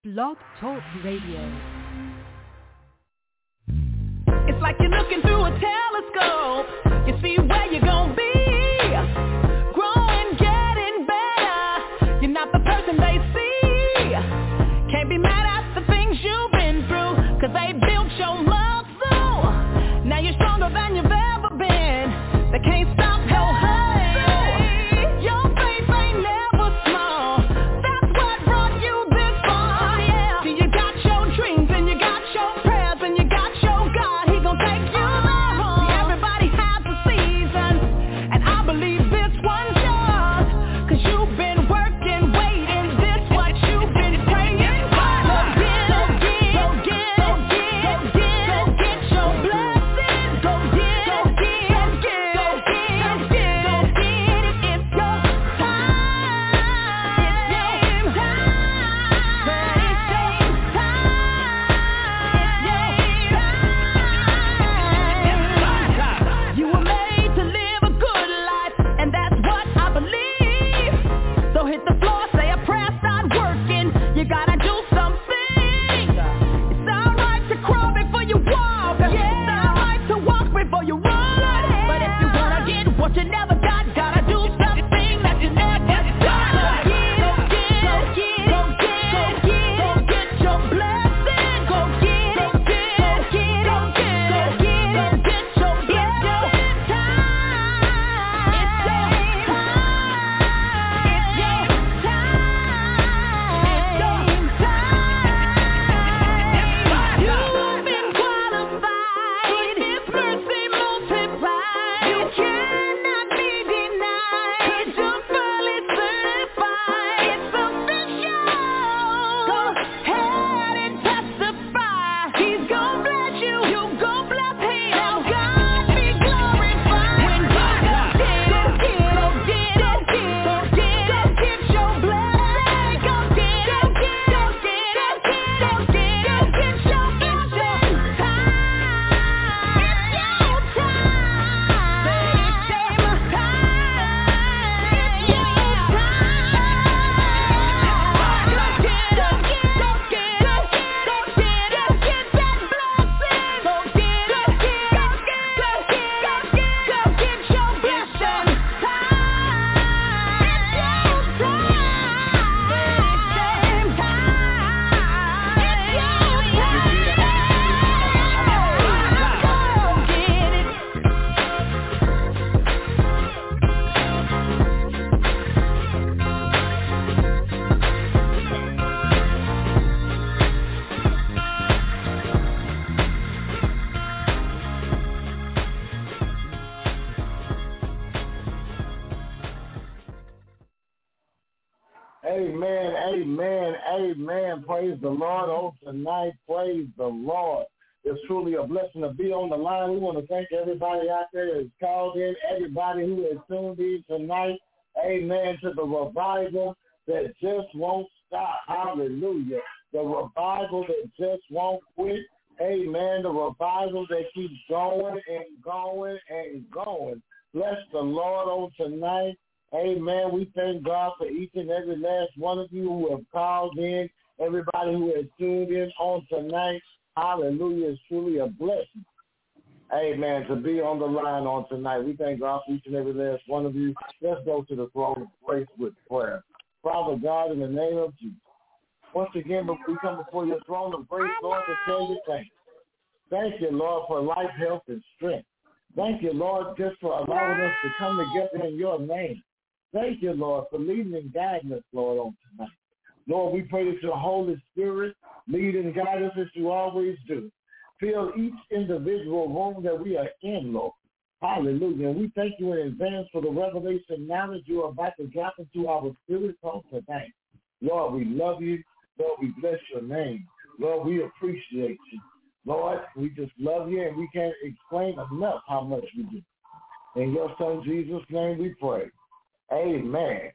Blog Talk Radio. It's like you're looking through a telescope. You see where you're gonna be. Growing, getting better. You're not the person they see. Can't be mad at the things you've been through, 'cause they built your muscle. Now you're stronger than you've ever been. They can't stop your hustle. Your faith ain't never small. That's what brought you this far. Yeah. See, you got your dreams and you got your prayers and you got your God. He gon' take you there. See, everybody has a season, and I believe this one's yours, 'cause you've been working, waiting. This what you've been praying for. Go get your blessings. Go get it. It's your time. You were made to live a good life, and that's what I believe. So hit the floor, say a prayer, start working. You gotta do something. It's alright to crawl before you walk. It's alright to walk before you run. But if you wanna get what you never got, gotta do something that you never done. Go get your blessing. Go get your blessing. You've been qualified. His mercy multiplied. You cannot be denied. You're fully certified. It's official. Go ahead and testify. He's gon' bless you. You gon' bless him. Now God be glorified. When you go get your blessing. Go get your Amen. Praise the Lord on tonight. Praise the Lord. It's truly a blessing to be on the line. We want to thank everybody out there that's called in, everybody who has tuned in tonight. Amen. To the revival that just won't stop. Hallelujah. The revival that just won't quit. Amen. The revival that keeps going and going and going. Bless the Lord on tonight. Amen. We thank God for each and every last one of you who have called in, everybody who has tuned in on tonight. Hallelujah. It's truly a blessing. Amen. To be on the line on tonight. We thank God for each and every last one of you. Let's go to the throne of grace with prayer. Father God, in the name of Jesus, once again, we come before your throne of grace, Lord, to tell you thanks. Thank you, Lord, for life, health, and strength. Thank you, Lord, just for allowing us to come together in your name. Thank you, Lord, for leading and guiding us, Lord, on tonight. Lord, we pray that your Holy Spirit lead and guide us as you always do. Fill each individual room that we are in, Lord. Hallelujah. And we thank you in advance for the revelation knowledge you are about to drop into our spirits on tonight. Lord, we love you. Lord, we bless your name. Lord, we appreciate you. Lord, we just love you, and we can't explain enough how much we do. In your Son, Jesus' name, we pray. Amen.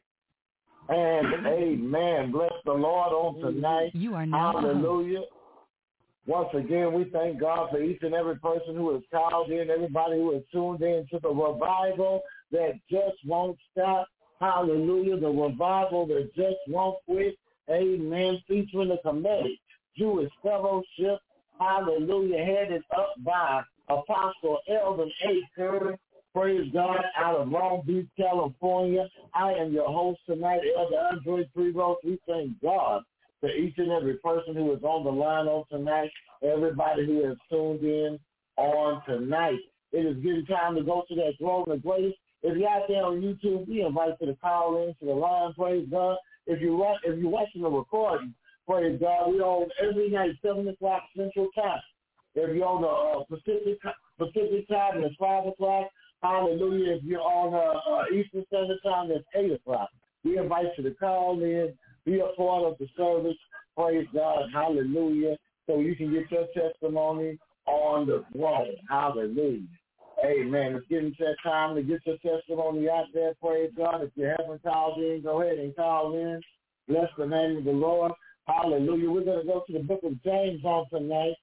And amen. Bless the Lord on tonight. You are now. Hallelujah. Once again, we thank God for each and every person who has called in, everybody who has tuned in to the revival that just won't stop. Hallelujah. The revival that just won't quit. amen, featuring the Comedic Jewish Fellowship, hallelujah, headed up by Apostle Eldon A. Curry, praise God, out of Long Beach, California. I am your host tonight, Elder Andre Prevost. We thank God for each and every person who is on the line on tonight, everybody who has tuned in on tonight. It is getting time to go to that throne of grace. If you're out there on YouTube, we invite you to call in to the line, praise God. If you're watching the recording, praise God, we're on every night, 7 o'clock Central Time. If you're on the Pacific Time, it's 5 o'clock. Hallelujah. If you're on Eastern Standard Time, that's 8 o'clock. We invite you to call in, be a part of the service, praise God, hallelujah, so you can get your testimony on the throne. Hallelujah. Amen. It's getting to that time to get your testimony out there, praise God. If you haven't called in, go ahead and call in. Bless the name of the Lord. Hallelujah. We're going to go to the book of James on tonight.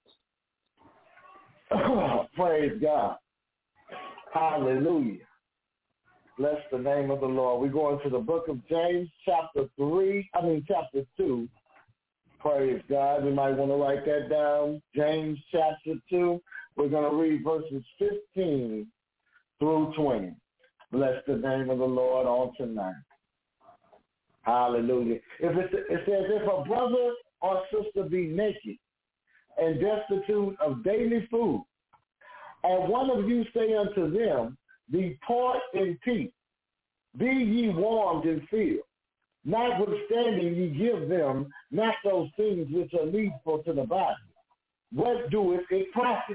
Praise God. Hallelujah. Bless the name of the Lord. We're going to the book of James, chapter 2. Praise God. You might want to write that down. James chapter 2. We're going to read verses 15 through 20. Bless the name of the Lord on tonight. Hallelujah. It says, if a brother or sister be naked and destitute of daily food, and one of you say unto them, depart in peace, be ye warmed and filled, notwithstanding ye give them not those things which are needful to the body, what doeth it profit?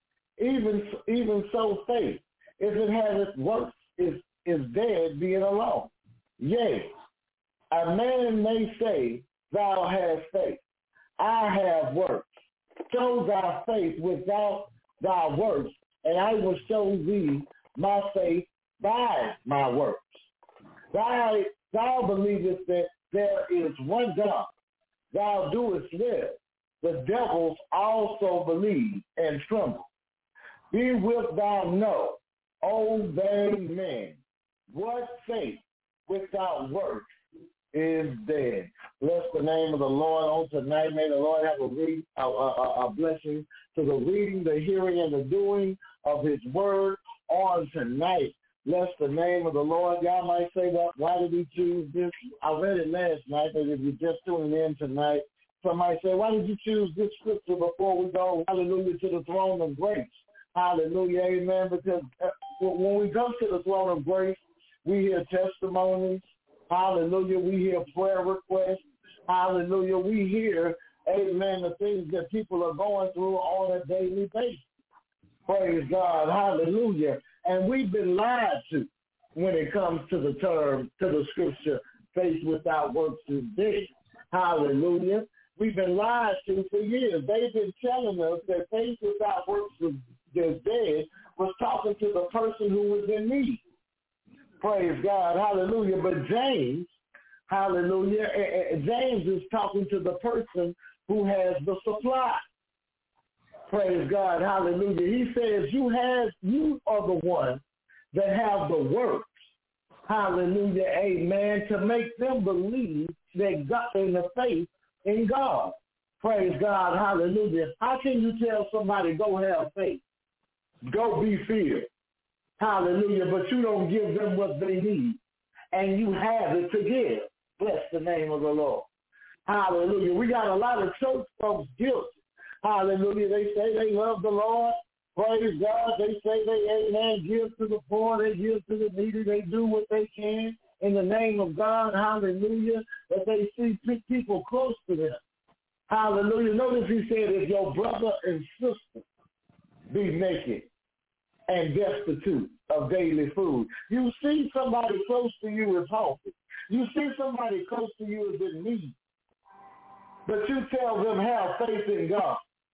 Even so faith, if it haveth works, is dead being alone. Yea, a man may say, thou hast faith, I have works. Show thy faith without thy works, and I will show thee my faith by my works. Thou believest that there is one God. Thou doest well. The devils also believe and tremble. Be wilt thou know, O vain man, what faith without works is dead. Bless the name of the Lord on tonight. May the Lord have a blessing to the reading, the hearing, and the doing of his word on tonight. Bless the name of the Lord. Y'all might say, well, why did we choose this? I read it last night, but if you're just tuning in tonight, somebody say, why did you choose this scripture before we go, hallelujah, to the throne of grace? Hallelujah, amen, because when we go to the throne of grace, we hear testimonies. Hallelujah, we hear prayer requests. Hallelujah, we hear, amen, the things that people are going through on a daily basis. Praise God, hallelujah. And we've been lied to when it comes to the scripture, faith without works is dead. Hallelujah. We've been lied to for years. They've been telling us that faith without works is dead, was talking to the person who was in need. Praise God, hallelujah. But James, hallelujah, James is talking to the person who has the supply. Praise God, hallelujah. He says, you are the one that have the works, hallelujah, amen, to make them believe that God, in the faith in God. Praise God, hallelujah. How can you tell somebody, go have faith, go be filled, hallelujah, but you don't give them what they need, and you have it to give? Bless the name of the Lord. Hallelujah. We got a lot of church folks guilty. Hallelujah. They say they love the Lord. Praise God. They say they, amen, give to the poor. They give to the needy. They do what they can in the name of God. Hallelujah. But they see people close to them. Hallelujah. Notice he said, if your brother and sister be naked and destitute of daily food. You see somebody close to you is hungry. You see somebody close to you is in need. But you tell them, have faith in God.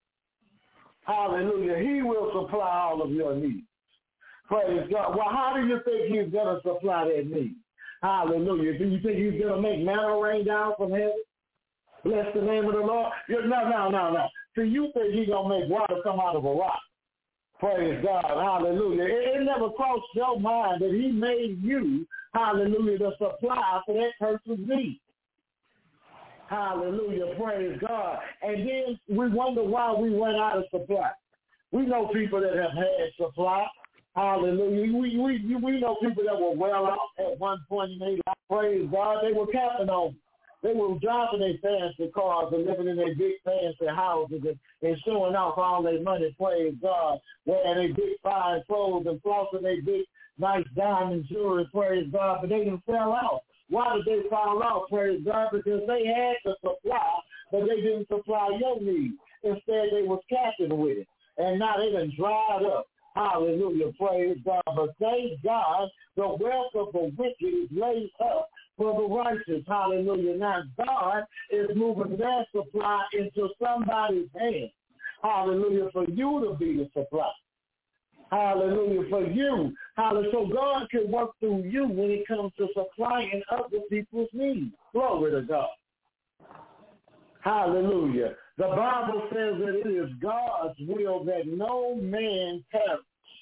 Hallelujah. He will supply all of your needs. Praise God. Well, how do you think he's going to supply that need? Hallelujah. Do you think he's going to make manna rain down from heaven? Bless the name of the Lord. No. So you think he's going to make water come out of a rock. Praise God. Hallelujah. It never crossed your mind that he made you, hallelujah, the supply for that person's need. Hallelujah, praise God. And then we wonder why we went out of supply. We know people that have had supply. Hallelujah. We know people that were well off at one point in their life. Praise God. They were counting on. They were driving their fancy cars and living in their big fancy houses and showing off all their money. Praise God. Wearing their big fine clothes and flossing their big nice diamond jewelry. Praise God. But they didn't sell out. Why did they fall off? Praise God. Because they had the supply, but they didn't supply your needs. Instead, they was capping with it. And now they done dried up. Hallelujah, praise God. But thank God, the wealth of the wicked is laid up for the righteous. Hallelujah. Now God is moving that supply into somebody's hand. Hallelujah, for you to be the supply. Hallelujah, for you. Hallelujah. So God can work through you when it comes to supplying other people's needs. Glory to God. Hallelujah. The Bible says that it is God's will that no man perish.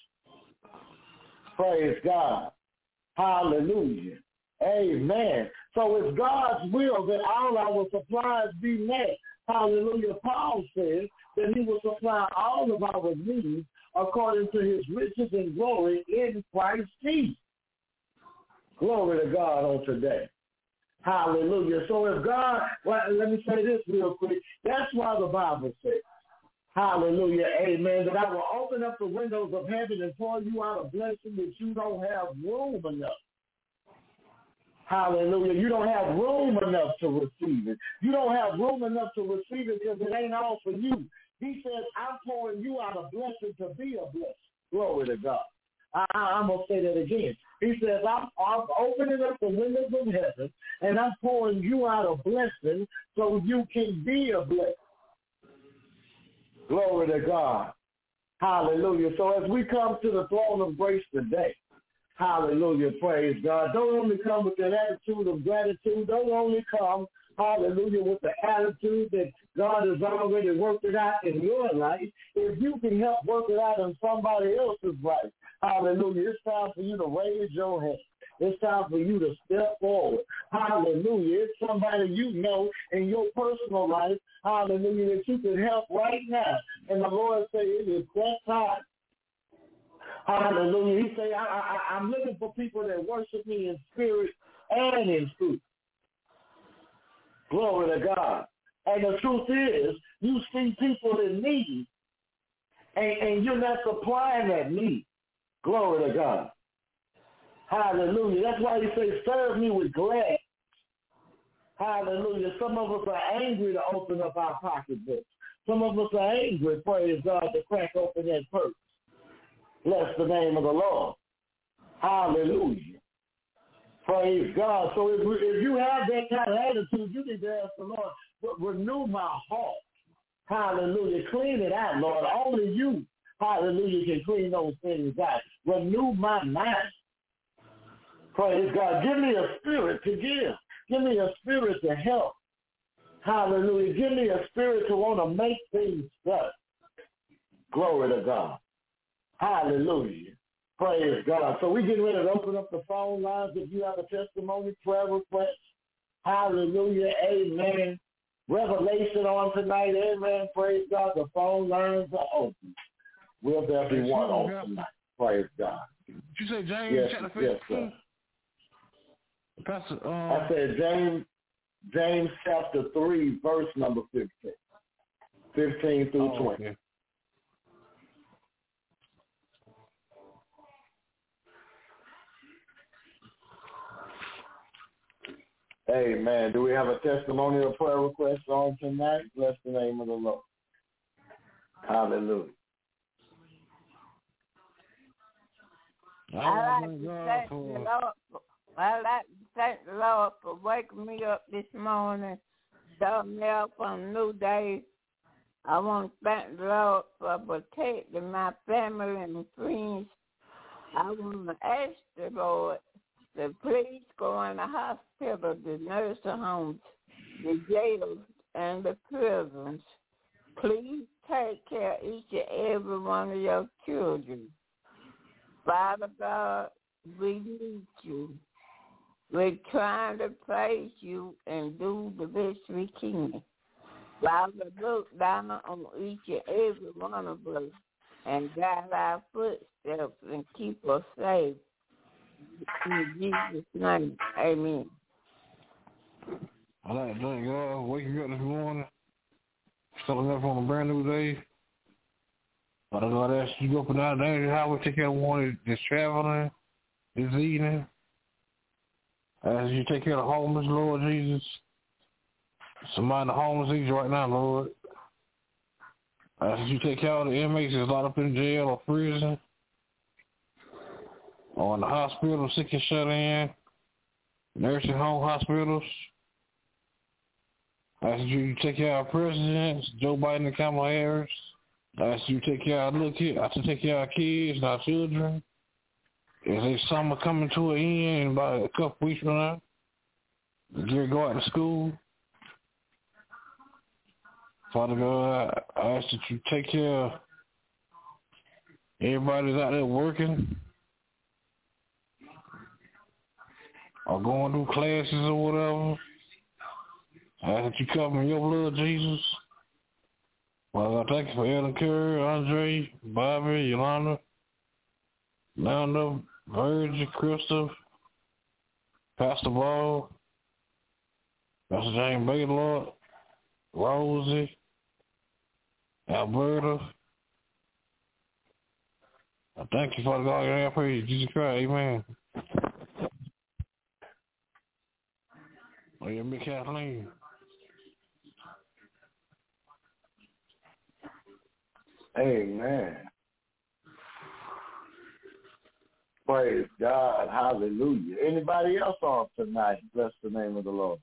Praise God. Hallelujah. Amen. So it's God's will that all our supplies be met. Hallelujah. Paul says that he will supply all of our needs according to his riches and glory in Christ Jesus. Glory to God on today. Hallelujah. So if God, well, let me say this real quick. That's why the Bible says, hallelujah, amen, that I will open up the windows of heaven and pour you out a blessing that you don't have room enough. Hallelujah. You don't have room enough to receive it. You don't have room enough to receive it because it ain't all for you. He says, I'm pouring you out a blessing to be a blessing. Glory to God. I'm going to say that again. He says, I'm opening up the windows of heaven, and I'm pouring you out a blessing so you can be a blessing. Glory to God. Hallelujah. So as we come to the throne of grace today, hallelujah, praise God, don't only come with an attitude of gratitude. Don't only come, hallelujah, with the attitude that God has already worked it out in your life. If you can help work it out in somebody else's life, hallelujah, it's time for you to raise your hand. It's time for you to step forward. Hallelujah. It's somebody you know in your personal life, hallelujah, that you can help right now. And the Lord say it is that time. Hallelujah. He say, I'm looking for people that worship me in spirit and in truth. Glory to God. And the truth is, you see people in need, and you're not supplying that need. Glory to God. Hallelujah. That's why he says, serve me with glad. Hallelujah. Some of us are angry to open up our pocketbooks. Some of us are angry, praise God, to crack open that purse. Bless the name of the Lord. Hallelujah. Praise God. So if you have that kind of attitude, you need to ask the Lord, renew my heart. Hallelujah. Clean it out, Lord. Only you, hallelujah, can clean those things out. Renew my mind. Praise God. Give me a spirit to give. Give me a spirit to help. Hallelujah. Give me a spirit to want to make things better. Glory to God. Hallelujah. Praise God. So we're getting ready to open up the phone lines. If you have a testimony, prayer request, hallelujah, amen. Revelation on tonight, amen. Praise God. The phone lines are open. Will there be one on tonight? Praise God. Did you say James chapter 15? Yes, sir. Pastor, I said James chapter 3, verse number 15. 15 through 20. Okay. Amen. Do we have a testimony or prayer request on tonight? Bless the name of the Lord. Hallelujah. I'd like to thank the Lord for waking me up this morning, starting me up on a new day. I want to thank the Lord for protecting my family and friends. I want to ask the Lord to please go in the hospital, the nursing homes, the jails, and the prisons. Please take care of each and every one of your children. Father God, we need you. We're trying to praise you and do the best we can. Father, look down on each and every one of us and guide our footsteps and keep us safe. In Jesus' name, amen. I'd like to thank God for waking me up this morning, starting up on a brand new day. Father God, I ask you to go up and down the dangerous highway, take care of one that's traveling this evening. I ask you to take care of the homeless, Lord Jesus. Somebody in the homeless needs you right now, Lord. I ask you to take care of the inmates that's locked up in jail or prison, or in the hospital, sick and shut in, nursing home hospitals. I ask you to take care of our presidents, Joe Biden and Kamala Harris. I ask you to take care of our little kids, take care of our kids and our children. Is there summer coming to an end in about a couple weeks from now? Get go out to school. Father God, I ask that you take care of everybody that's out there working or going through classes or whatever. I ask that you cover in your blood, Jesus. Father, I thank you for Ellen Curry, Andre, Bobby, Yolanda, Lando, Virgil, Crystal, Pastor Ball, Pastor James Baylord, Rosie, Alberta. I thank you, Father God, and I praise Jesus Christ, amen. Oh, yeah, Miss Kathleen. Amen. Praise God. Hallelujah. Anybody else on tonight? Bless the name of the Lord.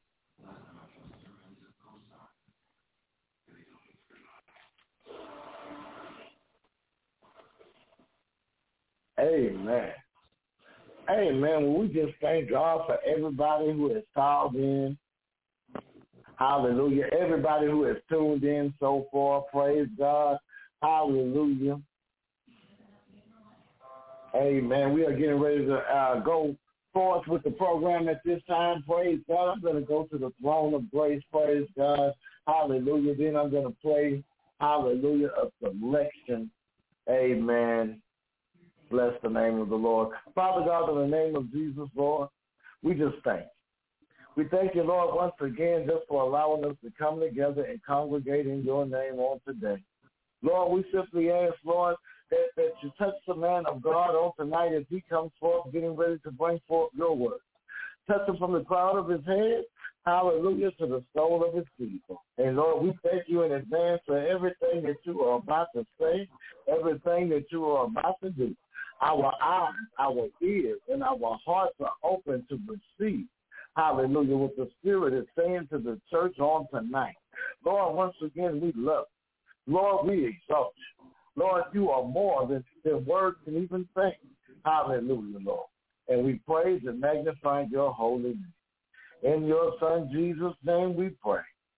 Amen. Amen. Well, we just thank God for everybody who has called in. Hallelujah. Everybody who has tuned in so far. Praise God. Hallelujah. Amen. We are getting ready to go forth with the program at this time. Praise God. I'm going to go to the throne of grace. Praise God. Hallelujah. Then I'm going to play, hallelujah, a selection. Amen. Bless the name of the Lord. Father God, in the name of Jesus, Lord, we just thank you. We thank you, Lord, once again just for allowing us to come together and congregate in your name on today. Lord, we simply ask, Lord, that you touch the man of God on tonight as he comes forth, getting ready to bring forth your word. Touch him from the crown of his head, hallelujah, to the sole of his feet. And Lord, we thank you in advance for everything that you are about to say, everything that you are about to do. Our eyes, our ears, and our hearts are open to receive, hallelujah, what the Spirit is saying to the church on tonight. Lord, once again, we love you. Lord, we exalt you. Lord, you are more than words can even say. Hallelujah, Lord. And we praise and magnify your holy name. In your Son, Jesus' name, we pray.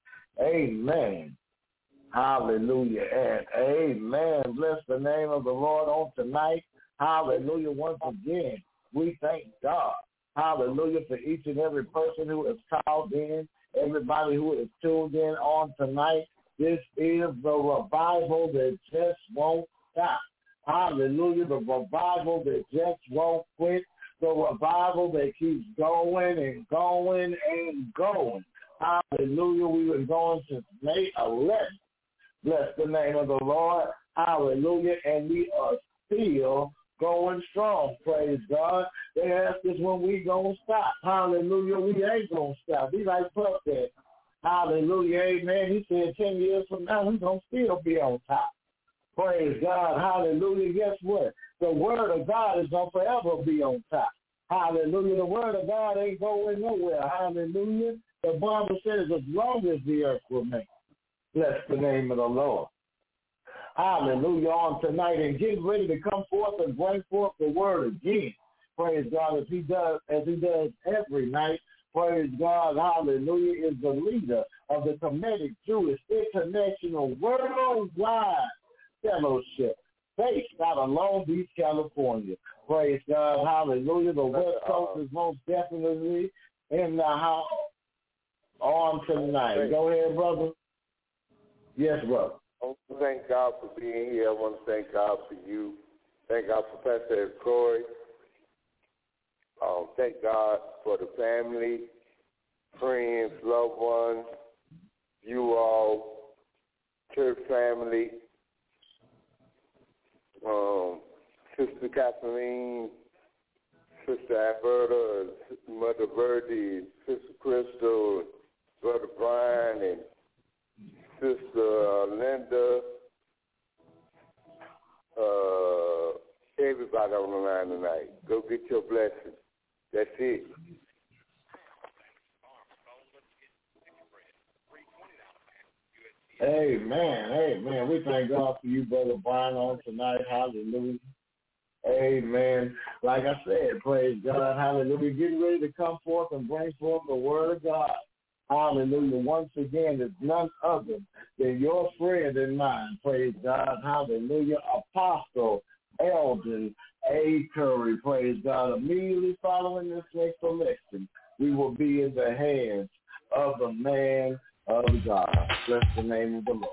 Amen. Hallelujah and amen. Bless the name of the Lord on tonight. Hallelujah. Once again, we thank God. Hallelujah for each and every person who has called in, everybody who is tuned in on tonight. This is the revival that just won't stop. Hallelujah. The revival that just won't quit. The revival that keeps going and going and going. Hallelujah. We've been going since May 11th. Bless the name of the Lord. Hallelujah. And we are still going strong. Praise God. They ask us when we going to stop. Hallelujah. We ain't going to stop. We like Puff that. Hallelujah. Amen. He said 10 years from now, we're going to still be on top. Praise God. Hallelujah. Guess what? The word of God is going to forever be on top. Hallelujah. The word of God ain't going nowhere. Hallelujah. The Bible says as long as the earth remains. Bless the name of the Lord. Hallelujah. On tonight and getting ready to come forth and bring forth the word again. Praise God, as he does every night. Praise God, hallelujah, is the leader of the Kemetic Jewish International Worldwide Fellowship. based out of Long Beach, California. Praise God. Hallelujah. The West Coast is most definitely in the house on tonight. Go ahead, brother. Yes, brother. I want to thank God for being here. I want to thank God for you. Thank God for Pastor Corey. Thank God for the family, friends, loved ones, you all, church family, Sister Kathleen, Sister Alberta, Mother Birdie, Sister Crystal, Brother Brian, and Sister Linda, everybody on the line tonight. Go get your blessing. That's it. Amen. Amen. We thank God for you, Brother Brian, on tonight. Hallelujah. Amen. Like I said, praise God. Hallelujah. Getting ready to come forth and bring forth the word of God. Hallelujah. Once again, it's none other than your friend and mine. Praise God. Hallelujah. Apostle Eldon A. Curry. Praise God. Immediately following this next election, we will be in the hands of the man of God. Bless the name of the Lord.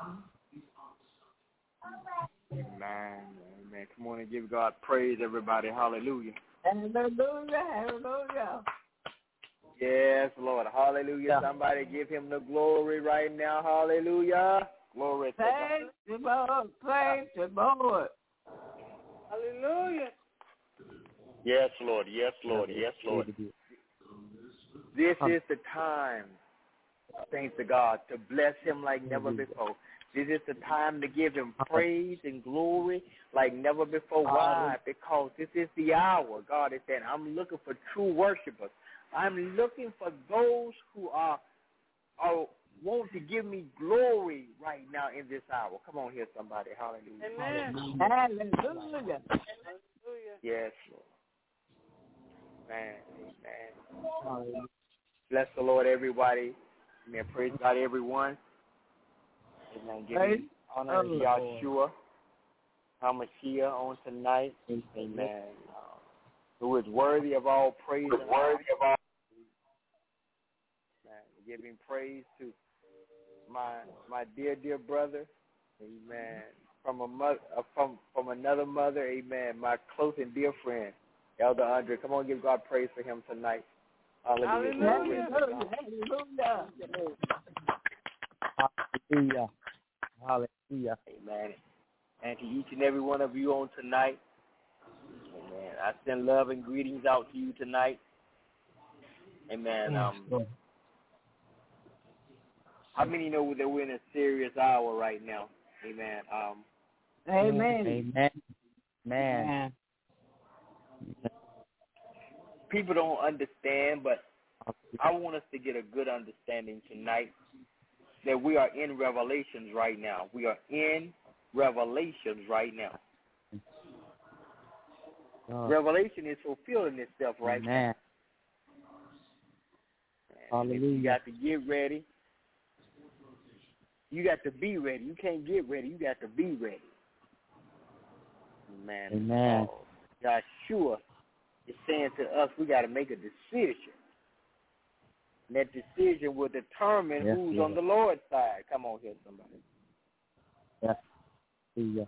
Man, come on and give God praise, everybody. Hallelujah. Hallelujah, hallelujah. Yes, Lord. Hallelujah. Yeah. Somebody give him the glory right now. Hallelujah. Glory to God. Praise the Lord, praise the Lord. Hallelujah. Yes, Lord. Yes, Lord. Yes, Lord. This is the time, thanks to God, to bless him like never before. This is the time to give him praise and glory like never before. Why? Because this is the hour. God is saying, I'm looking for true worshipers. I'm looking for those who are want to give me glory right now in this hour. Come on here, somebody. Hallelujah. Amen. Hallelujah. Yes, Lord. Amen. Bless the Lord, everybody. Amen. Praise God, everyone. Amen. Giving honor to Yahshua HaMashiach on tonight. Amen. Who is worthy of all praise and worthy of all. Giving praise to my dear brother. Amen. From a mother, from another mother. Amen. My close and dear friend, Elder Andre. Come on, give God praise for him tonight. Hallelujah. Hallelujah. Hallelujah. Hallelujah. Amen. And to each and every one of you on tonight, amen, I send love and greetings out to you tonight. Amen. How many know that we're in a serious hour right now? Amen. Amen. Amen. Amen. People don't understand, but I want us to get a good understanding tonight that we are in Revelations right now. We are in Revelations right now. Revelation is fulfilling itself right now. Hallelujah. You got to get ready. You got to be ready. You can't get ready. You got to be ready. Amen. Yahshua is saying to us, we got to make a decision. And that decision will determine who's on the Lord's side. Come on here, somebody. Yes.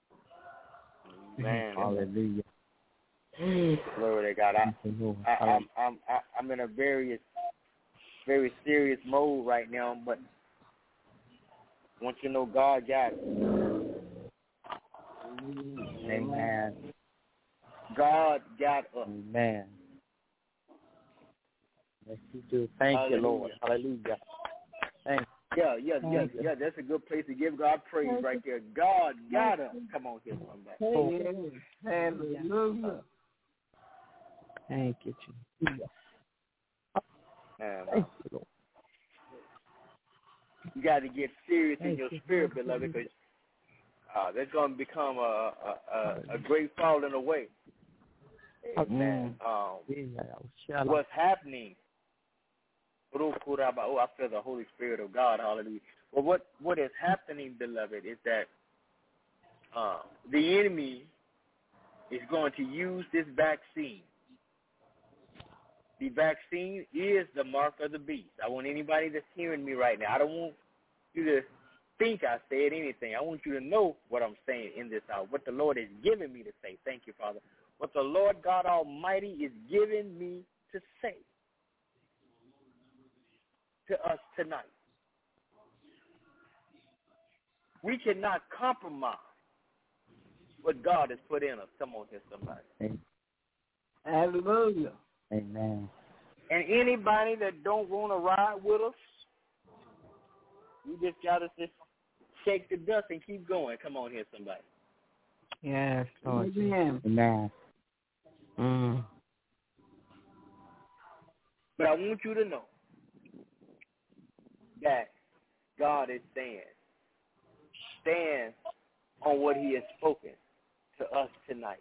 Amen. Hallelujah. Glory to God. I'm in a very serious mode right now, but I want you to know God got it. Amen. God got us. Amen. Yes, you do. Thank you, Lord. Hallelujah. Thank you. Yeah. That's a good place to give God praise right there. God got us. Come on here, somebody. Hallelujah. Thank you, Jesus. Thank you, Lord. You got to get serious in your spirit, beloved, because that's going to become a great falling away. Amen. What's happening? Oh, I feel the Holy Spirit of God. Hallelujah. Well, what is happening, beloved, is that the enemy is going to use this vaccine. The vaccine is the mark of the beast. I want anybody that's hearing me right now, I don't want you to think I said anything. I want you to know what I'm saying in this hour, what the Lord is giving me to say. Thank you, Father. What the Lord God Almighty is giving me to say to us tonight. We cannot compromise what God has put in us. Come on here, somebody. Hallelujah. Amen. And anybody that don't want to ride with us, you just got to just shake the dust and keep going. Come on here, somebody. Yes, Lord. Amen. Amen. But I want you to know that God is saying, stand on what he has spoken to us tonight.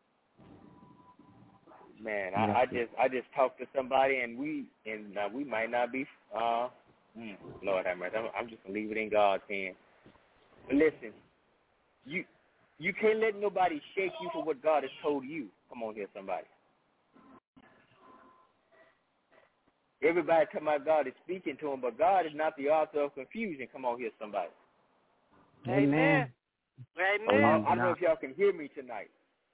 Man, I just talked to somebody and we might not be Lord have mercy. I'm just gonna leave it in God's hands. But listen, you can't let nobody shake you for what God has told you. Come on here, somebody. Everybody talking about God is speaking to him, but God is not the author of confusion. Come on here, somebody. Amen. Amen. I don't know if y'all can hear me tonight.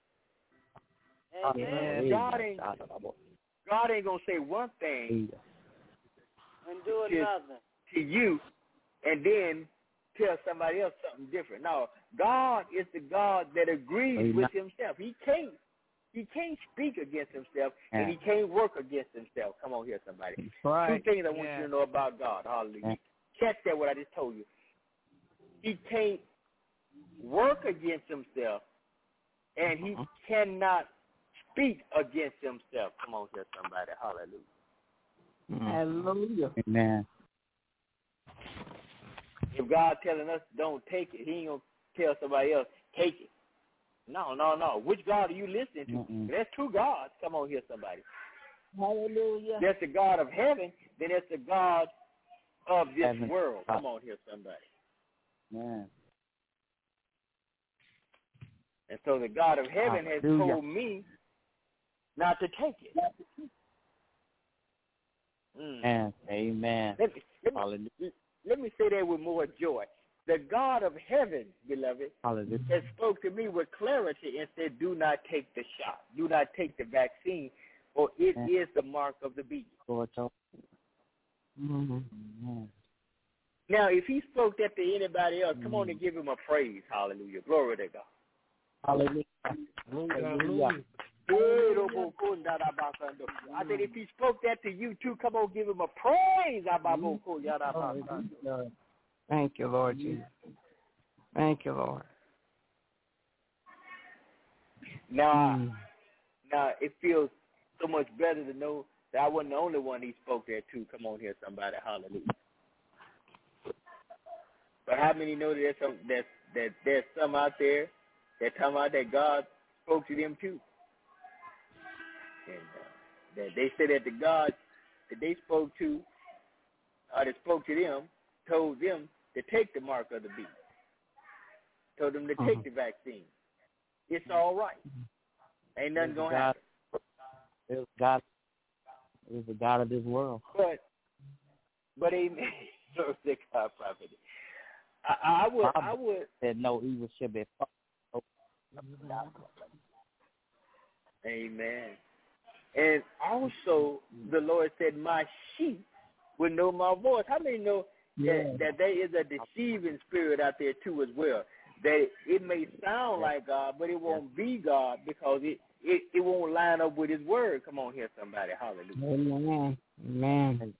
Amen. God ain't gonna say one thing And do another. to you, and then tell somebody else something different. No, God is the God that agrees with Himself. He can't speak against Himself, and He can't work against Himself. Come on here, somebody. Right. Two things I want you to know about God. Hallelujah. Catch that, what I just told you. He can't work against Himself, and He cannot speak against Himself. Come on here, somebody. Hallelujah. Hallelujah. Amen. If God telling us don't take it, He ain't going to tell somebody else, take it. No. Which God are you listening to? There's two gods. Come on here, somebody. Hallelujah. There's the God of heaven, then there's the God of this world. Come on here, somebody. Man. And so the God of heaven has told me not to take it. Amen. Let me say that with more joy. The God of heaven, beloved, has spoke to me with clarity and said, do not take the shot. Do not take the vaccine, for it is the mark of the beast. Now, if He spoke that to anybody else, come on and give Him a praise. Hallelujah. Glory to God. Hallelujah. I said, if He spoke that to you too, come on, give Him a praise. Thank you, Lord Jesus. Thank you, Lord. Now it feels so much better to know that I wasn't the only one He spoke that to. Come on here, somebody. Hallelujah. But how many know that there's some out there that talking about that God spoke to them too? And that they said that the God that they spoke to, or that spoke to them, told them to take the mark of the beast, told them to take the vaccine. It's all right. Ain't nothing going to happen. It's God. It's the God of this world. But amen. God, prophet. I would said no evil should be. Amen. And also, the Lord said, my sheep will know my voice. How many know that there is a deceiving spirit out there too as well? That it may sound like God, but it won't be God because it won't line up with His word. Come on here, somebody. Hallelujah. Amen.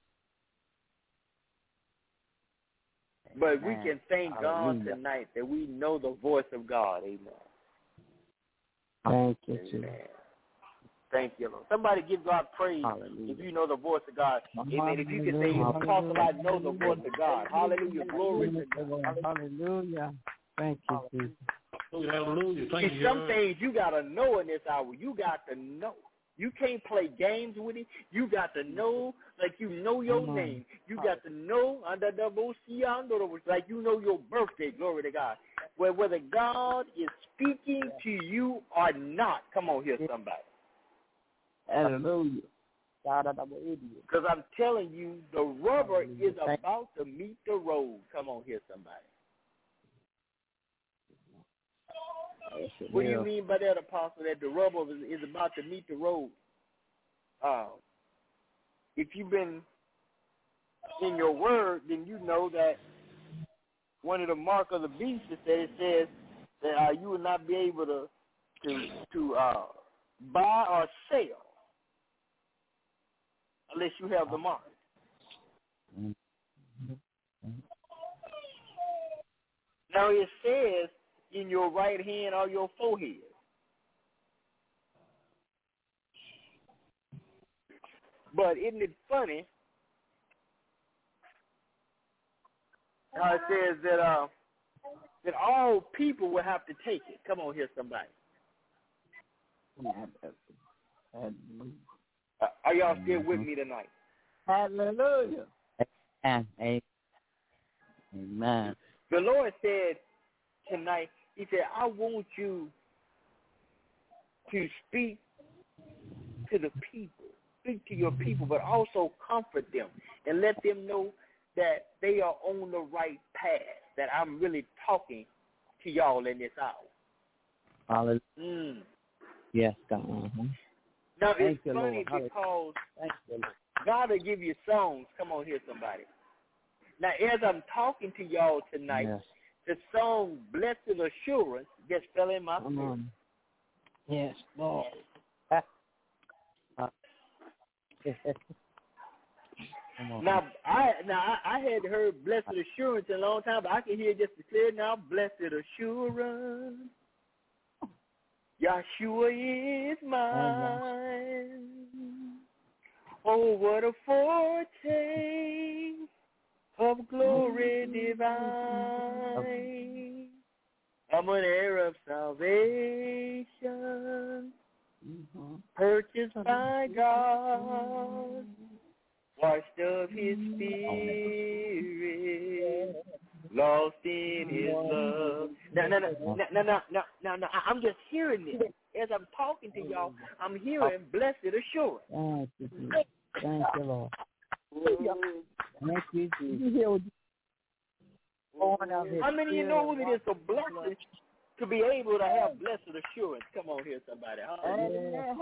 But we can thank God tonight that we know the voice of God. Amen. Thank you, Jesus. Thank you, Lord. Somebody give God praise if you know the voice of God. Amen. If you can say, Apostle, I know the voice of God. Hallelujah. Glory to God. Hallelujah. Thank you, Jesus. Hallelujah. Thank you. Some things you got to know in this hour. You got to know. You can't play games with it. You got to know like you know your name. You got to know like you know your birthday. Glory to God. Whether God is speaking to you or not. Come on here, somebody. Hallelujah. Because I'm telling you, the rubber is about to meet the road. Come on here, somebody. What do you mean by that, Apostle, that the rubber is about to meet the road? If you've been in your word, then you know that one of the mark of the beast is that it says that you will not be able to buy or sell unless you have the mark. Now it says in your right hand or your forehead. But isn't it funny how it says that all people will have to take it? Come on here, somebody. Are y'all still with me tonight? Hallelujah. Amen. The Lord said tonight, He said, I want you to speak to the people, speak to your people, but also comfort them and let them know that they are on the right path. that I'm really talking to y'all in this hour. Hallelujah. Yes, God. Uh-huh. Now, Thank it's you, funny Lord. because Thank you, Lord. God will give you songs. Come on here, somebody. Now, as I'm talking to y'all tonight, Yes. the song Blessed Assurance just fell in my Come spirit. on. Yes, Lord. Now, I had heard Blessed Assurance in a long time, but I can hear it just as clear now. Blessed Assurance, Yahshua is mine. Oh, what a foretaste of glory divine. I'm an heir of salvation, purchased by God, washed of his spirit, lost in his love. Now, I'm just hearing this. As I'm talking to y'all, I'm hearing Blessed Assurance. Thank you, Lord. Thank you, Jesus. How many of you know that it's a blessing to be able to have Blessed Assurance? Come on here, somebody. Hallelujah.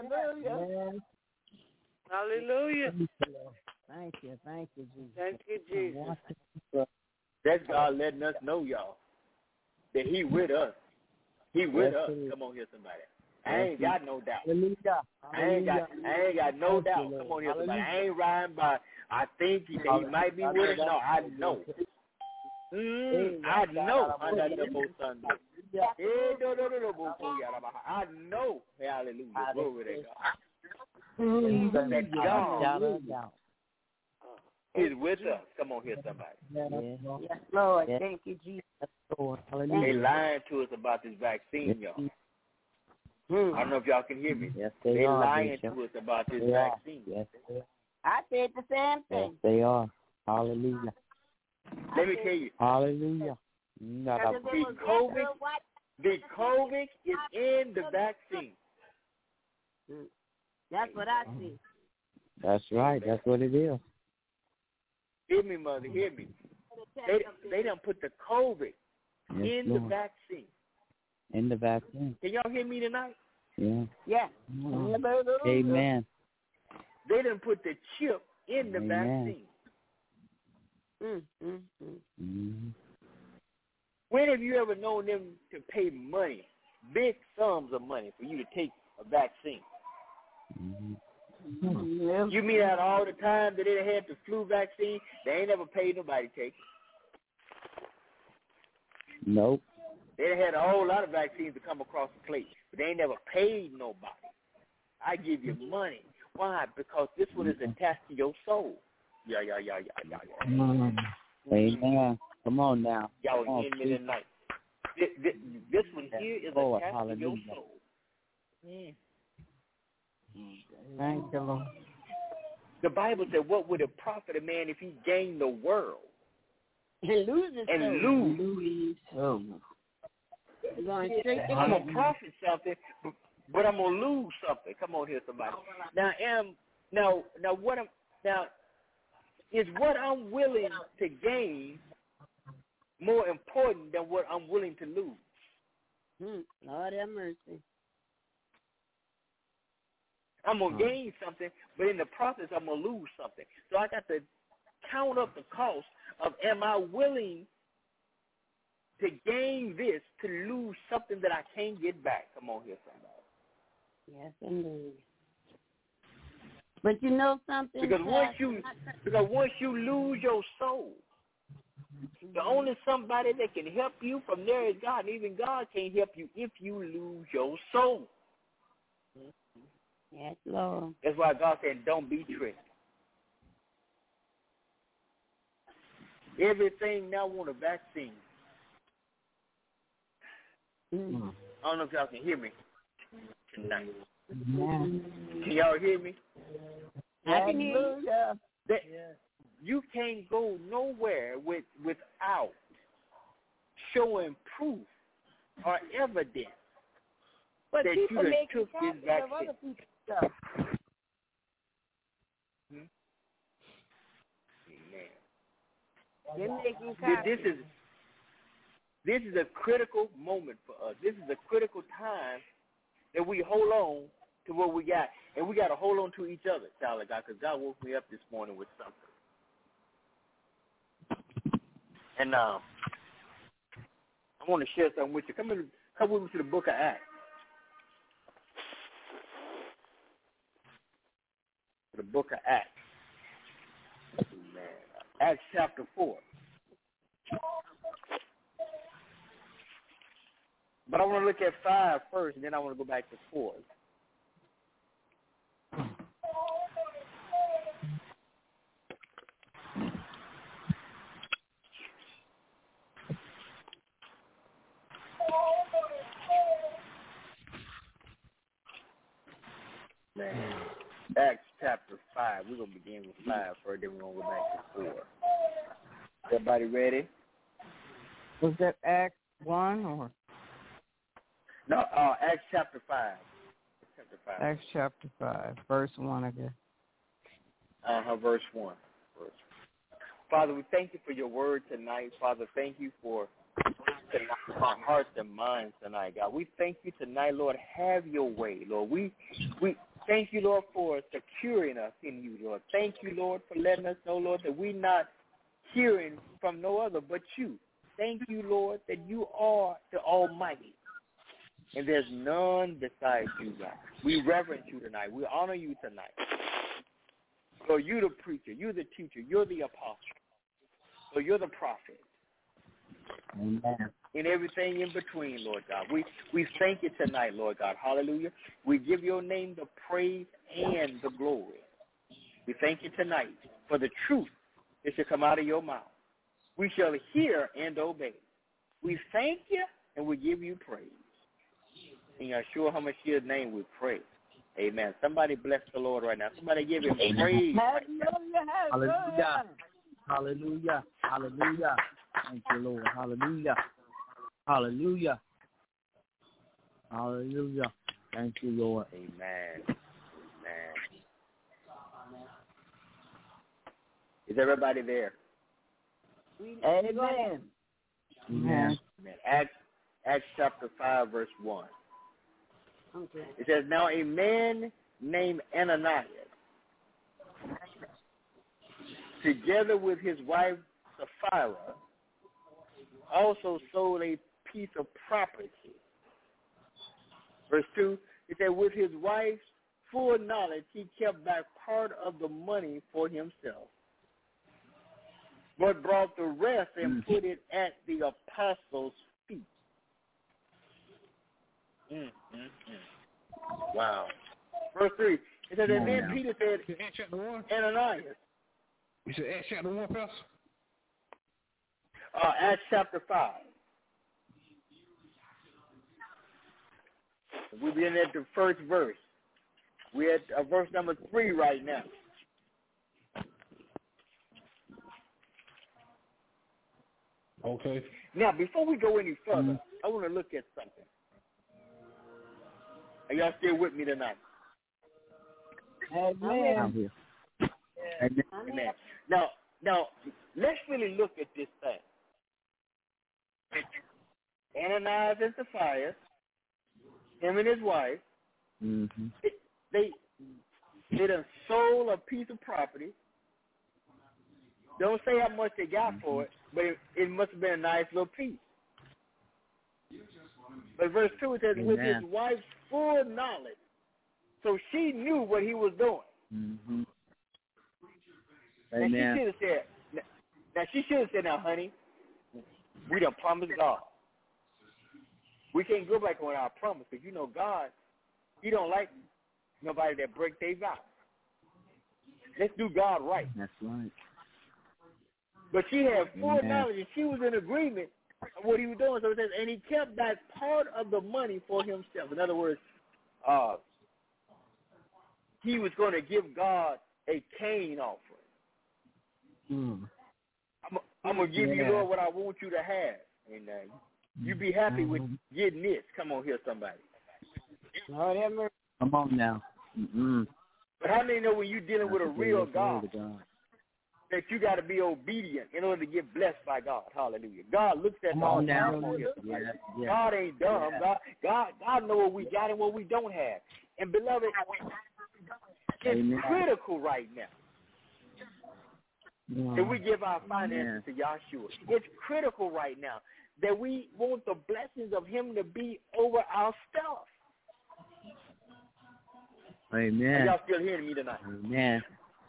Hallelujah. Thank you, Jesus. Thank you, Jesus. That's God letting us know, y'all, that he with us. He with us. Come on here, somebody. I ain't got no doubt. I ain't got no doubt. Come on here, somebody. I ain't riding by. I think he might be with us. No, I know. I know. I know. Hallelujah. Glory to God. That God is with us. Come on here, somebody. Yes, Lord. Thank you, Jesus. They lying to us about this vaccine, y'all. I don't know if y'all can hear me. Yes, they are, lying Bishop. to us about this vaccine. Yes, they are. I said the same thing. Yes, they are. Hallelujah. Let me tell you. Hallelujah. The COVID is in the vaccine. That's what I see. That's right. That's what it is. Hear me, mother. Hear me. They done put the COVID in the vaccine. In the vaccine. Can y'all hear me tonight? Yeah. Yeah. Amen. They done put the chip in the vaccine. When have you ever known them to pay money, big sums of money, for you to take a vaccine? You mean out all the time that they had the flu vaccine, they ain't never paid nobody to take it? Nope. They had a whole lot of vaccines to come across the plate, but they ain't never paid nobody. I give you money. Why? Because this one is attached to your soul. Yeah. Amen. Come on now. Y'all hear me tonight. This one here is attached to your soul. Thank you, Lord. The Bible said, what would it profit a man if he gained the world and lose his soul? I'm going to profit something, but I'm going to lose something. Come on here, somebody. Now is what I'm willing to gain more important than what I'm willing to lose? Lord have mercy. I'm going to gain something, but in the process, I'm going to lose something. So I got to count up the cost of, am I willing to gain this to lose something that I can't get back? Come on here, somebody. Yes, indeed. But you know something? Because once you lose your soul, the only somebody that can help you from there is God. And even God can't help you if you lose your soul. Yes, Lord. That's why God said, don't be tricked. Everything now want a vaccine. I don't know if y'all can hear me tonight. Can y'all hear me? I can hear you. You can't go nowhere without showing proof or evidence but that you people have make took this vaccine. other people's stuff. They're making copies. This is a critical moment for us. This is a critical time that we hold on to what we got. And we got to hold on to each other, child of God, because God woke me up this morning with something. And I want to share something with you. Come with me to the book of Acts. The book of Acts. Acts chapter 4. But I want to look at 5 first, and then I want to go back to 4. Acts chapter 5. We're going to begin with 5 first, then we're going to go back to 4. Everybody ready? Was that Acts 1 or? No, Acts chapter 5. Acts chapter 5, verse 1, I guess. Verse 1. Father, we thank you for your word tonight. Father, thank you for our hearts and minds tonight, God. We thank you tonight, Lord. Have your way, Lord. We thank you, Lord, for securing us in you, Lord. Thank you, Lord, for letting us know, Lord, that we're not hearing from no other but you. Thank you, Lord, that you are the Almighty, and there's none besides you, God. We reverence you tonight. We honor you tonight. Lord, you're the preacher. You're the teacher. You're the apostle. Lord, you're the prophet. Amen. And everything in between, Lord God. We thank you tonight, Lord God. Hallelujah. We give your name the praise and the glory. We thank you tonight for the truth that shall come out of your mouth. We shall hear and obey. We thank you and we give you praise. In Yeshua HaMashiach's name we pray. Amen. Somebody bless the Lord right now. Somebody give him praise. Hallelujah. Hallelujah. Hallelujah. Thank you, Lord. Hallelujah. Hallelujah. Hallelujah. Thank you, Lord. Amen. Amen. Is everybody there? Amen. Amen. Acts chapter 5, verse 1. Okay. It says, now a man named Ananias, together with his wife Sapphira, also sold a piece of property. Verse 2, it said, with his wife's full knowledge, he kept back part of the money for himself, but brought the rest and put it at the apostles' feet. Wow. Verse 3, it says, and then Peter said, Ananias. You said Acts chapter 1, Pastor? Acts chapter 5. We'll be in at the first verse. We're at verse number 3 right now. Okay. Now, before we go any further, I want to look at something. Are y'all still with me tonight? Amen. Amen. Now, let's really look at this thing. Ananias and Sapphira, him and his wife, they done sold a piece of property. Don't say how much they got for it, but it must have been a nice little piece. But verse 2, it says, with his wife's full knowledge. So she knew what he was doing. And she should have said, now, honey, we done promised God. We can't go back on our promise because, you know, God, he don't like nobody that break their vows. Let's do God right. That's right. But she had full knowledge, and she was in agreement of what he was doing. So it says, and he kept back part of the money for himself. In other words, he was going to give God a Cain offering. I'm going to give you, Lord, what I want you to have. And you be happy with getting this. Come on here, somebody. Come on now. But how many know when you're dealing with a real God, that you got to be obedient in order to get blessed by God. Hallelujah. God looks at all now. God ain't dumb. God knows what we got and what we don't have. And beloved, it's critical right now that we give our finances to Yahshua. It's critical right now that we want the blessings of him to be over our stuff. Amen. Are y'all still hearing me tonight? Amen.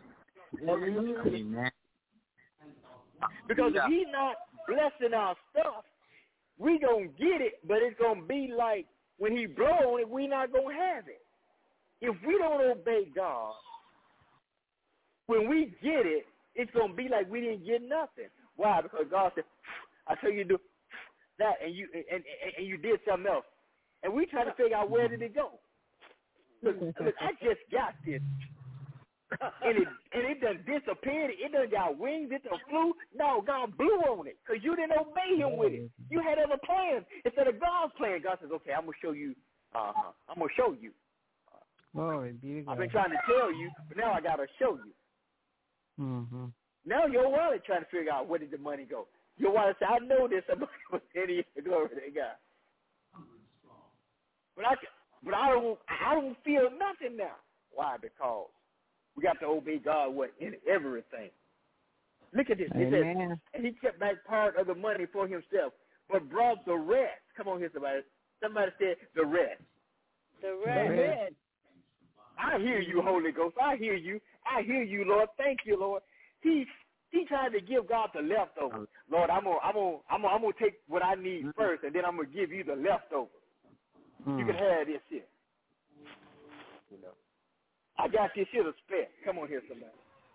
Amen. Because if he's not blessing our stuff, we going to get it, but it's going to be like when he blow on it, we not going to have it. If we don't obey God, when we get it, it's going to be like we didn't get nothing. Why? Because God said, I tell you to do that, and you did something else. And we try to figure out where did it go. Look, I just got this. And it done disappeared. It done got wings. It done flew. No, God blew on it because you didn't obey him with it. You had other plans. Instead of God's plan, God says, okay, I'm going to show you. I'm going to show you. I've been trying to tell you, but now I got to show you. Mm-hmm. Now your wallet trying to figure out where did the money go. Your wallet said, I know this. Somebody was in here. Glory to God. But I don't feel nothing now. Why? Because we got to obey God in everything. Look at this. It says, and he kept back part of the money for himself, but brought the rest. Come on here, somebody. Somebody said the rest. The rest. I hear you, Holy Ghost. I hear you. I hear you, Lord. Thank you, Lord. He tried to give God the leftovers. Lord, I'm gonna take what I need first, and then I'm gonna give you the leftovers. You can have this here. You know, I got this here to spare. Come on here, somebody.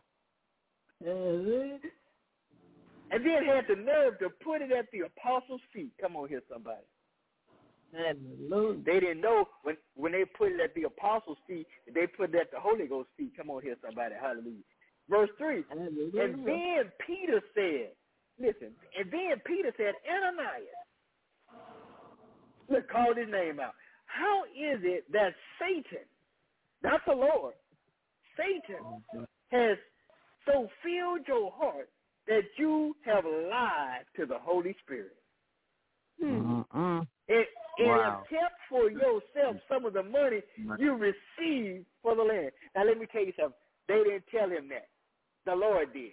And then had the nerve to put it at the apostles' feet. Come on here, somebody. Hallelujah. They didn't know when they put it at the apostles' feet, they put it at the Holy Ghost's feet. Come on here, somebody. Hallelujah. Verse 3. Hallelujah. And then Peter said, listen, and then Peter said, Ananias, look, call his name out. How is it that Satan, not the Lord, Satan has so filled your heart that you have lied to the Holy Spirit? And have kept for yourself some of the money you received for the land. Now, let me tell you something. They didn't tell him that. The Lord did.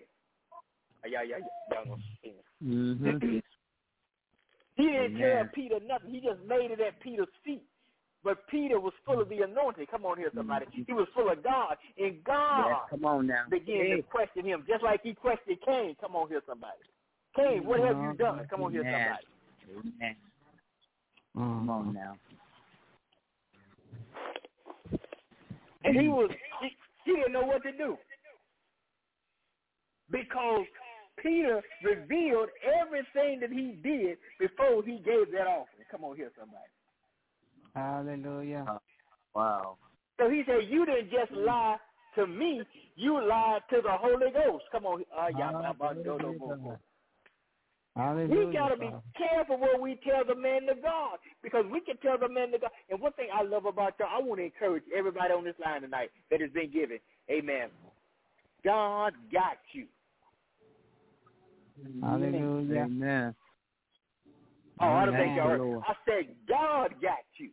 He didn't tell Peter nothing. He just laid it at Peter's feet. But Peter was full of the anointing. Come on here, somebody. He was full of God. And God began to question him, just like he questioned Cain. Come on here, somebody. Cain, what have you done? Come on here, somebody. Amen. Come on now. And he didn't know what to do. Because Peter revealed everything that he did before he gave that offering. Come on here, somebody. Hallelujah. Wow. So he said, you didn't just lie to me, you lied to the Holy Ghost. Come on. Hallelujah. We got to be careful what we tell the man of God, because we can tell the man of God. And one thing I love about y'all, I want to encourage everybody on this line tonight that has been given. Amen. God got you. Hallelujah. Amen. Oh, I don't think y'all heard. I said God got you.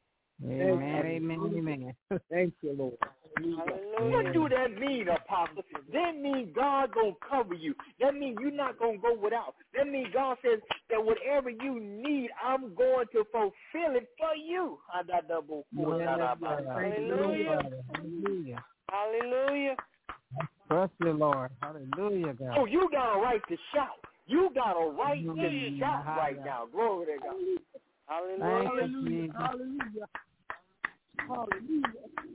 Amen. Thank you, Lord. What do that mean, Apostle? That means God going to cover you. That means you're not going to go without. That means God says that whatever you need, I'm going to fulfill it for you. Hallelujah. Hallelujah. Hallelujah. Trust you, Lord. Hallelujah, God. Oh, you got a right to shout. You got a right to shout right now. Glory to God. Hallelujah. Hallelujah. Hallelujah.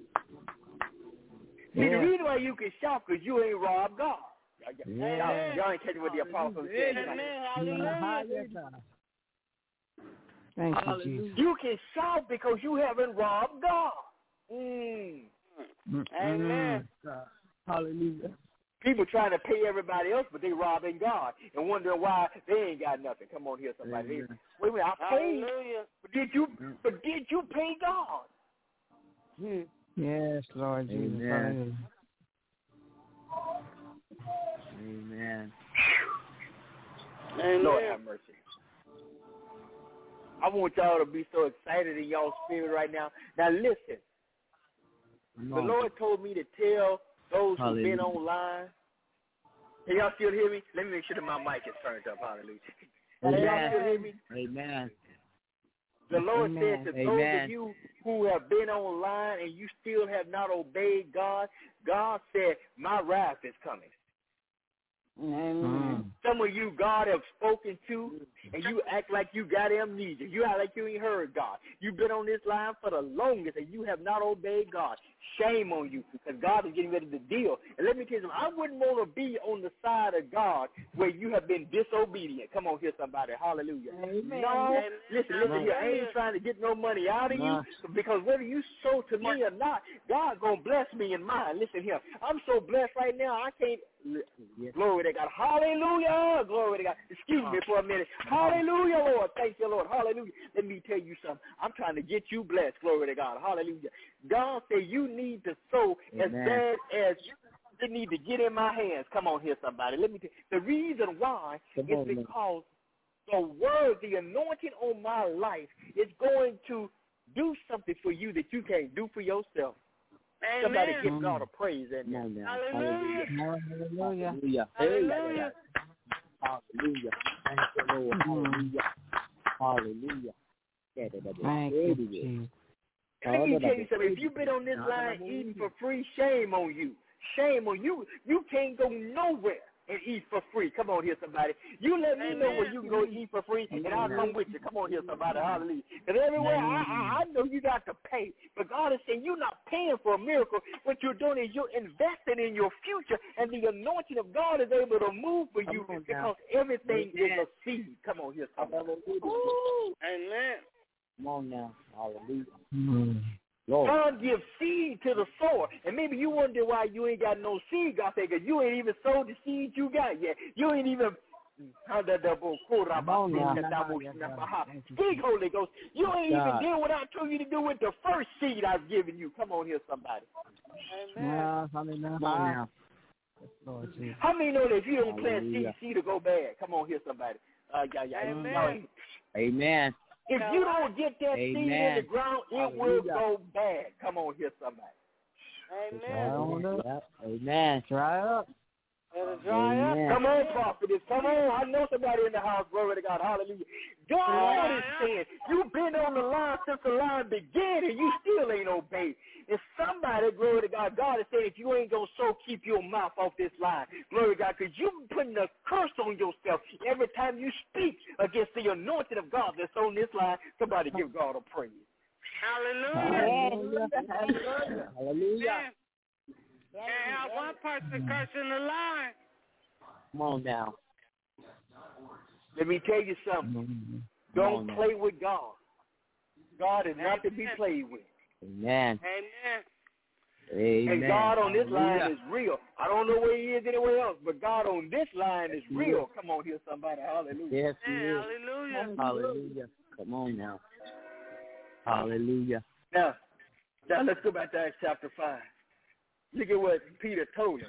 See, the reason why you can shout because you ain't robbed God. Y'all ain't catching what the apostle said. Hallelujah. Thank you, Jesus. You can shout because you haven't robbed God. Amen. Hallelujah. People trying to pay everybody else, but they robbing God and wondering why they ain't got nothing. Come on here, somebody. Wait a minute, I paid. But did you pay God? Yes, Lord Jesus. Hallelujah. Amen. Amen. Lord have mercy. I want y'all to be so excited in y'all spirit right now. Now listen. The Lord told me to tell those who've been online. Can y'all still hear me? Let me make sure that my mic is turned up. Hallelujah. Can y'all still hear me? Amen. The Lord Amen. said to those of you who have been online and you still have not obeyed God, God said, my wrath is coming. Amen. Some of you God have spoken to, and you act like you got amnesia. You act like you ain't heard God. You've been on this line for the longest, and you have not obeyed God. Shame on you, because God is getting ready to deal. And let me tell you something. I wouldn't want to be on the side of God where you have been disobedient. Come on here, somebody. Hallelujah. Amen. No, listen here. I ain't trying to get no money out of you, because whether you sow to me or not, God going to bless me in mine. Listen here. I'm so blessed right now, I can't. Glory to God. Hallelujah. Glory to God. Excuse me for a minute. Hallelujah, Lord. Thank you, Lord. Hallelujah. Let me tell you something. I'm trying to get you blessed. Glory to God. Hallelujah. God said you need to sow as bad as you need to get in my hands. Come on here, somebody. Let me tell you. The reason why is because the word, the anointing on my life is going to do something for you that you can't do for yourself. Amen. Somebody give God a praise in there. Hallelujah. Hallelujah. Hallelujah. Hallelujah. Thank you, Lord. Hallelujah. Thank you, Jesus. Let me tell you something. If you've been on this line eating for free, shame on you. Shame on you. You can't go nowhere and eat for free. Come on here, somebody. You let me know where you can go eat for free, and I'll come with you. Come on here, somebody. Hallelujah. Because everywhere I know you got to pay, but God is saying you're not paying for a miracle. What you're doing is you're investing in your future, and the anointing of God is able to move for you because everything is a seed. Come on here, somebody. Amen. Come on now. Hallelujah. God gives seed to the sower. And maybe you wonder why you ain't got no seed, God said, because you ain't even sowed the seed you got yet. You ain't even Speak, Holy Ghost. You ain't even did what I told you to do with the first seed I've given you. Come on here, somebody. Amen. How many know that if you don't plant seed will go bad? Come on here, somebody. Amen. If you don't get that seed in the ground, it will go bad. Come on here, somebody. Amen. Amen. Try up. Let it dry up. Come on, prophetess. Come on. I know somebody in the house. Glory to God. Hallelujah. God is saying, you've been on the line since the line began, and you still ain't obeyed. And somebody, glory to God, God is saying, if you ain't going to sow, keep your mouth off this line. Glory to God, because you're putting a curse on yourself every time you speak against the anointing of God that's on this line. Somebody give God a praise. Hallelujah. Hallelujah. Can't have one person cursing the line. Come on now. Let me tell you something. Don't play with God. God is not to be played with. Amen. Amen. And God on this line is real. I don't know where he is anywhere else, but God on this line is real. Come on here, somebody. Hallelujah. Yes, he is. Hallelujah. Hallelujah. Come on now. Hallelujah. Now let's go back to Acts chapter 5. Look at what Peter told us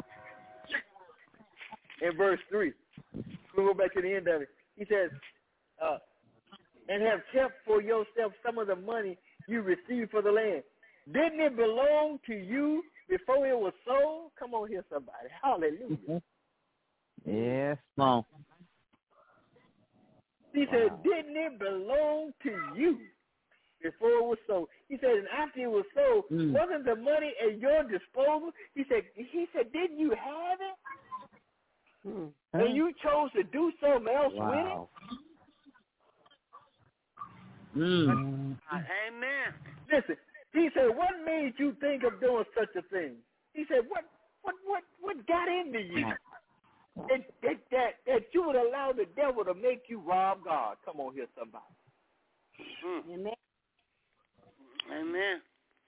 in verse 3. We'll go back to the end of it. He says, and have kept for yourself some of the money you received for the land. Didn't it belong to you before it was sold? Come on here, somebody. Hallelujah. Yes. Come on. He said, didn't it belong to you before it was sold? He said, and after it was sold, wasn't the money at your disposal? He said, didn't you have it? And you chose to do something else with it? Amen. Listen, he said, what made you think of doing such a thing? He said, what got into you? That you would allow the devil to make you rob God. Come on here, somebody. Amen. Amen.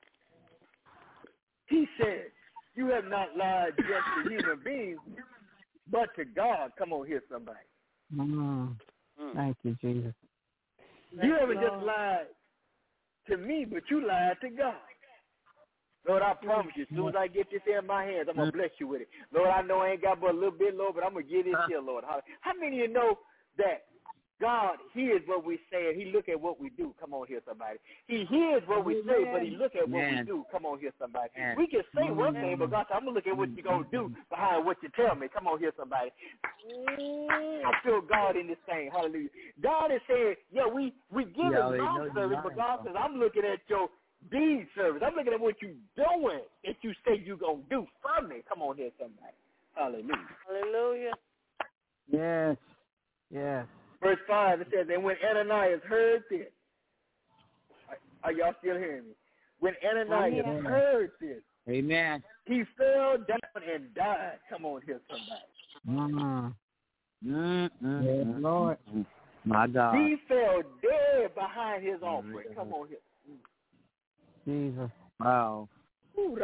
He said, you have not lied just to human beings, but to God. Come on here, somebody. Thank you, Jesus. You haven't just lied to me, but you lied to God. Lord, I promise you, as soon as I get this in my hands, I'm going to bless you with it. Lord, I know I ain't got but a little bit, Lord, but I'm going to get this here, Lord. How many of you know that God hears what we say and he look at what we do? Come on here, somebody. He hears what we say, but he look at what we do. Come on here, somebody. We can say one thing, but God said, I'm going to look at what you're going to do behind what you tell me. Come on here, somebody. I feel God in this thing. Hallelujah. God is saying, yeah, we give him mouth service, but God says, I'm looking at your deed service. I'm looking at what you doing that you say you going to do for me. Come on here, somebody. Hallelujah. Hallelujah. Yes. Yes. Verse 5, it says, and when Ananias heard this, are y'all still hearing me? When Ananias heard this, Amen. he fell down and died. Come on here, somebody. Yes, Lord. My God. He fell dead behind his offering. Come on here. Jesus. Wow. Right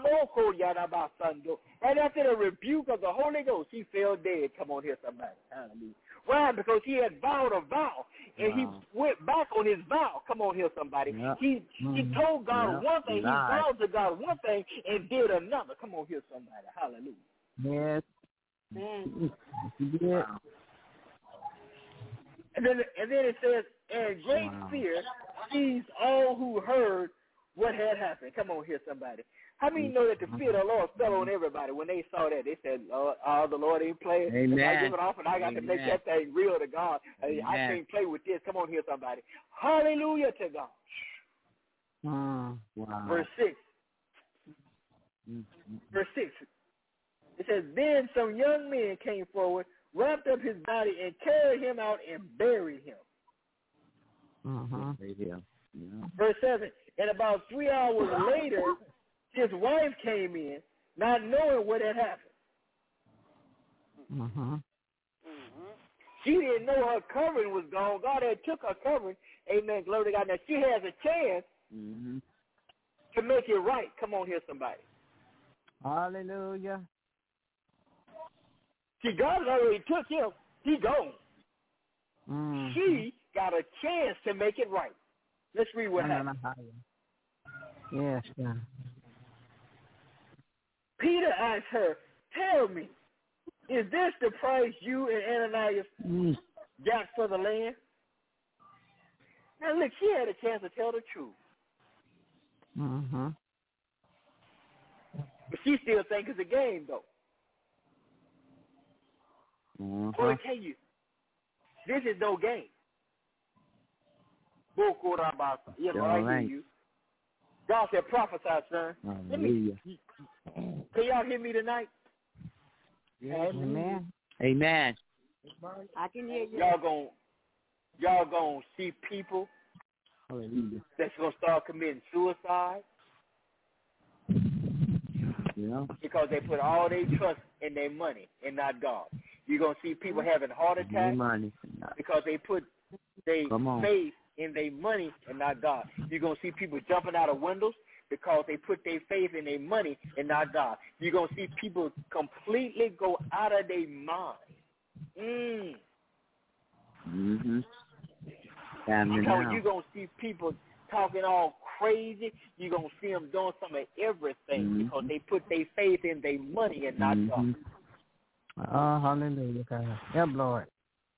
after the rebuke of the Holy Ghost, he fell dead. Come on here, somebody. Hallelujah. Why? Because he had vowed a vow, and he went back on his vow. Come on here, somebody. Yep. He told God one thing, he vowed to God one thing, and did another. Come on here, somebody. Hallelujah. Yes. Yes. And then it says, and great fear seized all who heard what had happened. Come on here, somebody. How many know that the fear of the Lord fell on everybody when they saw that? They said, the Lord ain't playing. Amen. If I give it off and I got to make that thing real to God. I can't play with this. Come on here, somebody. Hallelujah to God. Wow. Verse 6. Verse 6. It says, then some young men came forward, wrapped up his body, and carried him out and buried him. Verse 7. And about 3 hours later, his wife came in, not knowing what had happened. She didn't know her covering was gone. God had took her covering. Amen. Glory to God. Now she has a chance to make it right. Come on here, somebody. Hallelujah. See, God already took him. He gone. She got a chance to make it right. Let's read what happened. Yes, God. Peter asked her, tell me, is this the price you and Ananias got for the land? Now, look, she had a chance to tell the truth. But she still thinks it's a game, though. Boy, I tell you, this is no game. Yes, I hear you. God said, prophesy, son. Can y'all hear me tonight? Amen. Amen. I can hear you. Y'all gonna see people that's gonna start committing suicide because they put all their trust in their money and not God. You're gonna see people having heart attacks because they put their faith in their money and not God. You're going to see people jumping out of windows because they put their faith in their money and not God. You're going to see people completely go out of their mind. Because you're going to see people talking all crazy. You're going to see them doing some of everything because they put their faith in their money and not God. Oh, hallelujah, God. Help, Lord.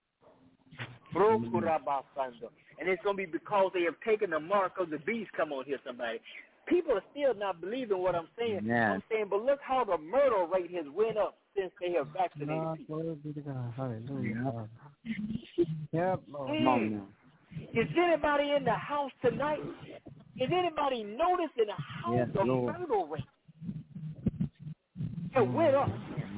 And it's going to be because they have taken the mark of the beast. Come on here, somebody. People are still not believing what I'm saying. Yeah. I'm saying, but look how the murder rate has went up since they have vaccinated people. Glory be to God. Hallelujah. Help, Lord. Is anybody in the house tonight? Is anybody noticing the house the murder rate? It went up.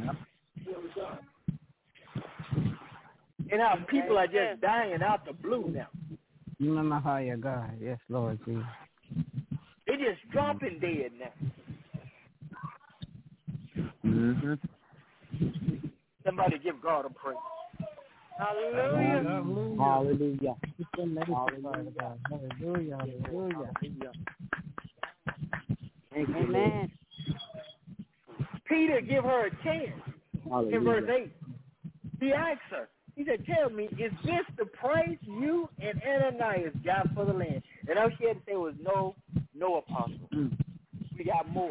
And how people are just dying out the blue now. God. Yes, Lord Jesus. They're just dropping dead now. Somebody give God a praise. Hallelujah. Hallelujah. Hallelujah. Hallelujah. Amen. Peter give her a chance. Hallelujah. In verse 8. He asked her, he said, tell me, is this the price you and Ananias got for the land? And all she had to say was, no, apostle. We got more.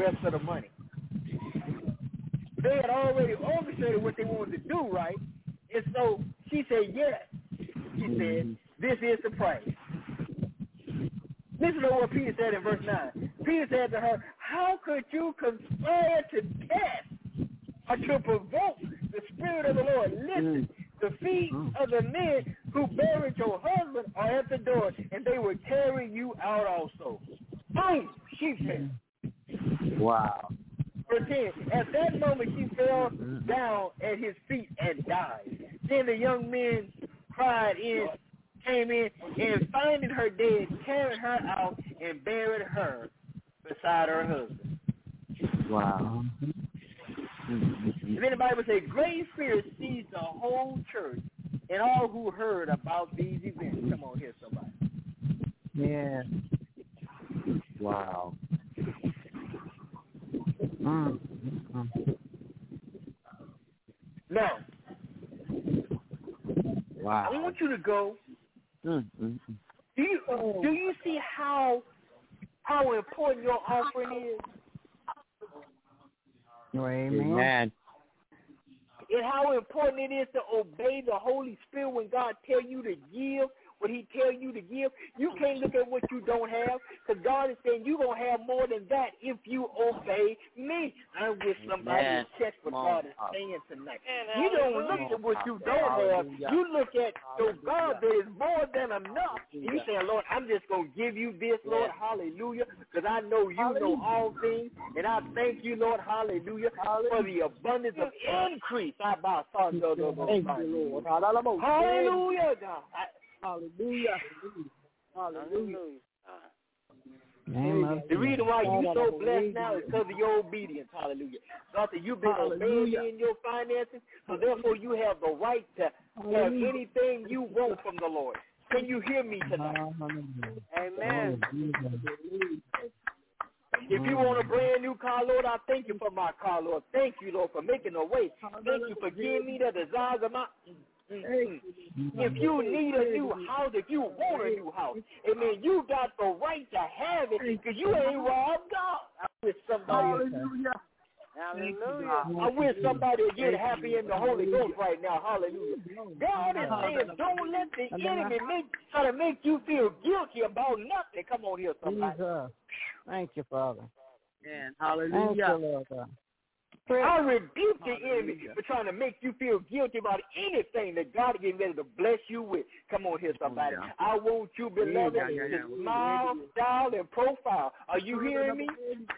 rest of the money. They had already orchestrated what they wanted to do, right? And so she said, yes. She said, this is the price. Listen to what Peter said in verse 9. Peter said to her, how could you conspire to test or to provoke the Spirit of the Lord? Listen, the feet of the men who buried your husband are at the door, and they will carry you out also. Boom! She fell. Wow. Verse 10, at that moment she fell down at his feet and died. Then the young men came in, and finding her dead, carried her out and buried her beside her husband. Wow. And then the Bible says, great fear seized the whole church and all who heard about these events. Come on here, somebody. Yeah. Wow. Now, wow. I want you to go. Do you see how important your offering is? Amen. And how important it is to obey the Holy Spirit when God tells you to give, what he tells you to give. You can't look at what you don't have, because God is saying you're going to have more than that if you obey me. I wish somebody would check what God is saying tonight. You don't look at what you don't have. You look at the God that is more than enough. And you say, Lord, I'm just going to give you this, Lord, hallelujah, because I know you know all things. And I thank you, Lord, hallelujah, for the abundance of increase. Thank you, Lord. Hallelujah, God. Hallelujah. Hallelujah. The reason why you're so blessed now is because of your obedience. Hallelujah. God, that you've been obeying in your finances, so therefore you have the right to have anything you want from the Lord. Can you hear me tonight? Amen. If you want a brand new car, Lord, I thank you for my car, Lord. Thank you, Lord, for making a way. Thank you for giving me the desires of my... If you need a new house, if you want a new house, amen, you got the right to have it because you ain't robbed God. I wish somebody, hallelujah. I wish somebody would get happy in the Holy Ghost right now. Hallelujah. God is saying, don't let the enemy try to make you feel guilty about nothing. Come on here, somebody. Thank you, Father. And hallelujah. Thank you, Lord God. I rebuke the enemy for trying to make you feel guilty about anything that God is getting ready to bless you with. Come on here, somebody. I want you, beloved, to smile, style, and profile. Are you hearing me?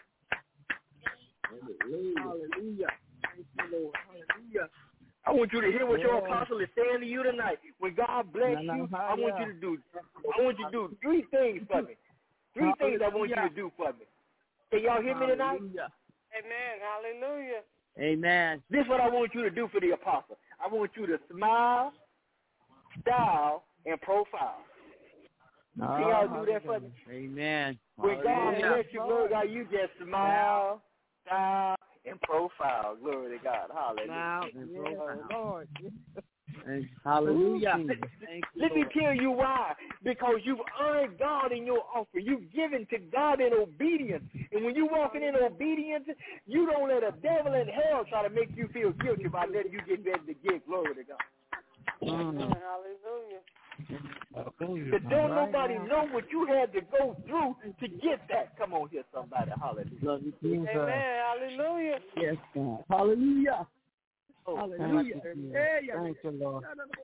Hallelujah. Thank you, Lord. Hallelujah. I want you to hear what your apostle is saying to you tonight. When God bless you, I want you to do 3 things for me. 3 things I want you to do for me. Can y'all hear me tonight? Amen. Hallelujah. Amen. This is what I want you to do for the apostle. I want you to smile, style, and profile. Can y'all do that for me? Amen. When God bless you, glory to God, you just smile, style, and profile. Glory to God. Hallelujah. Lord. Hallelujah. Let me tell you why. Because you've earned God in your offer. You've given to God in obedience. And when you're walking in obedience, you don't let a devil in hell try to make you feel guilty by letting you get ready to give. Glory to God. Hallelujah. But don't nobody know what you had to go through to get that. Come on here, somebody. Hallelujah. Amen. Hallelujah. Yes, God. Hallelujah. Oh, hallelujah. Thank you, Lord.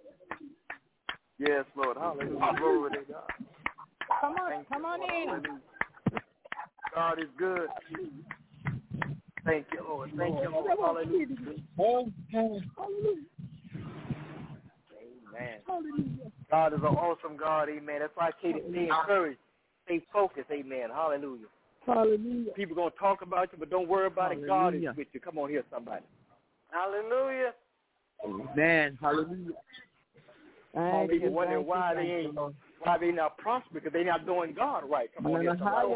Yes, Lord. Hallelujah. Glory to God. Come on in. Hallelujah. God is good. Thank you, Lord. Thank you, Lord. Hallelujah. Amen. God is an awesome God. Amen. That's why I say to stay encouraged. Stay focused. Amen. Hallelujah. Hallelujah. People going to talk about you, but don't worry about it. God is with you. Come on here, somebody. Hallelujah. Amen. Hallelujah. People wonder why they not prosper, because they not doing God right. Come on here, somebody.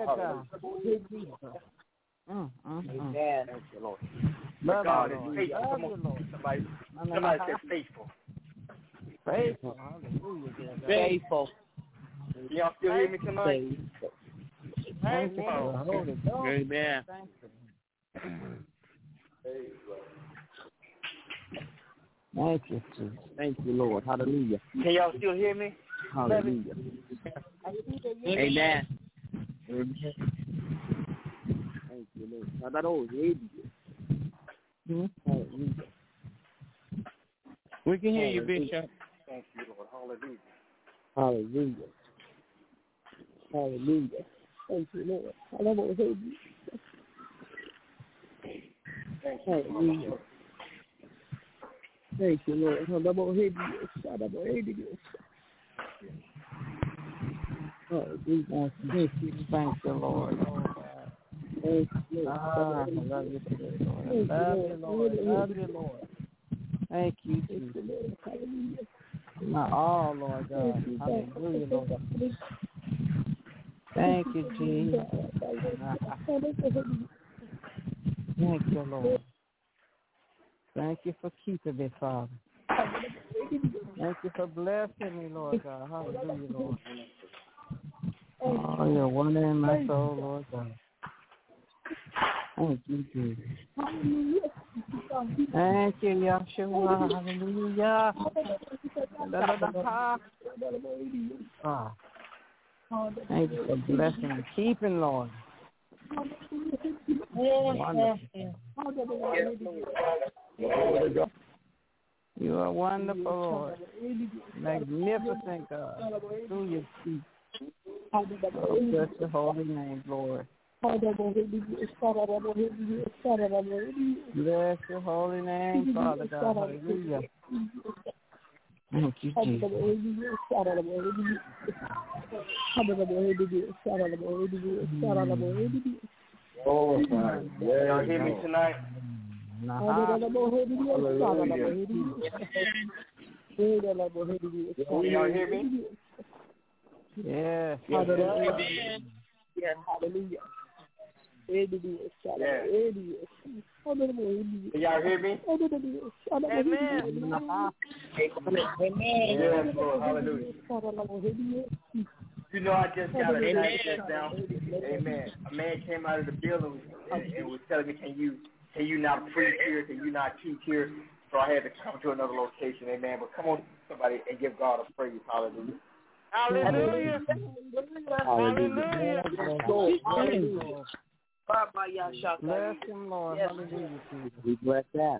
Amen. Thank you, Lord. But God is faithful. Come on. Somebody say faithful. Faithful. Hallelujah. Faithful. Y'all still hear me tonight? Thank you. Amen. Thank you, Jesus. Thank you, Lord. Hallelujah. Can y'all still hear me? Hallelujah. Amen. Thank you, Lord. Hallelujah. We can hear you, Bishop. Thank you, Lord. Hallelujah. Hallelujah. Hallelujah. Thank you, Lord. Hallelujah. Hallelujah. Thank you, Lord. Hallelujah. Thank you, Lord. Thank you, I love you today, Lord. I love you, Lord. I love you, Lord. Thank you, Jesus. My all, Lord God. Hallelujah, Lord. Thank you, Jesus. Thank you, Lord. Thank you for keeping me, Father. Thank you for blessing me, Lord God. Hallelujah, Lord. Oh, you're wonder in my soul, Lord God. Thank you, Jesus. Thank you, Yahshua. Hallelujah. Thank you for blessing and keeping, Lord. Wonderful. You are wonderful, Lord. Magnificent God. Through your feet. Oh, bless your holy name, Lord. Bless your holy name, Father God. Hallelujah. Thank you, Jesus. Oh, y'all hear me tonight? Hallelujah. Can y'all hear me? Yes. Hallelujah. Yes, hallelujah. Yes. Can y'all hear me? Amen. Yes, Lord. Hallelujah. You know, I just got a text just now. Amen. A man came out of the building and was telling me, can you not preach here? Can you not teach here? So I had to come to another location. Amen. But come on, somebody, and give God a praise. Hallelujah. Hallelujah. Hallelujah. Hallelujah. Bless him, Lord. Hallelujah, Jesus. We bless that.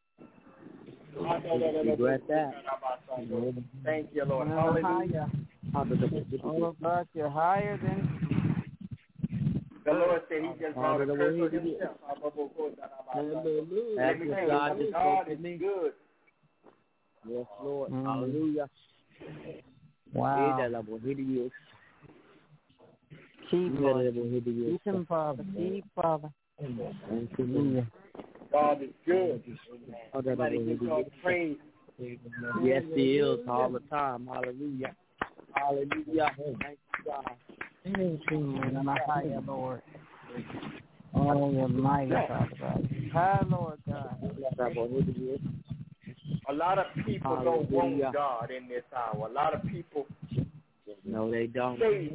We bless that. Thank you, Lord. Hallelujah. Oh, God, you're higher than... The Lord said he just brought a curse on himself. Let me tell you, God is good. Yes, Lord. Hallelujah. Wow. Keep, Lord. Keep him, Father. Keep, Father. Hallelujah. God is good. Somebody give God praise. Yes, he is all the time. Hallelujah. Hallelujah. Thank you, God. Thank you, Lord. Oh, you're mighty, Father God. Hi, Lord God. A lot of people don't want God in this hour. A lot of people no, they don't. say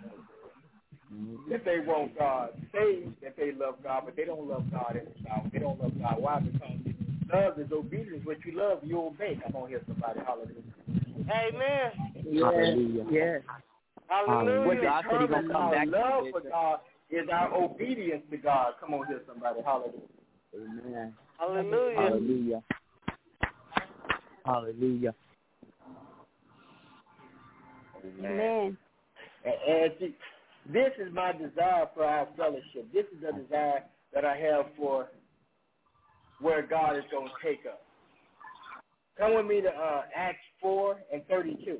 that they want God, say that they love God, but they don't love God in this hour. They don't love God. Why? Because love is obedience. What you love, you obey. Come on here, somebody. Hallelujah. Amen. Hallelujah. Yes. Hallelujah. What determines our love for God is our obedience to God. Come on here, somebody. Hallelujah. Amen. Hallelujah. Hallelujah. Hallelujah. Amen. And see, this is my desire for our fellowship. This is the desire that I have for where God is going to take us. Come with me to Acts 4:32.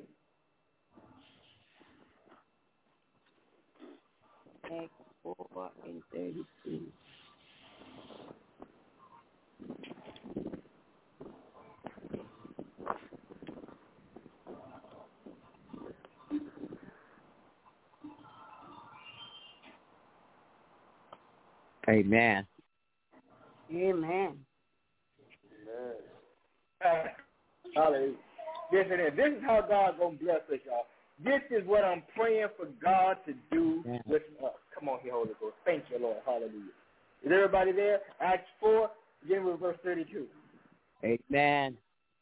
Acts 4:32. Amen. Amen. Hallelujah. Listen, this is how God's going to bless us, y'all. This is what I'm praying for God to do with us. Come on here, Holy Ghost. Thank you, Lord. Hallelujah. Is everybody there? Acts 4, beginning with verse 32. Amen.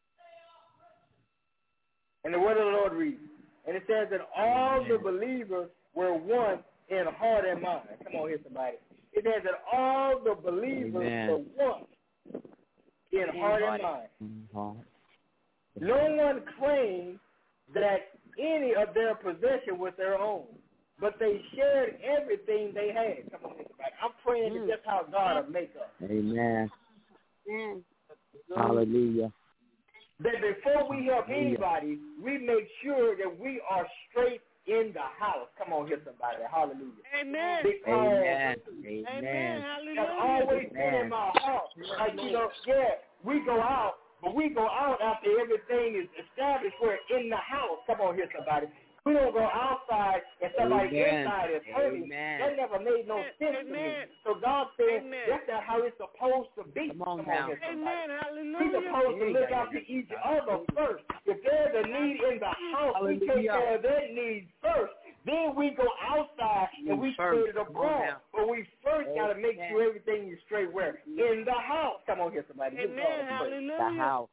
And the word of the Lord reads, and it says that all the believers were one in heart and mind. Come on here, somebody. It says that all the believers were one in heart and mind. No one claimed that any of their possession was their own, but they shared everything they had. Come on, everybody. I'm praying that that's how God will make us. Amen. Hallelujah. That before we help anybody, we make sure that we are straight in the house. Come on here, somebody. Hallelujah. Amen. Amen. Amen. Hallelujah. That's always been in my heart. Like, we go out, but we go out after everything is established. We're in the house. Come on here, somebody. We don't go outside and somebody inside is hurting. That never made no sense to me. So God said that's not how it's supposed to be. Come on here, Amen. Hallelujah. we're supposed to look out for each other first. If there's a need in the house, we take care of that need first. Then we go outside and we spread it abroad. But we first got to make sure everything is straight where? In the house. Come on here, somebody. Amen. Hallelujah. The house.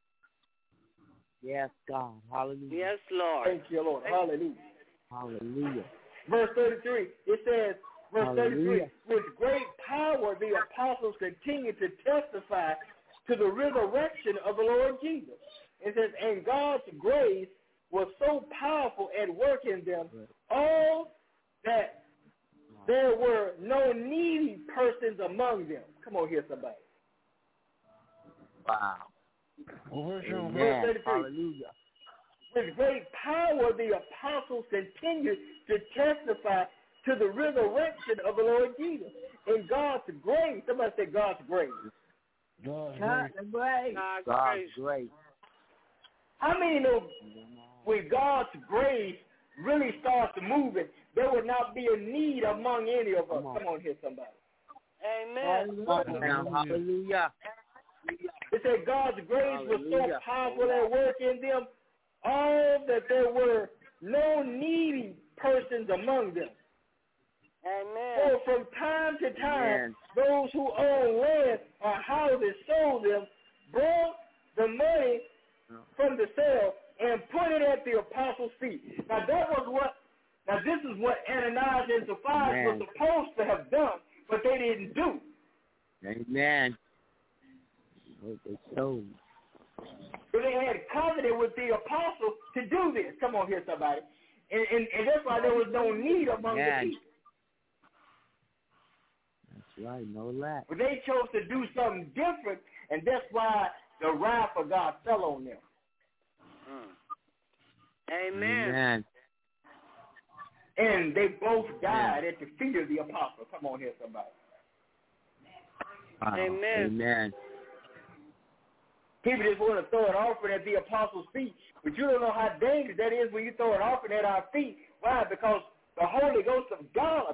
Yes, God. Hallelujah. Yes, Lord. Thank you, Lord. Hallelujah. Hallelujah. Verse 33, it says, verse 33, with great power the apostles continued to testify to the resurrection of the Lord Jesus. It says, and God's grace was so powerful at work in them, all that there were no needy persons among them. Come on here, somebody. Wow. Verse 33. Hallelujah. With great power the apostles continued to testify to the resurrection of the Lord Jesus. In God's grace, somebody say God's grace. God's grace. God's grace. How many know when God's grace really starts moving, there will not be a need among any of us? Come on here, somebody. Amen. Hallelujah. It said God's grace was so powerful at work in them, all that there were no needy persons among them. Amen. So from time to time, those who own land or houses sold them, brought the money from the sale and put it at the apostles' feet. Now this is what Ananias and Sapphira were supposed to have done, but they didn't do. Amen. What they sold. So they had covenant with the apostles to do this. Come on here, somebody. And that's why there was no need among the people. That's right, no lack. But they chose to do something different, and that's why the wrath of God fell on them. Amen. And they both died at the feet of the apostles. Come on here, somebody. Amen. Amen. People just want to throw an offering at the apostles' feet, but you don't know how dangerous that is when you throw an offering at our feet. Why? Because the Holy Ghost of God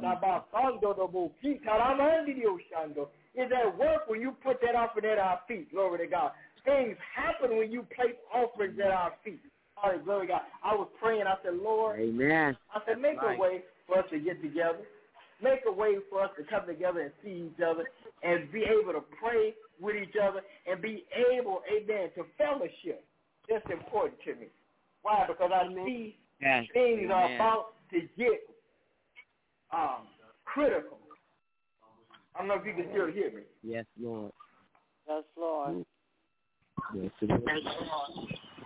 is at work when you put that offering at our feet. Glory to God. Things happen when you place offerings at our feet. All right, glory to God. I was praying. I said, Lord, Amen. I said, make a way for us to get together. Make a way for us to come together and see each other and be able to pray with each other and be able, amen, to fellowship. That's important to me. Why? Because I see things are about to get critical. I don't know if you can still hear me. Yes, Lord. Yes, Lord. Yes, Lord.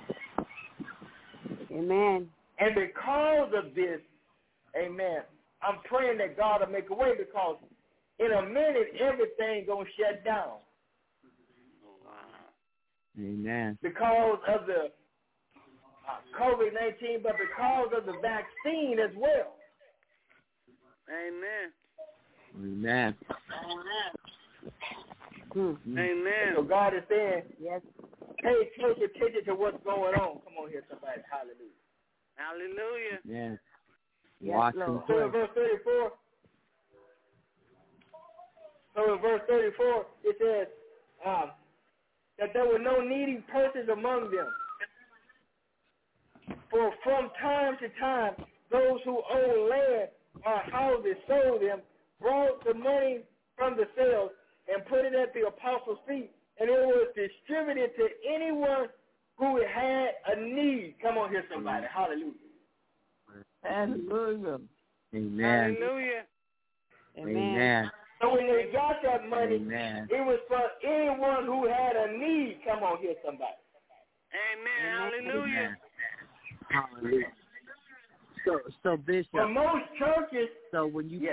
Amen. And because of this, amen, I'm praying that God will make a way, because in a minute, everything going to shut down. Amen. Because of the COVID-19, but because of the vaccine as well. Amen. Amen. Amen. So God is saying, pay close attention to what's going on. Come on here, somebody. Hallelujah. Hallelujah. Yeah. Yes, Lord. So in verse 34, it says that there were no needy persons among them. For from time to time, those who owned land or houses sold them, brought the money from the sales and put it at the apostles' feet, and it was distributed to anyone who had a need. Come on here, somebody. Hallelujah. Hallelujah. Amen. Hallelujah. Amen. So when they got that money, Amen. it was for anyone who had a need. Come on here, somebody. Amen. Hallelujah. Hallelujah. So Bishop. For most churches. So when you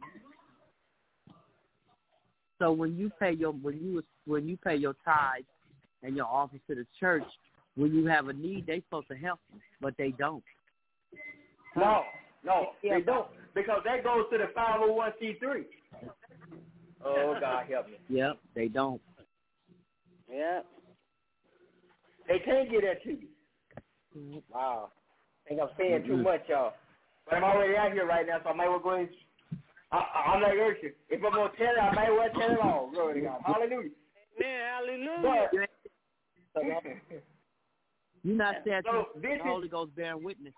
when you pay your tithes and your offers to the church, when you have a need, they supposed to help you, but they don't. No, they don't, because that goes to the 501c3. Oh, God help me. Yep, they don't. Yep. They can't get that to you. Wow. I think I'm saying too much, y'all. But I'm already out here right now, so I might as well go ahead. I'm like Urchin. If I'm going to tell it, I might as well tell it all. Glory to God. Hallelujah. Amen. Hallelujah. But, You're not saying so the Holy Ghost bearing witness.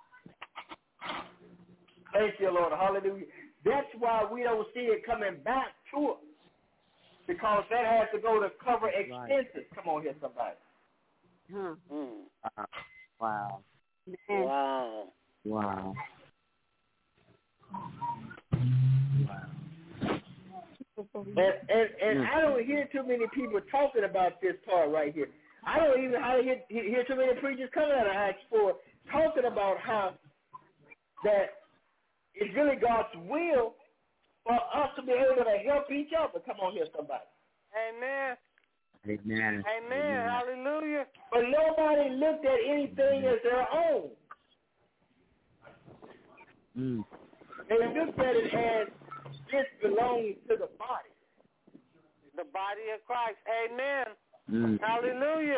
Thank you, Lord. Hallelujah. That's why we don't see it coming back to us, because that has to go to cover expenses. Right. Come on here, somebody. Wow. Wow. Wow. And I don't hear too many people talking about this part right here. I don't even hear too many preachers coming out of Acts 4 talking about how that it's really God's will for us to be able to help each other. Come on here, somebody. Amen. Amen. Amen. Hallelujah. But nobody looked at anything as their own. They looked at it as this belongs to the body. The body of Christ. Amen. Hallelujah.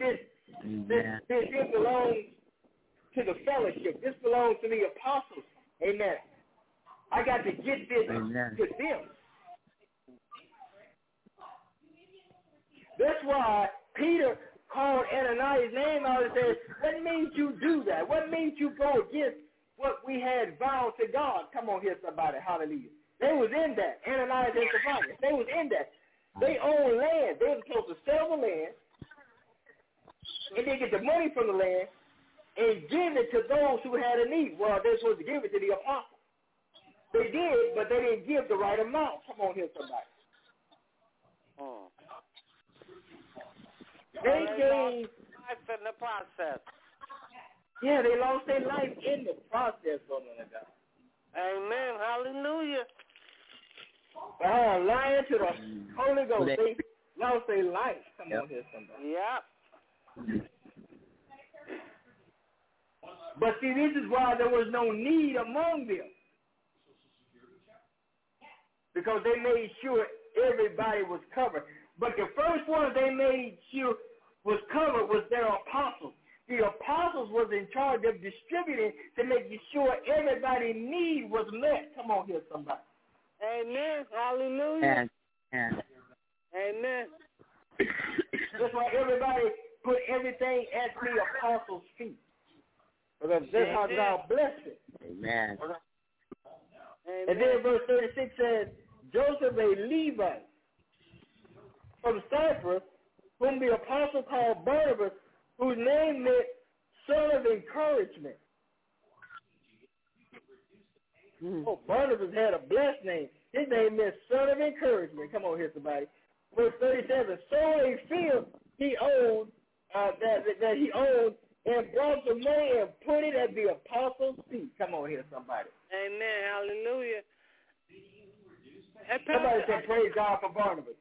This belongs to the fellowship. This belongs to the apostles. Amen. I got to get this to them. That's why Peter called Ananias' name out and said, what made you do that? What made you go against what we had vowed to God? Come on here, somebody. Hallelujah. They was in that. Ananias and Sapphira. They was in that. They owned land. They were supposed to sell the land and then get the money from the land and give it to those who had a need. Well, they're supposed to give it to the apostles. They did, but they didn't give the right amount. Come on here, somebody. They gave life in the process. Yeah, they lost their life in the process, woman of God. Amen. Hallelujah. Lying to the Holy Ghost. They lost their life. Come on here, somebody. Yep. But see, this is why there was no need among them. Because they made sure everybody was covered. But the first one they made sure was covered was their apostles. The apostles was in charge of distributing to make sure everybody's need was met. Come on here, somebody. Amen. Hallelujah. Amen. That's why everybody put everything at the apostles' feet. Because that's how God blessed it. Amen. And then verse 36 says, Joseph, a Levite from Cyprus, whom the apostle called Barnabas, whose name meant son of encouragement. Oh, Barnabas had a blessed name. His name meant son of encouragement. Come on here, somebody. Verse 37, sold a field he owned, that he owned, and brought the money and put it at the apostles' feet. Come on here, somebody. Amen. Hallelujah. Somebody said, praise God for Barnabas.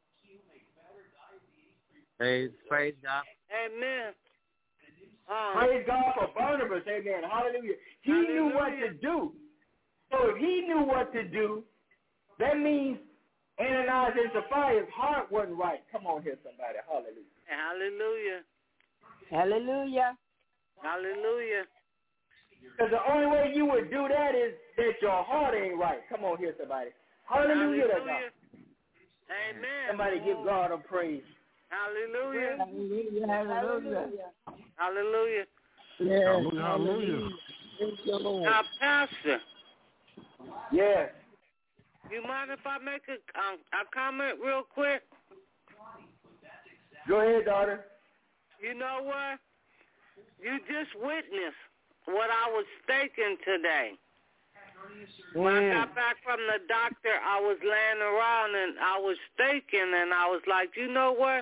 Praise God. Amen. Praise God for Barnabas. Amen. Hallelujah. He knew what to do. So if he knew what to do, that means Ananias and Sapphira's heart wasn't right. Come on here, somebody. Hallelujah. Hallelujah. Hallelujah. Because the only way you would do that is that your heart ain't right. Come on here, somebody. Hallelujah to God. Amen. Somebody give God a praise. Hallelujah. Hallelujah. Hallelujah. Yes. Hallelujah. Thank you, Lord. Now, Pastor. Yes. You mind if I make a comment real quick? Go ahead, daughter. You know what? You just witnessed what I was thinking today. When I got back from the doctor, I was laying around and I was thinking, and I was like, you know what?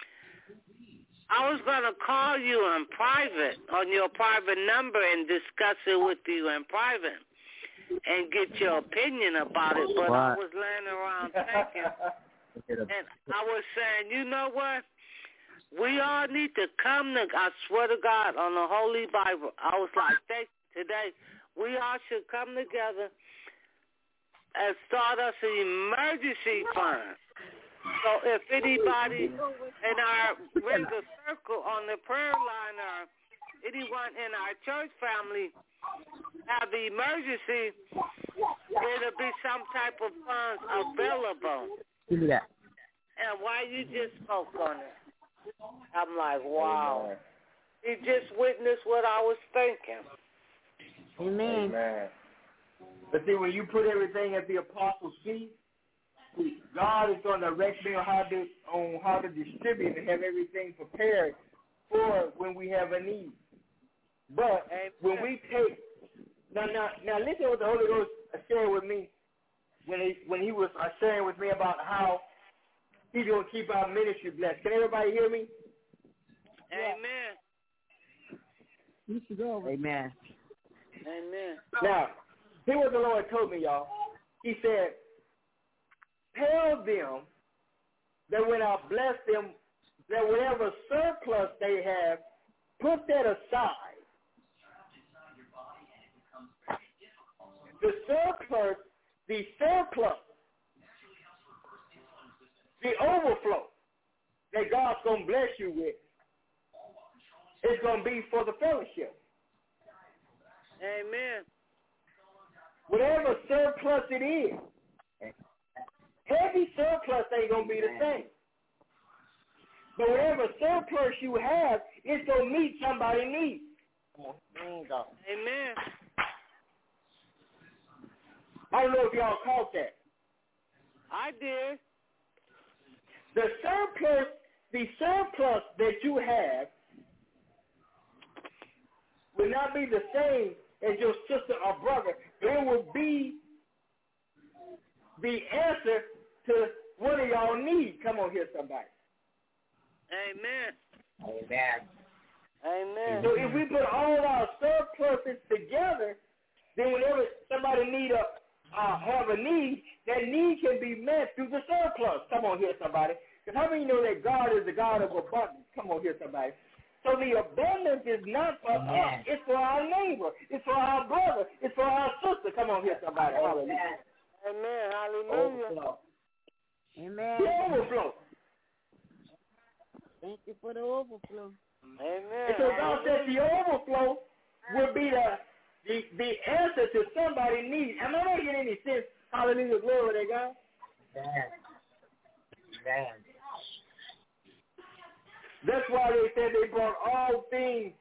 I was going to call you in private, on your private number, and discuss it with you in private and get your opinion about it. But I was laying around thinking, and I was saying, you know what? We all need to come to, I swear to God, on the Holy Bible. I was like, today, we all should come together and start us an emergency fund. So if anybody in our regular circle on the prayer line or anyone in our church family have the emergency, it'll be some type of funds available. Give me that. And why you just spoke on it? I'm like, wow. You just witnessed what I was thinking. Amen. Amen. But see, when you put everything at the apostles' feet, God is going to direct me on how to distribute and have everything prepared for when we have a need. But when we take now listen what the Holy Ghost shared with me when he was sharing with me about how He's going to keep our ministry blessed. Can everybody hear me? Amen. You should go. Amen. Amen. Now, here's what the Lord told me, y'all. He said, tell them that when I bless them, that whatever surplus they have, put that aside. The surplus, the overflow that God's going to bless you with is going to be for the fellowship. Amen. Whatever surplus it is, heavy surplus ain't going to be the same. But whatever surplus you have, it's going to meet somebody's needs. Amen. I don't know if y'all caught that. I did. The surplus that you have will not be the same as your sister or brother. It will be the answer to what do y'all need. Come on here, somebody. Amen. Amen. Amen. So if we put all our surpluses together, then whenever somebody have a need, that need can be met through the surplus. Come on here, somebody. Because how many know that God is the God of abundance? Come on here, somebody. So the abundance is not for us. It's for our neighbor. It's for our brother. It's for our sister. Come on here, somebody. Hallelujah. Amen. Hallelujah. Overflow. Amen. The overflow. Thank you for the overflow. Amen. And so God said the overflow will be the answer to somebody's need. Am I making any sense? Hallelujah. Glory to God. Amen. That's why they said they brought all things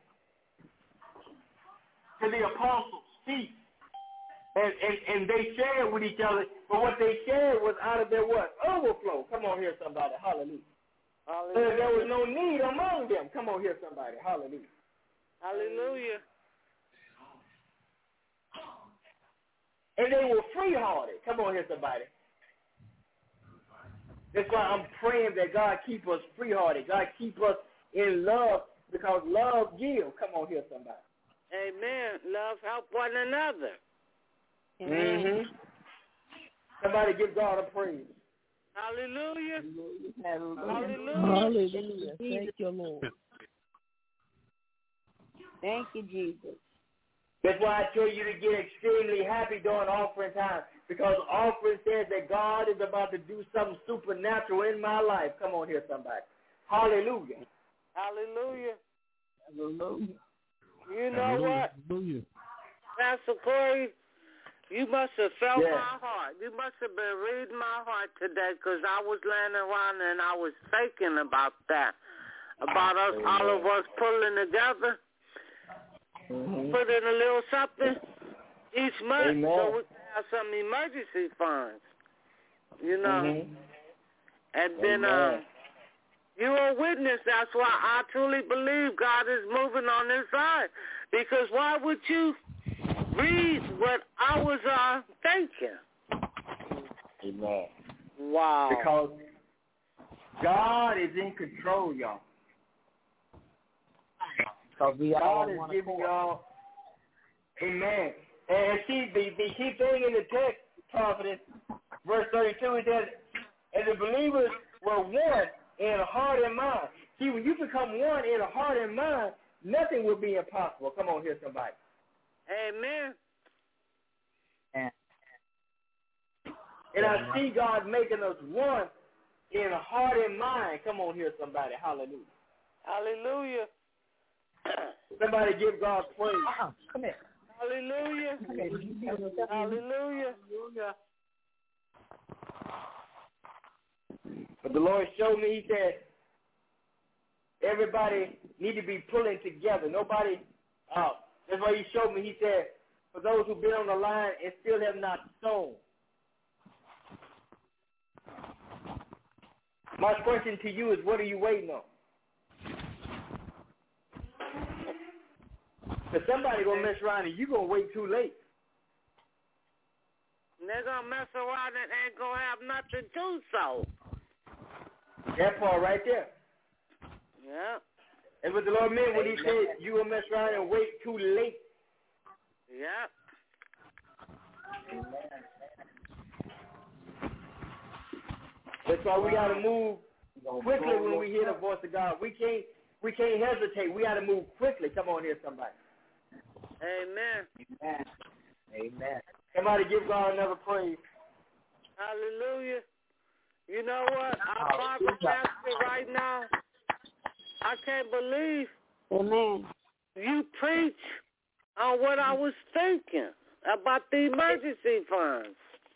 to the apostles' feet. And they shared with each other, but what they shared was out of their what? Overflow. Come on here, somebody. Hallelujah. Hallelujah. So there was no need among them. Come on here, somebody. Hallelujah. Hallelujah. And they were free-hearted. Come on here, somebody. That's why I'm praying that God keep us free-hearted. God keep us in love because love gives. Come on here, somebody. Amen. Love help one another. Mm-hmm. Somebody give God a praise. Hallelujah. Hallelujah. Hallelujah. Thank you, Lord. Thank you, Jesus. That's why I tell you to get extremely happy during offering time, because offering says that God is about to do something supernatural in my life. Come on here, somebody. Hallelujah. Hallelujah. Hallelujah. You know what? Hallelujah. Pastor Corey, you must have felt Yeah. my heart. You must have been reading my heart today, because I was laying around and I was thinking about that, about us, all of us pulling together, put in a little something each month so we can have some emergency funds. you know. Mm-hmm. And then you're a witness. That's why I truly believe God is moving on this side. Because why would you read what I was thinking? Amen. Wow. Because God is in control, y'all. Because we all God is want giving y'all, amen. And see, the key thing in the text, Prophet, verse 32, is that and the believers were one in heart and mind. See, when you become one in heart and mind, nothing will be impossible. Come on here, somebody. Amen. And I see God making us one in heart and mind. Come on here, somebody. Hallelujah. Hallelujah. Somebody give God praise. Come here. Hallelujah. Hallelujah. Hallelujah. But the Lord showed me, he said, everybody need to be pulling together. Nobody, that's why he showed me, he said, for those who've been on the line and still have not sown. My question to you is, what are you waiting on? Because somebody going to mess around and you're going to wait too late. They're going to mess around and ain't going to have nothing to sow. That part right there. Yeah. And what the Lord meant when he said you will mess around and wait too late. Yeah. That's why we got to move quickly when we hear the voice of God. We can't hesitate. We got to move quickly. Come on here, somebody. Amen. Amen. Amen. Somebody give God another praise. Hallelujah. You know what? Our Bible pastor right now, I can't believe you preach on what I was thinking about the emergency funds.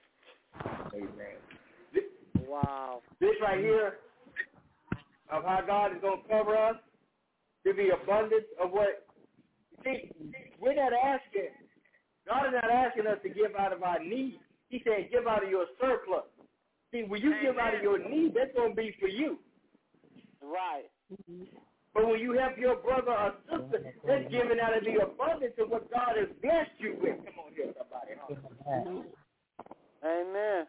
Amen. Wow. This right here of how God is going to cover us to be abundance of what. See, we're not asking. God is not asking us to give out of our need. He said, give out of your surplus. See, when you give out of your need, that's going to be for you. Right. But when you help your brother or sister, that's giving out of the abundance of what God has blessed you with. Come on here, somebody. Amen.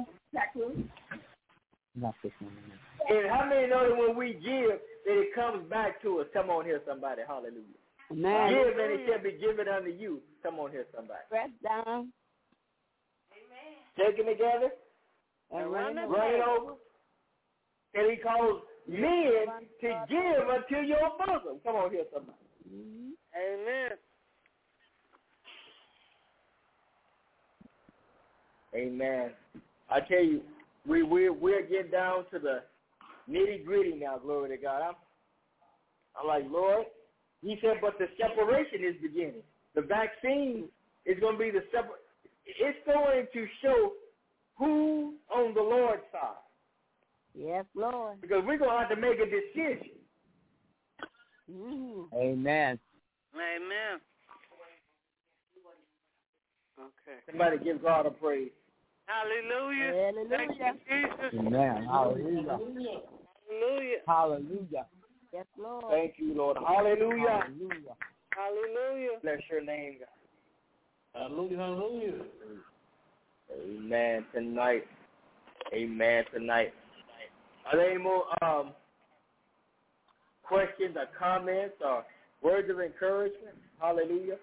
And how many know that when we give, that it comes back to us? Come on here, somebody. Hallelujah. Amen. Give and it shall be given unto you. Come on here, somebody. Press down. Taking together. And run it over. And he calls men to give unto your bosom. Come on here, somebody. Amen. Amen. I tell you, we're getting down to the nitty gritty now. Glory to God. I'm like, Lord. He said, but the separation is beginning. The vaccine is going to be the separate. It's going to show who on the Lord's side. Yes, Lord. Because we're going to have to make a decision. Amen. Amen. Okay. Somebody give God a praise. Hallelujah. Hallelujah. Thank you, Jesus. Amen. Hallelujah. Hallelujah. Hallelujah. Yes, Lord. Thank you, Lord. Hallelujah. Hallelujah. Hallelujah. Bless your name, God. Hallelujah. Hallelujah. Amen. Tonight. Amen. Tonight. Are there any more questions or comments or words of encouragement? Hallelujah.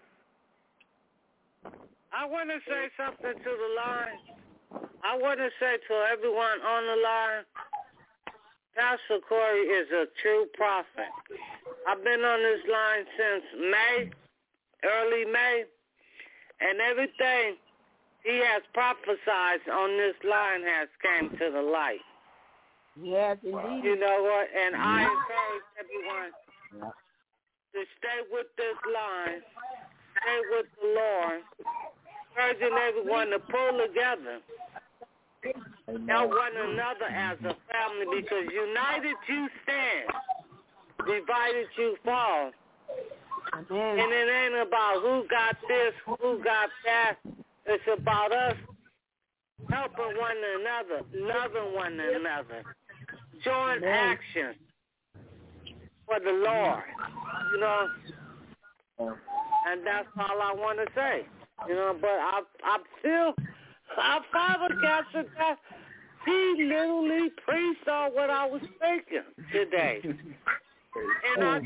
I want to say something to the line. I want to say to everyone on the line, Pastor Corey is a true prophet. I've been on this line since May, early May, and everything he has prophesied on this line has came to the light. Yes, indeed. You know what? And I encourage everyone to stay with this line, stay with the Lord, encouraging everyone to pull together, help one another as a family, because united you stand, divided you fall. Amen. And it ain't about who got this, who got that. It's about us helping one another, loving one another, showing action for the Lord, you know. And that's all I want to say, you know. But I feel our Father Castle, he literally preached on what I was thinking today. And I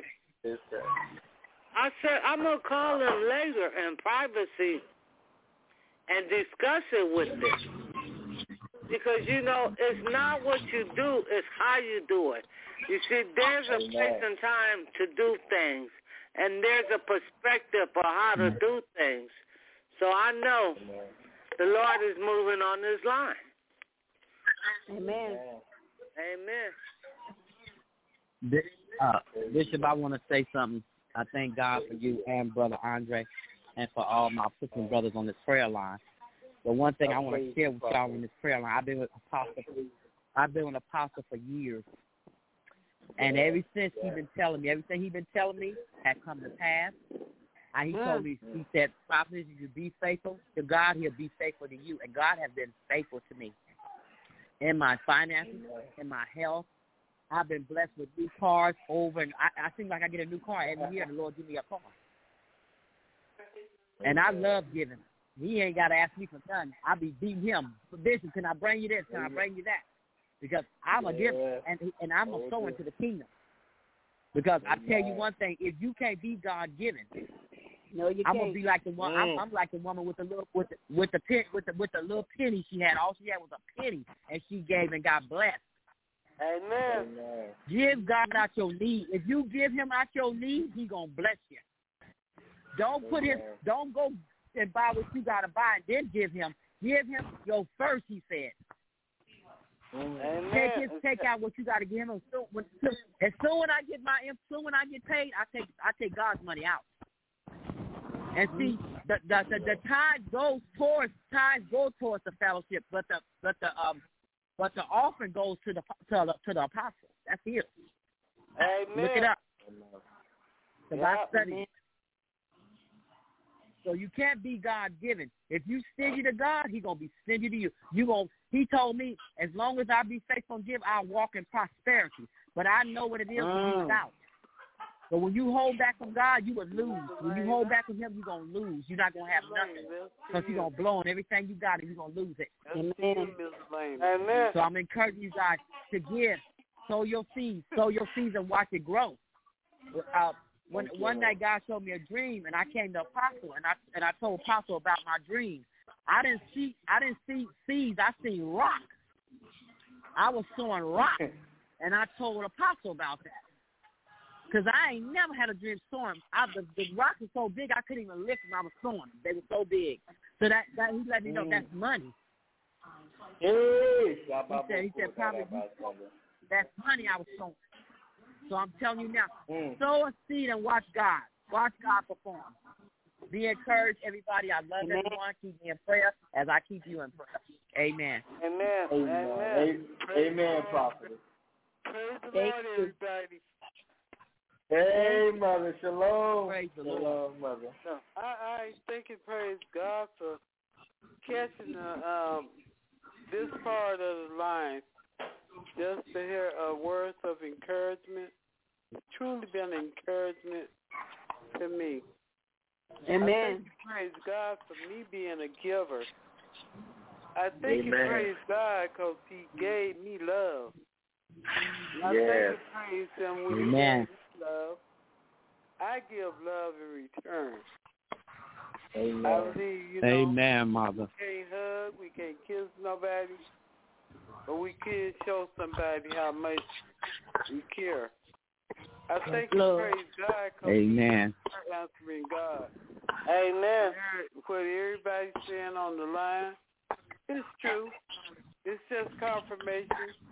said, I'm going to call him later in privacy and discuss it with him. Because, you know, it's not what you do, it's how you do it. You see, there's a place and time to do things, and there's a perspective for how to do things. So I know the Lord is moving on this line. Amen. Amen. Bishop, I want to say something. I thank God for you and Brother Andre and for all my sisters and brothers on this prayer line. But one thing I want to share with y'all in this prayer line, I've been with Apostle for years. And ever since he's been telling me, everything he's been telling me had come to pass. And he told me, he said, Prophet, you be faithful to God, he'll be faithful to you. And God has been faithful to me. In my finances, in my health, I've been blessed with new cars over, and I seem like I get a new car every year, and the Lord give me a car. And I love giving. He ain't got to ask me for nothing. I be beating him. Bishop, can I bring you this? Can I bring you that? Because I'm a giver, and I'm a sow into the kingdom. Because I tell you one thing, if you can't be God-given, no, you I'm can't. gonna be like the one. I'm like the woman with the little with the little penny she had. All she had was a penny, and she gave and got blessed. Amen. Give God out your need. If you give him out your need, he gonna bless you. Don't go and buy what you gotta buy and then give him. Give him your first, he said. Amen. Take out what you gotta give him. As soon when I get paid, I take God's money out. And see, the tithes go towards the fellowship, but the offering goes to the apostles. That's it. Amen. Look it up. Because I studied. So you can't be God-given. If you stingy to God, he's going to be stingy to you. He told me, as long as I be faithful and give, I'll walk in prosperity. But I know what it is to be without. But when you hold back from God, you will lose. When you hold back from him, you're going to lose. You're not going to have nothing. Because you're going to blow on everything you got and you're going to lose it. Amen. Amen. So I'm encouraging you guys to give. Sow your seeds. Sow your seeds and watch it grow. One day God showed me a dream, and I came to Apostle, and I told Apostle about my dream. I didn't see seeds. I seen rocks. I was sowing rocks, and I told Apostle about that. Because I ain't never had a dream sowing. The rocks were so big I couldn't even lift them. I was sowing them. They were so big. So that he let me know that's money. He said probably that's money I was sowing. So I'm telling you now, sow a seed and watch God. Watch God perform. Be encouraged, everybody. I love everyone. Keep me in prayer as I keep you in prayer. Amen. Amen. Amen. Amen, Prophet. Praise the Lord, everybody. Hey, Mother. Shalom. Praise the Lord. Shalom, Mother. I thank and praise God for catching this part of the line just to hear words of encouragement. It's truly been an encouragement to me. Amen. I thank and praise God for me being a giver. I thank and praise God because he gave me love. I thank and praise him when he gave me love. I give love in return. Amen. I believe, Amen, Mother. We can't hug, we can't kiss nobody, but we can show somebody how much we care. I thank and praise God because he's answering God. Amen. What everybody's saying on the line is true. It's just confirmation.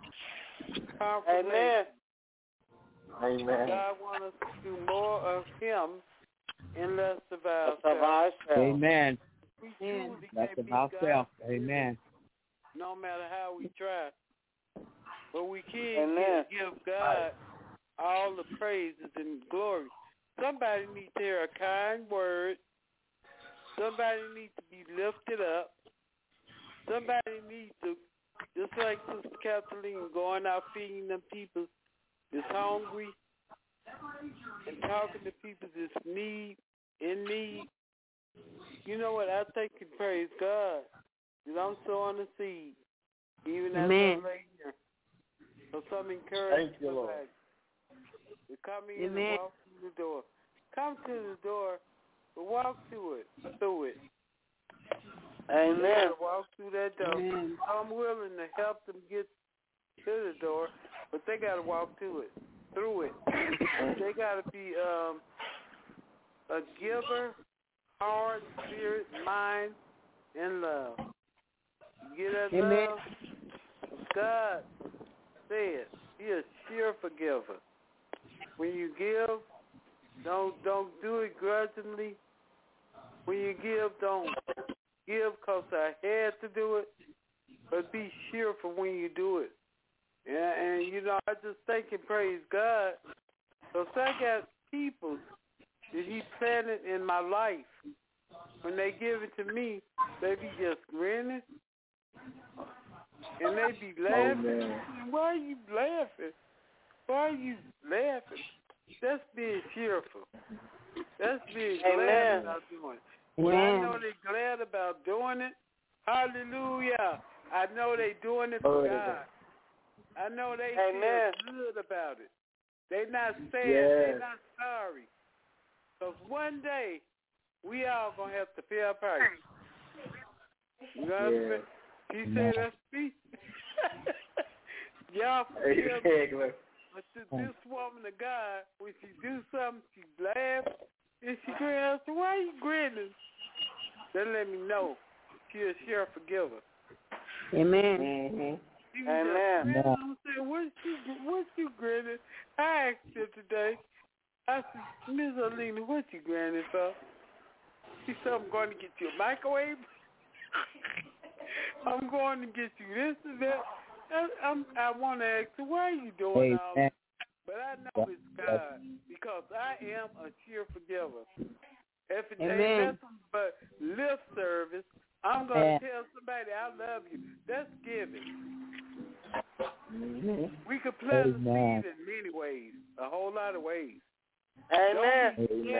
Amen. Amen. God wants us to do more of him and less of ourselves. Amen. We truly less can't of be ourselves. God, Amen. no matter how we try. But we can give God all the praises and glory. Somebody needs to hear a kind word. Somebody needs to be lifted up. Somebody needs to, just like Sister Kathleen, going out feeding them people that's hungry and talking to people that's in need. You know what? I think and praise God that I'm sowing a seed, even as I lay here, for some encouragement. Thank you, Lord. To come in and walk through the door. Come to the door, but walk through it. Amen. They gotta walk through that door. Amen. I'm willing to help them get to the door, but they got to walk through it. They got to be a giver, heart, spirit, mind, and love. You get that love? God said He is sheer forgiver. When you give, don't do it grudgingly. When you give, don't give because I had to do it, but be cheerful when you do it. And you know, I just thank and praise God because I got people that He planted in my life. When they give it to me, they be just grinning and they be laughing. Why are you laughing? Why are you laughing? That's being cheerful. That's being glad about doing it. When I know they're glad about doing it, hallelujah. I know they're doing it for God. I know they feel good about it. They're not sad. They're not sorry. Because one day, we all going to have to pay a price. You know what I'm saying? He said that's me. Y'all forgive me. But this woman of God, when she do something, she laughs and she grins. So why are you grinning? That let me know she a sheer forgiver. Amen. Mm-hmm. Amen. I'm saying, what you grinning? I asked her today. I said, Miss Alina, what you grinning for? She said, I'm going to get you a microwave. I'm going to get you this and that. I want to ask her, why are you doing all this? But I know it's God because I am a sheer forgiver. If it ain't nothing but lip service, I'm going to tell somebody I love you. That's giving. We could plant a seed in many ways, a whole lot of ways. Amen.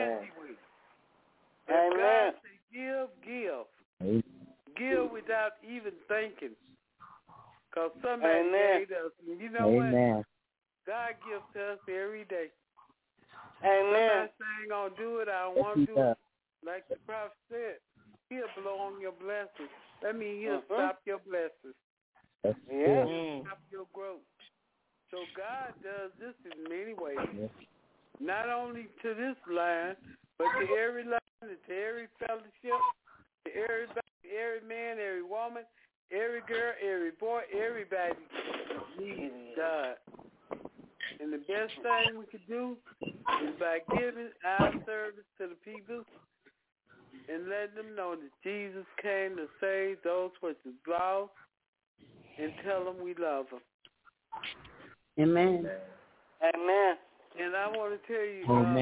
God say, give. Give without even thinking. Because somebody gave us. And you know what? God gives to us every day. Amen. Somebody saying going to do it, I don't want to do it. Like the prophet said, He'll blow on your blessings. That means He'll stop your blessings. Stop your growth. So God does this in many ways. Not only to this line, but to every line, to every fellowship, to every man, every woman, every girl, every boy, everybody needs God. And the best thing we could do is by giving our service to the people and letting them know that Jesus came to save those which is lost and tell them we love them. Amen. And I want to tell you,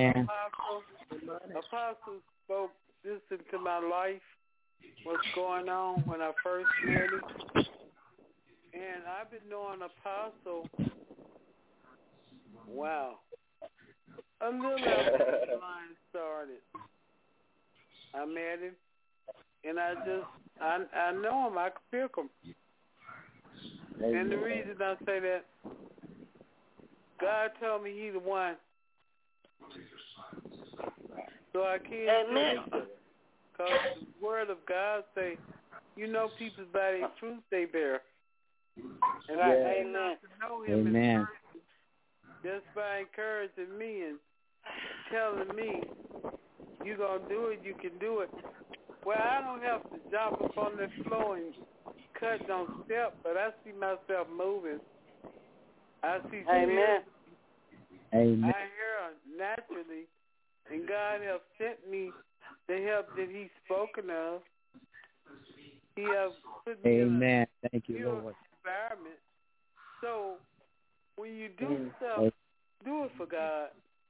Apostle spoke this into my life, what's going on when I first met him. And I've been knowing Apostle, a little after the line started. I met him, and I know him. I can pick him. And the reason I say that, God told me He's the one. So I can't say it. Because the word of God say, you know people by their fruit they bear. And I came not to know Him in person just by encouraging me and telling me, you going to do it, you can do it. Well, I don't have to jump up on the floor and cut no step, but I see myself moving. I see spiritually. I hear naturally, and God has sent me the help that He's spoken of. He has put me in a environment. So when you do stuff, do it for God.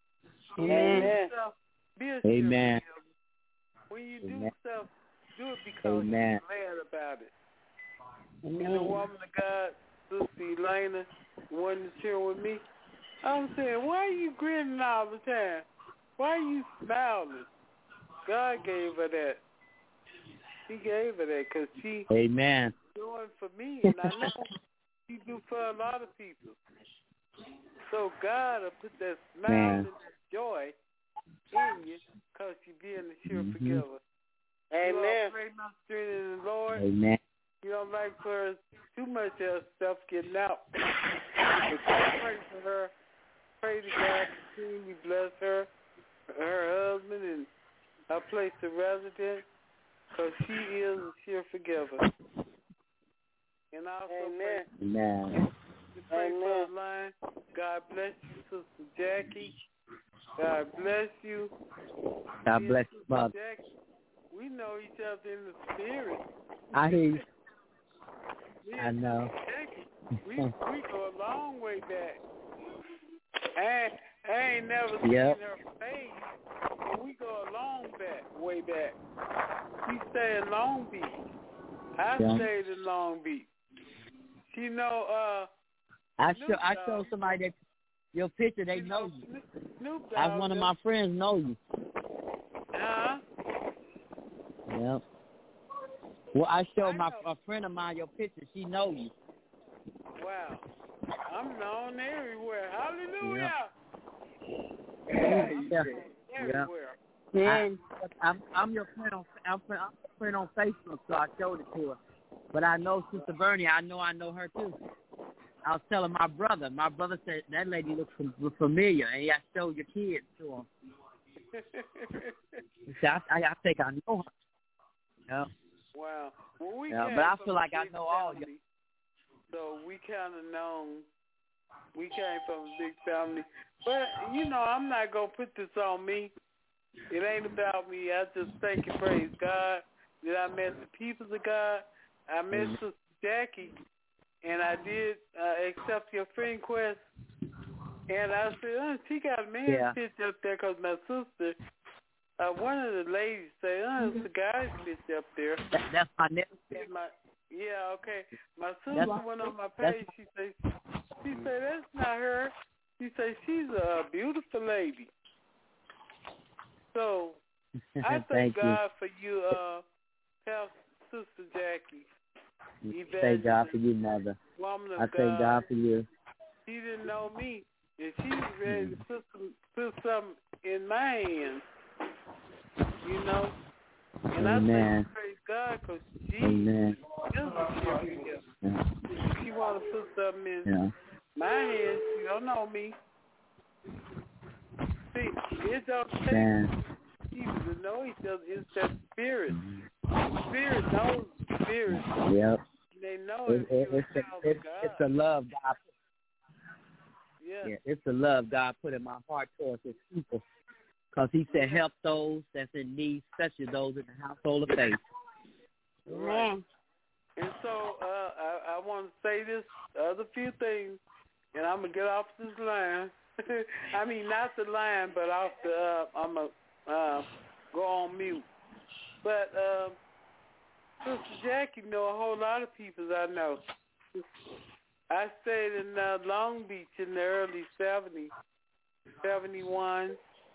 Be a When you do stuff, do it because you're glad about it. And the woman of God, Sister Elena, wanted to share with me. I'm saying, why are you grinning all the time? Why are you smiling? God gave her that. He gave her that because she Amen. doing for me, and I know she do for a lot of people. So God will put that smile and that joy in you because you being a sure forgiver. Amen. You all pray my strength in the Lord. Amen. You don't like for too much of stuff getting out. But I pray for her. Pray to God to continue to bless her, her husband, and her place of residence, because she is a sure forgiver. And also pray for the line. God bless you, Sister Jackie. God bless you. God bless you, Father. Jackie, we know each other in the spirit. I hear you. I know. Jackie, we go a long way back. I ain't never seen her face, but we go a long way back. She stayed in Long Beach. I stayed in Long Beach. She know, I show somebody that your picture, they know you. Snoop Dogg. As one of my friends know you. Huh? Yep. Well, I showed a friend of mine your picture. She know you. Wow. I'm known everywhere. Hallelujah. Everywhere. Yeah. I'm your friend on friend on Facebook, so I showed it to her. But I know Sister Bernie. I know her too. I was telling my brother. My brother said that lady looks familiar, and I showed your kids to him. See, I think I know her. Yeah. Wow. Well, but I feel like I know all you. So we kind of known. We came from a big family. But, I'm not going to put this on me. It ain't about me. I just thank and praise God that I met the people of God. I met Sister Jackie, and I did accept your friend request. And I said, she got a man's picture up there because my sister, one of the ladies said, it's a guy's picture up there. That's my nephew. Yeah, okay. My sister went on my page. She said, that's not her. She said, she's a beautiful lady. So, I thank God for you, Sister Jackie. Thank God for you, Mother. Woman of I thank God for you. She didn't know me, and she was ready to put something in my hands, And I thank praise God because she is a gift. She want to put something in my hands. She don't know me. See, it don't take people to know each other. It's that spirit. Spirit knows spirit. Yep. They know it's a love God. Yeah, it's the love God put in my heart towards His people. Because He said, help those that's in need, especially those in the household of faith. Right. And so I want to say this other few things, and I'm going to get off this line. I mean, not the line, but off the, I'm going to go on mute. But Sister Jackie know a whole lot of people I know. I stayed in Long Beach in the early 70s, 71.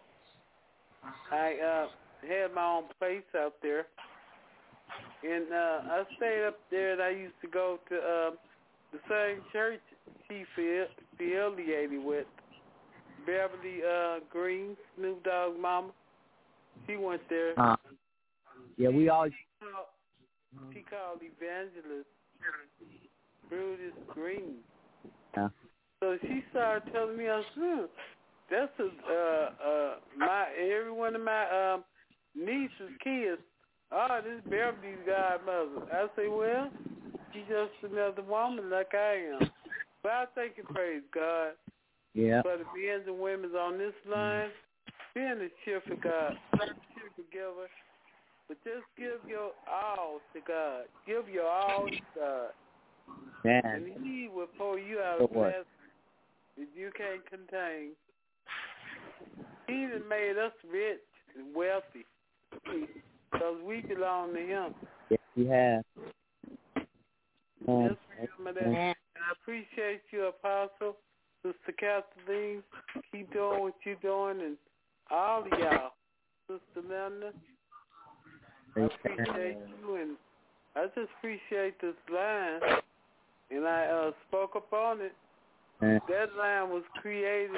I had my own place out there. And I stayed up there, and I used to go to the same church she affiliated with, Beverly Green, Snoop Dogg mama. She went there. We always... She called Evangelist Brutus Green. So she started telling me, I said, that's every one of my nieces' kids. This Beverly's godmother. I say, well, she's just another woman like I am. But I thank and praise God for the men and women on this line, being a cheerful God, cheerful giver. But just give your all to God. Give your all to God. And He will pour you out a blessing that you can't contain. He done made us rich and wealthy because we belong to Him. Yes, He has. Just remember that. And I appreciate you, Apostle, Sister Kathleen. Keep doing what you're doing, and all of y'all, Sister Linda. I appreciate you, and I just appreciate this line. And I spoke up on it. That line was created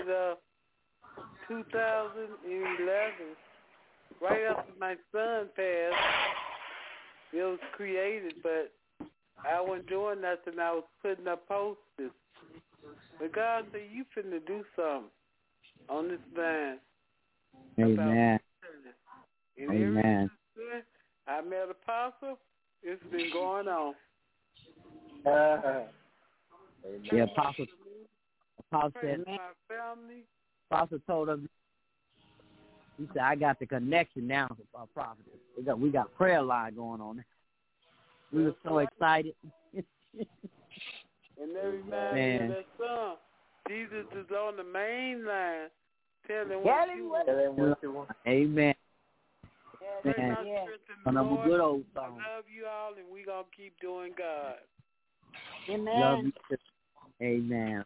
2011, right after my son passed. It was created, but I wasn't doing nothing. I was putting up posters. But God said, you finna do something on this line. Amen. Amen. I met Apostle. It's been going on. Yeah, Apostle said, Apostle told us, he said, I got the connection now with our prophet. We got prayer line going on. We were so excited. And that reminds me of that song. Jesus is on the main line. Tell him what you want. Amen. Yeah. Another good old song. I love you all, and we're going to keep doing God. Amen. Love you. Amen.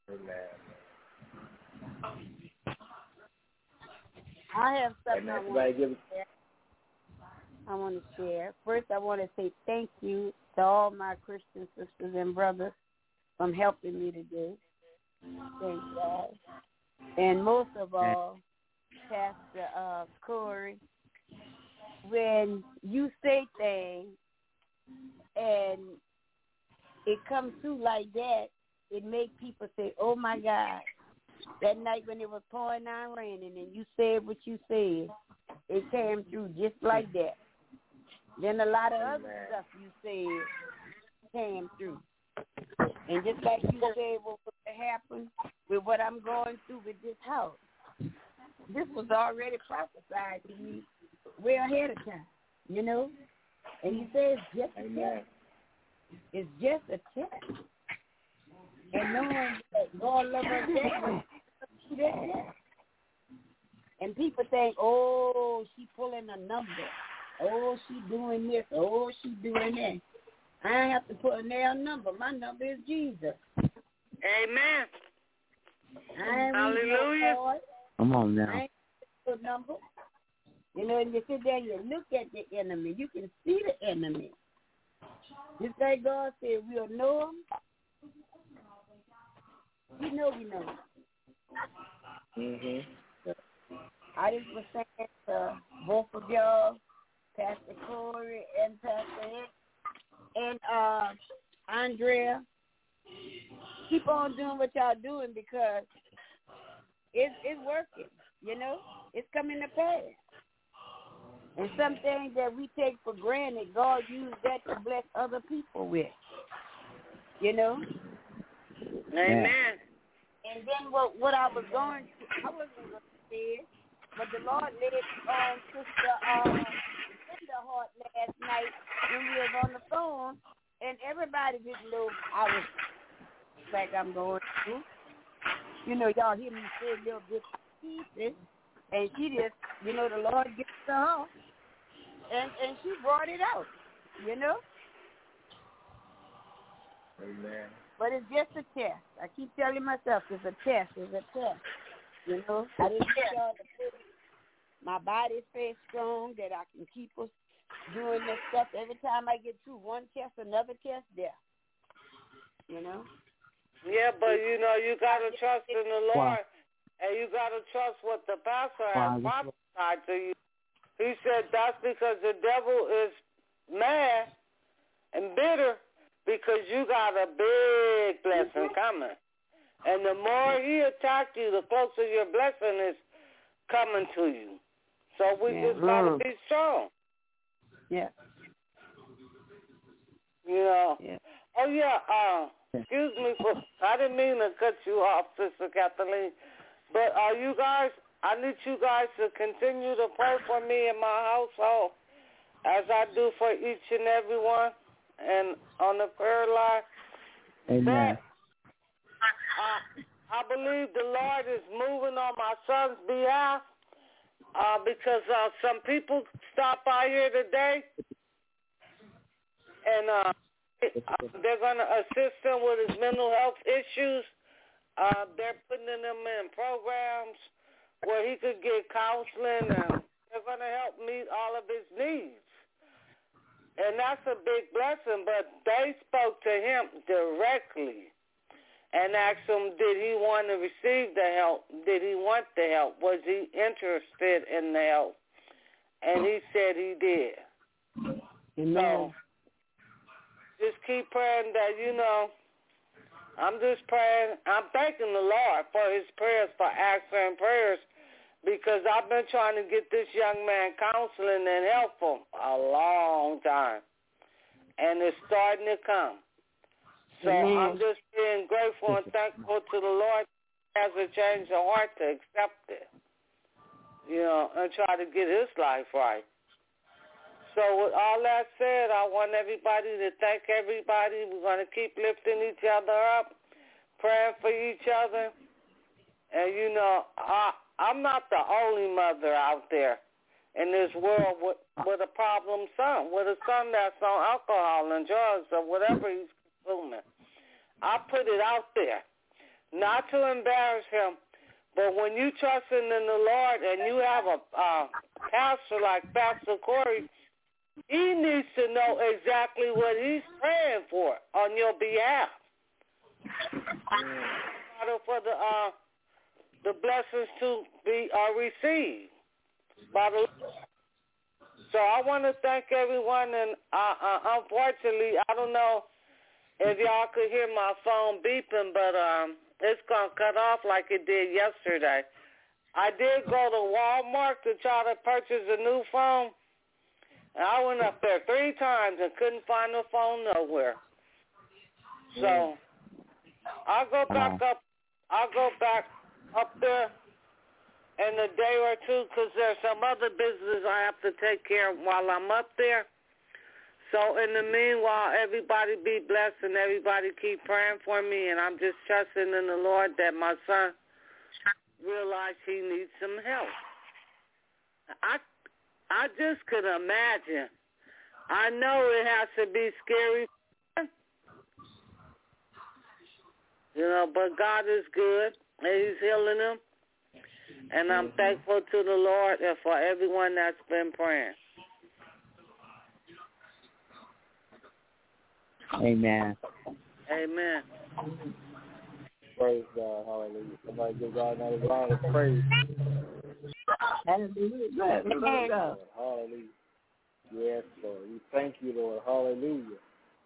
I have something I want to share. First, I want to say thank you to all my Christian sisters and brothers from helping me today. Thank God. And most of all, Pastor Corey, when you say things and it comes through like that, it makes people say, oh, my God. That night when it was pouring down raining and you said what you said, it came through just like that. Then a lot of other stuff you said came through. And just like you said what would happen with what I'm going through with this house, this was already prophesied to me way ahead of time, you know? And you say it's just a test. It's just a test. And knowing that God loves us that. And people think, oh, she pulling a number. Oh, she doing this. Oh, she doing that. I have to put a nail number. My number is Jesus. Amen. Hallelujah. Come on now. I ain't put a number. You know, and you sit there and you look at the enemy. You can see the enemy. Just like God said, we'll know him. We know. Mm-hmm. So, I just was saying to both of y'all, Pastor Corey and Pastor X, and Andrea, keep on doing what y'all doing because it's working, you know? It's coming to pass. And some things that we take for granted, God used that to bless other people with, you know? Amen. And then what I was going to, I wasn't going to say it, but the Lord led on Sister Linda Hart last night when we was on the phone, and everybody didn't know I was like I'm going through. You know, y'all hear me say a little bit pieces, and she just, you know, the Lord gets to her, and she brought it out, you know. Amen. But it's just a test. I keep telling myself it's a test. You know, I didn't get y'all to put my body stays strong, that I can keep us doing this stuff. Every time I get through one test, another test there. You know? Yeah, but, you know, you got to trust in the Lord, and you got to trust what the pastor has prophesied to you. He said that's because the devil is mad and bitter because you got a big blessing coming. And the more he attacks you, the closer your blessing is coming to you. So we just got to be strong. Yeah. You know. Yeah. Oh, yeah. Excuse me I didn't mean to cut you off, Sister Kathleen. But you guys, I need you guys to continue to pray for me and my household as I do for each and every one and on the prayer line. Amen. I believe the Lord is moving on my son's behalf because some people stopped by here today and they're going to assist him with his mental health issues. They're putting him in programs where he could get counseling, and they're going to help meet all of his needs. And that's a big blessing, but they spoke to him directly and asked him, did he want to receive the help? Did he want the help? Was he interested in the help? And he said he did. Amen. So just keep praying that, I'm just praying. I'm thanking the Lord for his prayers, for answering prayers, because I've been trying to get this young man counseling and help him a long time. And it's starting to come. So I'm just being grateful and thankful to the Lord as a change of heart to accept it, and try to get his life right. So with all that said, I want everybody to thank everybody. We're going to keep lifting each other up, praying for each other. And, I'm not the only mother out there in this world with a problem son, with a son that's on alcohol and drugs or whatever he's consuming. I put it out there, not to embarrass him, but when you trusting in the Lord and you have a pastor like Pastor Corey, he needs to know exactly what he's praying for on your behalf. For the blessings to be received by the Lord. So I want to thank everyone, and unfortunately, I don't know if y'all could hear my phone beeping, but it's going to cut off like it did yesterday. I did go to Walmart to try to purchase a new phone, and I went up there 3 times and couldn't find the phone nowhere. So I'll go back up. I'll go back up there in a day or two because there's some other business I have to take care of while I'm up there. So in the meanwhile, everybody be blessed and everybody keep praying for me. And I'm just trusting in the Lord that my son realized he needs some help. I just could imagine. I know it has to be scary, but God is good, and he's healing him. And I'm thankful to the Lord and for everyone that's been praying. Amen. Amen. Praise God. Hallelujah. Somebody give God another round of praise. Hallelujah. Hallelujah. Yes, Lord. We thank you, Lord. Hallelujah.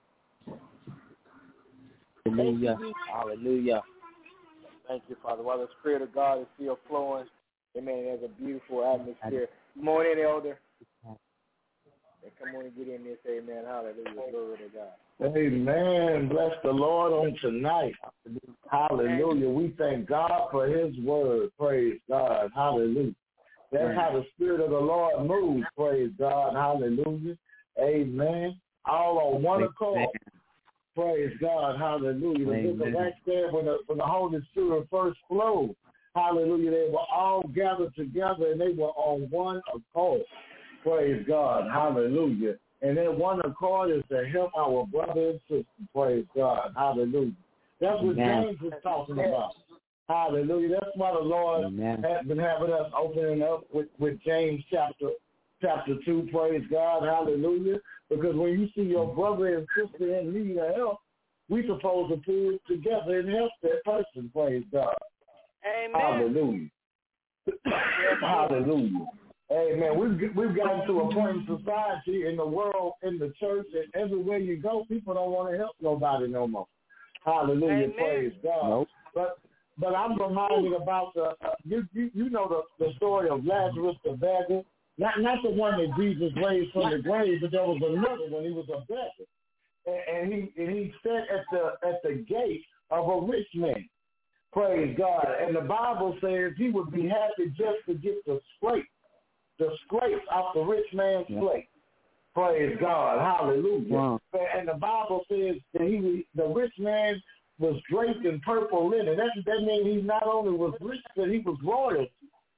Hallelujah. Hallelujah. Thank you, Father. While the Spirit of God is still flowing, amen, there's a beautiful atmosphere. Come on in, Elder. Come on and get in this, amen. Hallelujah. Glory to God. Amen. Bless the Lord on tonight. Hallelujah. We thank God for his word. Praise God. Hallelujah. That's how the Spirit of the Lord moves. Praise God. Hallelujah. Amen. All on one accord. Praise God. Hallelujah. The book of Acts there, when the Holy Spirit first flowed, hallelujah, they were all gathered together and they were on one accord. Praise God. Hallelujah. And that one accord is to help our brother and sister. Praise God. Hallelujah. That's what James is talking about. Hallelujah. That's why the Lord has been having us opening up with James chapter 2. Praise God. Hallelujah. Because when you see your brother and sister in need of help, we're supposed to pull it together and help that person. Praise God. Amen. Hallelujah. Hallelujah. Amen. We've gotten to a point in society, in the world, in the church, and everywhere you go, people don't want to help nobody no more. Hallelujah. Amen. Praise God. Nope. But I'm reminded about you know the story of Lazarus the beggar. Not the one that Jesus raised from the grave, but there was another one. He was a beggar, and he sat at the gate of a rich man. Praise God. And the Bible says he would be happy just to get the scrape off the rich man's plate. Praise God. Hallelujah. Wow. And the Bible says that the rich man was draped in purple linen. That means he not only was rich, but he was royalty.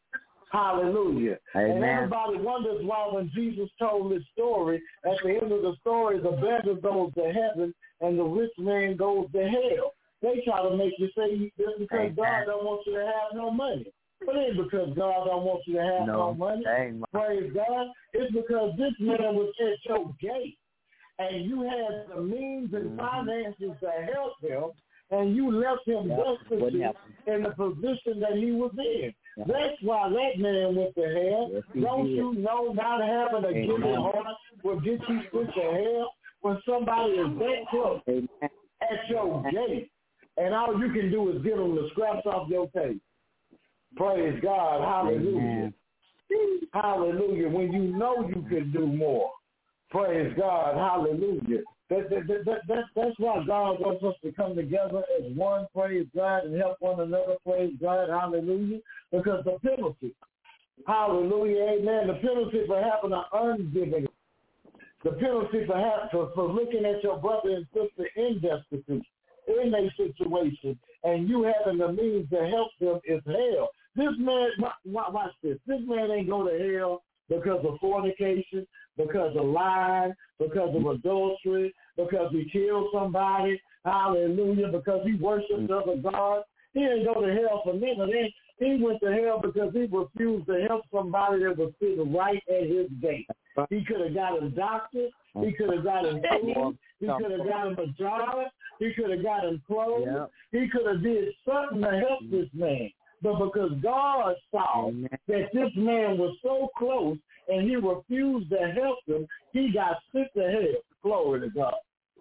Hallelujah. Amen. And everybody wonders why when Jesus told this story, at the end of the story, the beggar goes to heaven and the rich man goes to hell. They try to make you say this because God don't want you to have no money. But it ain't because God don't want you to have no money. Praise God. It's because this man was at your gate and you had the means and finances to help him, and you left him destitute in the position that he was in. That's why that man went to hell. Don't you know not having a giving heart will get you sent to hell when somebody is that close at your gate, and all you can do is give them the scraps off your table. Praise God. Hallelujah. Hallelujah. When you know you can do more. Praise God. Hallelujah. That's why God wants us to come together as one, praise God, and help one another, praise God, hallelujah, because the penalty, hallelujah, amen, the penalty for having an ungiving, the penalty for looking at your brother and sister in destitute, in a situation, and you having the means to help them is hell. This man, watch this, this man ain't go to hell because of fornication, because of lying, because of adultery, because he killed somebody, hallelujah, because he worshipped other gods. He didn't go to hell for none of that. He went to hell because he refused to help somebody that was sitting right at his gate. He could have got him doctors. He could have got him food. He could have got him a job. He could have got him clothes. He could have did something to help this man. But because God saw that this man was so close and he refused to help him, he got sent to hell. Glory to God.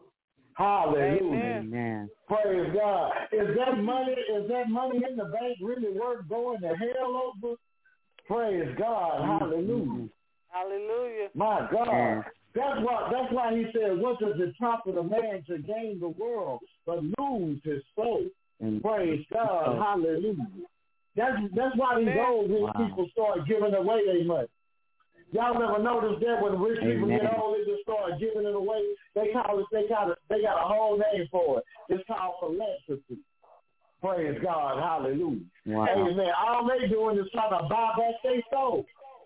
Hallelujah. Amen. Praise God. Is that money in the bank really worth going to hell over? Praise God. Hallelujah. Hallelujah. My God. That's why he said, what does it profit a man to gain the world but lose his soul? Praise God. Hallelujah. That's why these old rich people start giving away their money. Y'all never noticed that when rich people get old, they just start giving it away. They got a whole name for it. It's called philanthropy. Praise God. Hallelujah. Wow. Amen. All they doing is trying to buy back their soul.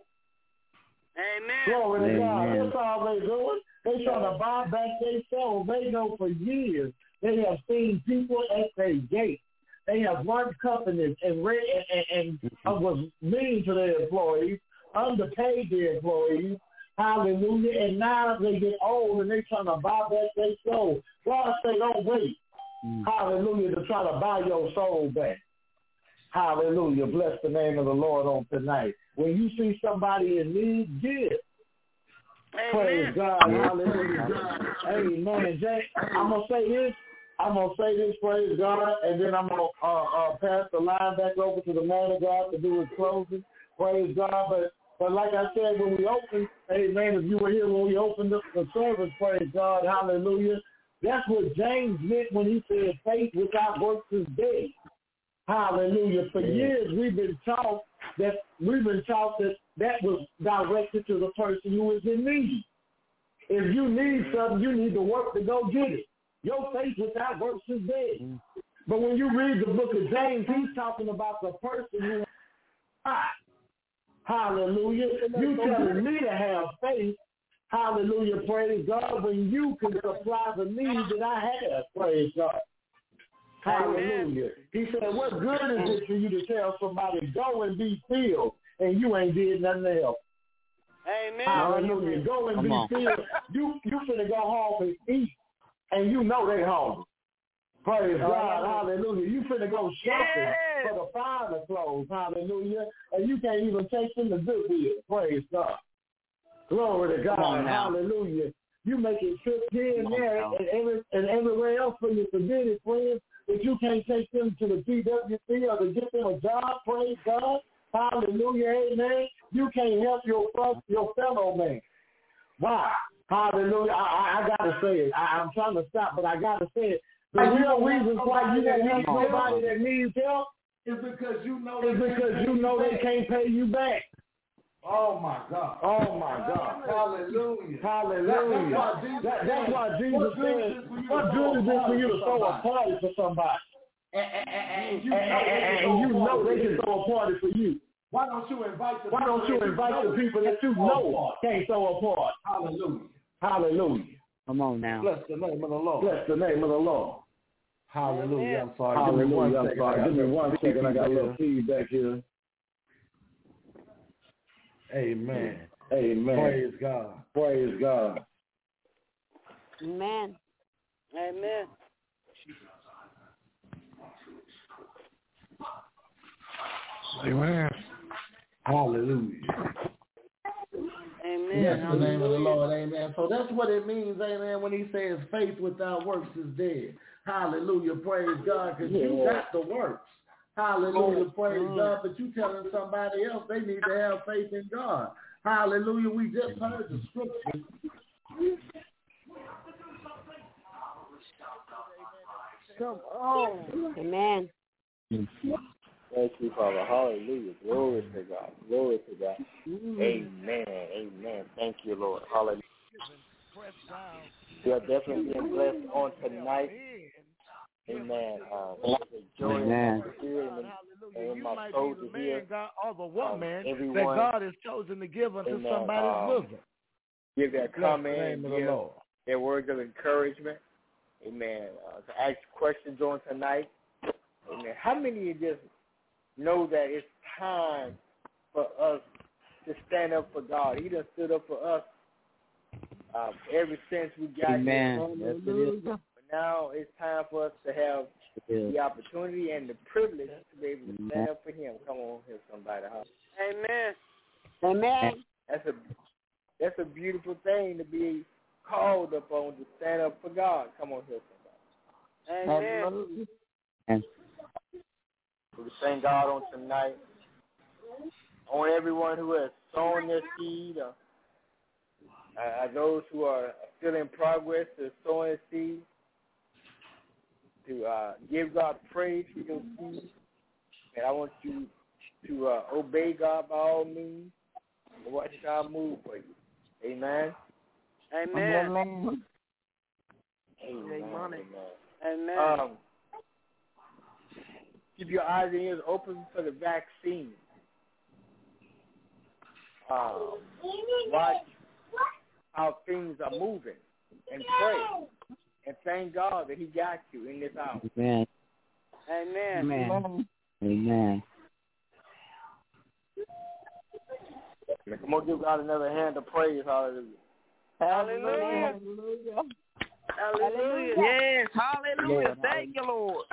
Amen. Glory to God. That's all they doing. They trying to buy back their soul. They know for years they have seen people at their gate. They have run companies and was mean to their employees, underpaid their employees, hallelujah, and now they get old and they trying to buy back their soul. God say, don't wait, hallelujah, to try to buy your soul back. Hallelujah. Bless the name of the Lord on tonight. When you see somebody in need, give. Amen. Praise God. Hallelujah. Amen. Jay, I'm going to say this, praise God, and then I'm going to pass the line back over to the man of God to do his closing. Praise God. But like I said, when we opened, amen, if you were here when we opened up the service, praise God, hallelujah, that's what James meant when he said faith without works is dead. Hallelujah. For years we've been taught that was directed to the person who is in need. If you need something, you need to work to go get it. Your faith without works is dead. But when you read the book of James, he's talking about the person who is God. Hallelujah. You telling me to have faith. Hallelujah. Praise God. When you can supply the need that I have. Praise God. Hallelujah. He said, what good is it for you to tell somebody, go and be filled, and you ain't did nothing to help? Amen. Hallelujah. Go and be filled. You finna go home and eat, and you know they hungry. Praise God. Hallelujah. You finna go shopping for the finer clothes. Hallelujah. And you can't even take them to Goodwill. Praise God. Glory to God. Hallelujah. You making trips here and there and everywhere else for your community friends, but you can't take them to the GWC or to get them a job. Praise God. Hallelujah. Amen. You can't help your fellow man. Why? Hallelujah. I got to say it. I'm trying to stop, but I got to say it. The real reason why you don't help somebody that needs help is because you know they can't pay you back. Oh, my God. Oh, my God. Hallelujah. Hallelujah. That's why Jesus said, what good is it for you to throw a party for somebody? And you know they can throw a party for you. Why don't you invite the people that you know can't throw a party? Hallelujah. Hallelujah. Come on now. Bless the name of the Lord. Bless the name of the Lord. Hallelujah. I'm sorry. Hallelujah. I'm sorry. Give me 1 second. I got a little feedback here. Amen. Amen. Praise God. Praise God. Amen. Amen. Amen. Hallelujah. Amen. That's the name of the Lord. Amen. So that's what it means, amen, when he says faith without works is dead. Hallelujah. Praise God, because you got the works. Hallelujah. Praise God. But you telling somebody else they need to have faith in God. Hallelujah. We just heard the scripture. Come on. Amen. Thank you, Father. Hallelujah. Glory to God. Glory to God. Amen. Amen. Thank you, Lord. Hallelujah. We are definitely being blessed on tonight. Amen. Joy in my spirit and in my soul to hear or the woman everyone that God has chosen to give unto somebody's bosom. Give their comment, give their words of encouragement. Amen. To ask questions on tonight. Amen. How many of you just know that it's time for us to stand up for God? He done stood up for us ever since we got here. Yes, it is. But now it's time for us to have the opportunity and the privilege to be able to stand up for Him. Come on here, somebody. Amen. Amen. That's a beautiful thing to be called upon to stand up for God. Come on here, somebody. Amen. We thank God on tonight. On everyone who has sown their seed, those who are still in progress to sowing their seed, to give God praise for your seed. And I want you to obey God by all means and watch God move for you. Amen. Amen. Amen. Amen. Keep your eyes and ears open for the vaccine. Watch how things are moving and pray and thank God that He got you in this hour. Amen. Amen. Amen. Amen. Come on, give God another hand of praise. Hallelujah. Hallelujah. Hallelujah. Yes, hallelujah. Thank you, Lord.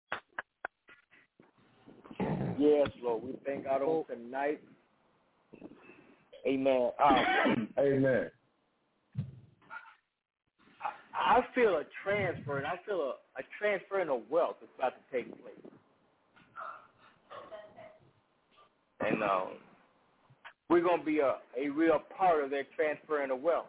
Yes, Lord. We thank God on tonight. Amen. Amen. I feel a transfer, and I feel a transferring of wealth is about to take place. And we're going to be a real part of that transferring of wealth.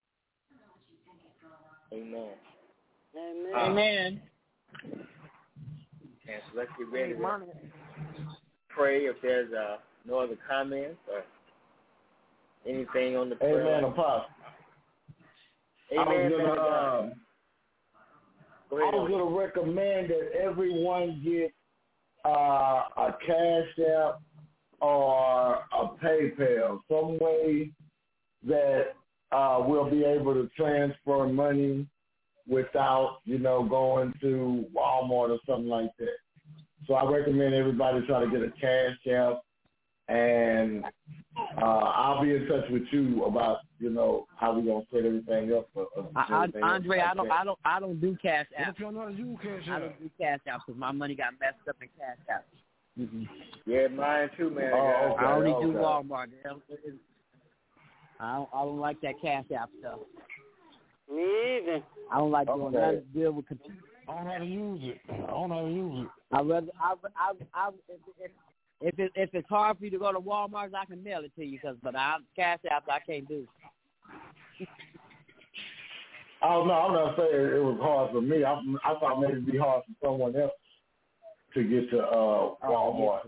Amen. Amen. And so let's get ready to pray if there's no other comments or anything on the prayer. Amen, Apostle. Amen. I was going to recommend that everyone get a Cash App or a PayPal, some way that we'll be able to transfer money without, going to Walmart or something like that. So I recommend everybody try to get a Cash App, and I'll be in touch with you about, how we're gonna set everything up. Andre, I don't do Cash App. If you know how to use Cash App. I don't do Cash App because my money got messed up in Cash App. Mm-hmm. Yeah, mine too, man. Okay, I only do Walmart. I don't like that Cash App stuff. Me either. I don't like doing nothing to deal with computers. I don't know how to use it. If it's hard for you to go to Walmart, I can mail it to you. But Cash App I can't do. Oh no, I'm not saying it was hard for me. I thought maybe it'd be hard for someone else to get to Walmart.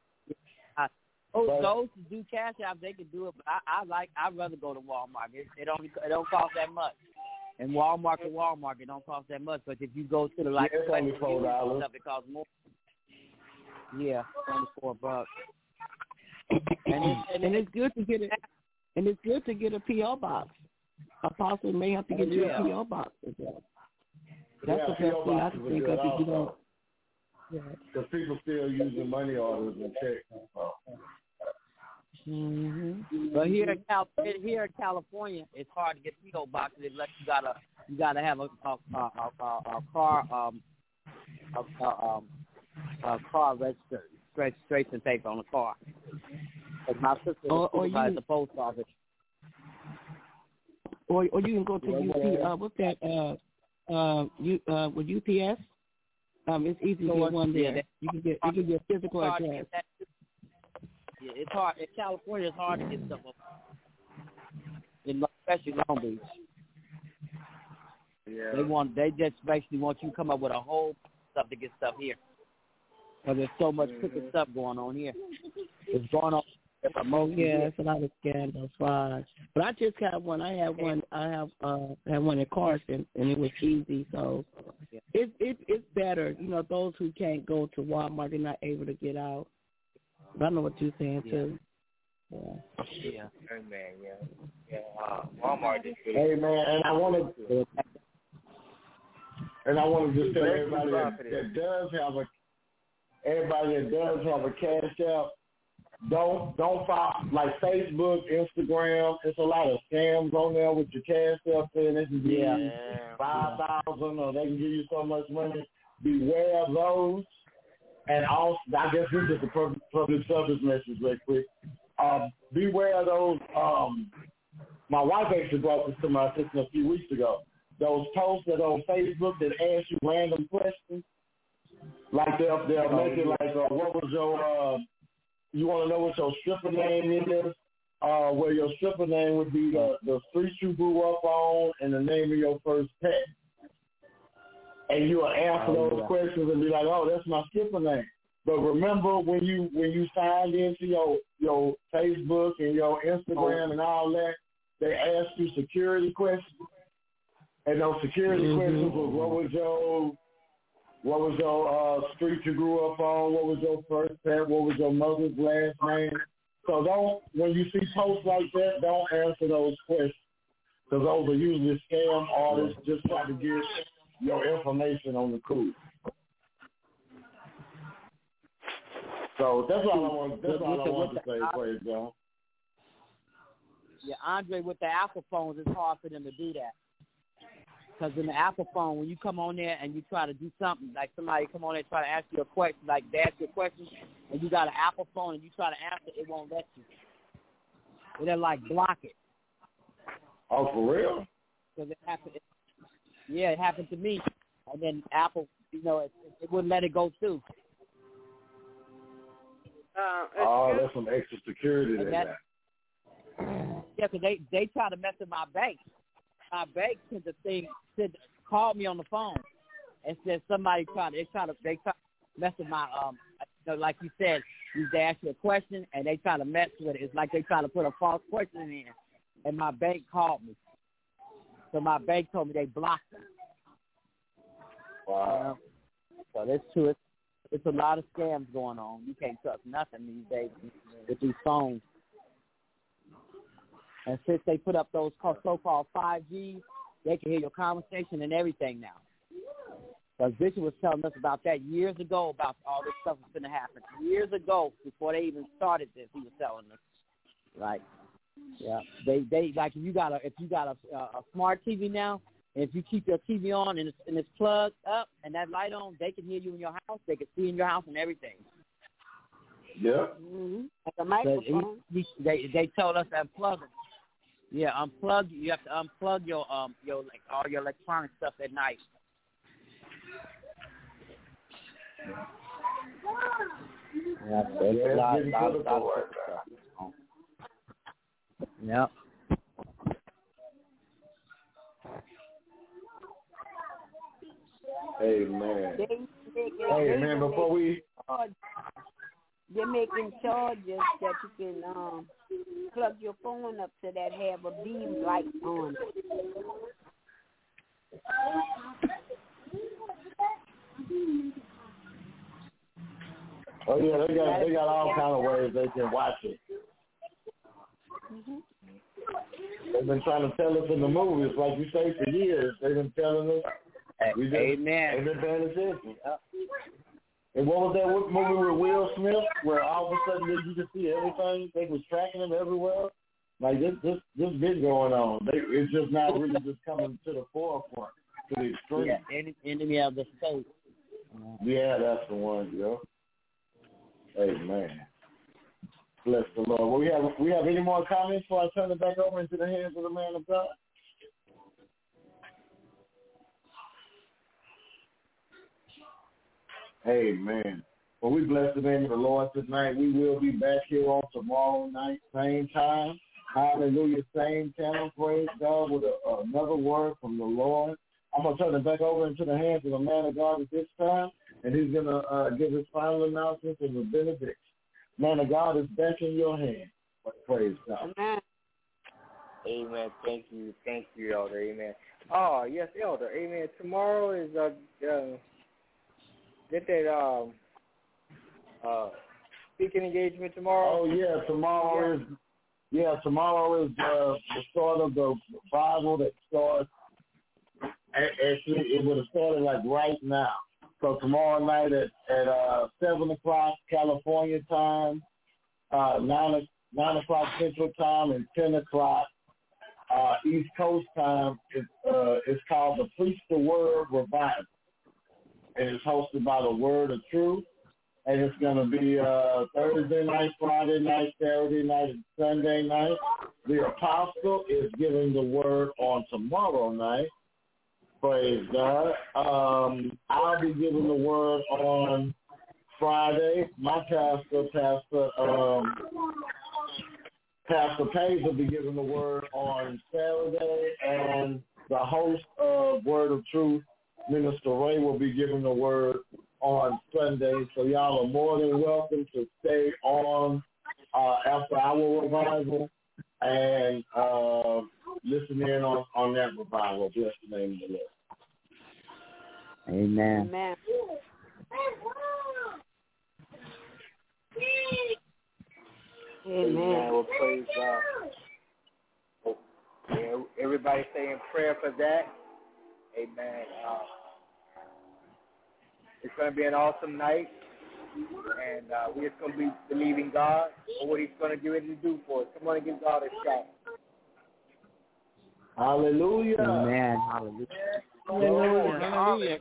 Those who do Cash App, they can do it. But I'd rather go to Walmart. It don't cost that much. And Walmart to Walmart, it don't cost that much. But if you go to the it's only $4. Stuff, it costs more. Yeah, $24. and it's good to get it. And it's good to get a P.O. box. Apostle may have to get you a P.O. box as well. That's the best thing I can think of. Because people still using money orders and checks. But here in California, it's hard to get P.O. boxes unless you gotta have a car registration paper on the car. Like my sister at the post office. Or you can go to what's that? With UPS. It's easy to get one there. You can get physical address. Yeah, it's hard. In California, it's hard to get stuff, especially Long Beach. Yeah. They just basically want you to come up with a whole stuff to get stuff here. Because there's so much crooked stuff going on here. It's going on. It's a lot of scandals, right? But I just got one. I had one in Carson, and it was easy. So it's better. You know, those who can't go to Walmart, they're not able to get out. But I know what you're saying too. Yeah. Amen. Yeah. Walmart is good. Hey man, and I want to just tell everybody that does have a Cash App. Don't follow, like Facebook, Instagram. It's a lot of scams on there with your Cash App saying they can give you 5,000 or they can give you so much money. Beware of those. And also, I guess this is a public service message real quick. Beware of those. My wife actually brought this to my attention a few weeks ago. Those posts that on Facebook that ask you random questions. Like they'll make it like, what was your, you want to know what your stripper name is? Where your stripper name would be the street you grew up on and the name of your first pet. And you will answer those questions and be like, oh, that's my stripper name. But remember when you signed into your Facebook and your Instagram and all that, they asked you security questions. And those security questions was what was your street you grew up on, what was your first pet, what was your mother's last name. So when you see posts like that, don't answer those questions. Because those are usually scam artists just trying to get your information on the cool. So that's all I want to say. Praise God. Yeah, Andre, with the Apple phones, it's hard for them to do that. Because in the Apple phone, when you come on there and you try to do something, like somebody come on there and try to ask you a question, like they ask you a question, and you got an Apple phone and you try to answer, it won't let you. It'll like block it. Oh, for real? Because it happened. It happened to me. And then Apple, it wouldn't let it go through. That's some extra security in that. Yeah, because they try to mess with my bank. My bank called me on the phone and said somebody they try to mess with my like you said, they ask you a question and they try to mess with it. It's like they try to put a false question in, and my bank called me. So my bank told me they blocked them. Wow. So that's true. It's a lot of scams going on. You can't trust nothing these days with these phones. And since they put up those so-called 5Gs, they can hear your conversation and everything now. Because Bishop was telling us about that years ago, about all this stuff that's going to happen. Years ago, before they even started this, he was telling us. Like, yeah, they like if you got a smart TV now, and if you keep your TV on and it's plugged up and that light on, they can hear you in your house. They can see in your house and everything. Yeah. Like a microphone. They told us to unplug it. Yeah, unplug. You have to unplug your all your electronic stuff at night. Yeah, it's a lot of stuff. Yep. Amen. Amen. Before we... They're making chargers that you can plug your phone up to that have a beam light on. Oh yeah, they got all kind of ways they can watch it. They've been trying to tell us in the movies, like you say, for years. They've been telling us. Amen. They've been paying attention. And what was that movie with Will Smith, where all of a sudden you could see everything? They was tracking him everywhere. Like this been going on. It's just not really just coming to the forefront, to the extreme. Yeah, enemy of the state. Yeah, that's the one, yo. Amen. Bless the Lord. Well, we have any more comments before I turn it back over into the hands of the man of God? Amen. Well, we bless the name of the Lord tonight. We will be back here on tomorrow night, same time. Hallelujah, same channel. Praise God with another word from the Lord. I'm going to turn it back over into the hands of the man of God at this time, and he's going to give his final announcements and the benediction. Man of God is back in your hands. Praise God. Amen. Amen. Thank you, Elder. Amen. Oh, yes, Elder. Amen. Tomorrow is speaking engagement tomorrow. Oh yeah, tomorrow is the start of the revival that starts. Actually, it would have started like right now. So tomorrow night at 7:00 California time, 9 o'clock Central time, and 10:00 East Coast time. It's called the Preach the Word Revival, and it's hosted by the Word of Truth. And it's going to be Thursday night, Friday night, Saturday night, and Sunday night. The apostle is giving the word on tomorrow night. Praise God. I'll be giving the word on Friday. My pastor Page will be giving the word on Saturday. And the host of Word of Truth, Minister Ray, will be giving the word on Sunday. So y'all are more than welcome to stay on after our revival and listen in on that revival. Bless the name of the Lord. Amen. Amen. Amen. Well, praise God. Yeah, everybody say in prayer for that. Amen. It's going to be an awesome night, and we're just going to be believing God for what He's going to get ready to do for us. Come on and give God a shout. Hallelujah. Amen. Hallelujah. Hallelujah.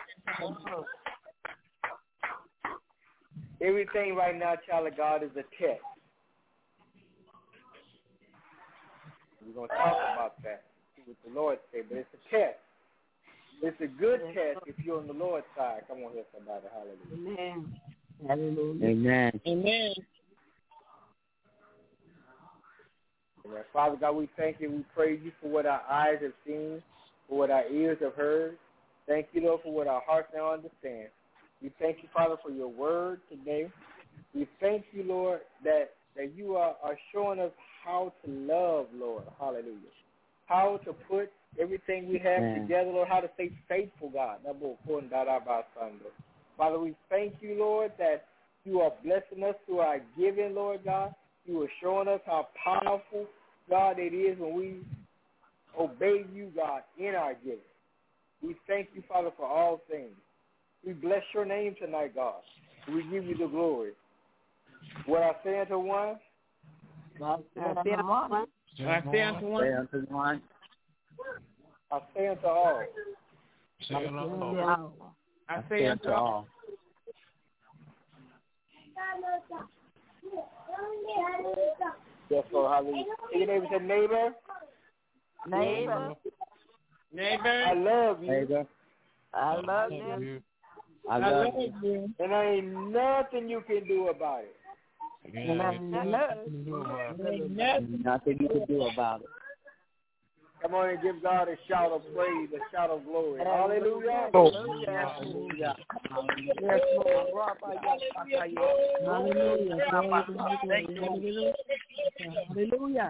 Everything right now, child of God, is a test. We're going to talk about that, see what the Lord said, but it's a test. It's a good test if you're on the Lord's side. Come on here, somebody. Hallelujah. Amen. Hallelujah. Amen. Amen. Amen. Father God, we thank you. We praise you for what our eyes have seen, for what our ears have heard. Thank you, Lord, for what our hearts now understand. We thank you, Father, for your word today. We thank you, Lord, that you are showing us how to love, Lord. Hallelujah. How to put everything we have together, Lord, how to stay faithful, God. Father, we thank you, Lord, that you are blessing us through our giving, Lord God. You are showing us how powerful, God, it is when we obey you, God, in our giving. We thank you, Father, for all things. We bless your name tonight, God. We give you the glory. What I say unto one, I say unto one. I say unto all. I say unto all. Yes, Lord, hallelujah. Your neighbor said, neighbor. I love you. Neighbor. I love you. I love you. And there ain't nothing you can do about it. Nothing you can do about it. Come on and give God a shout of praise, a shout of glory. Hallelujah. Hallelujah. Yes, Lord. Hallelujah. Hallelujah.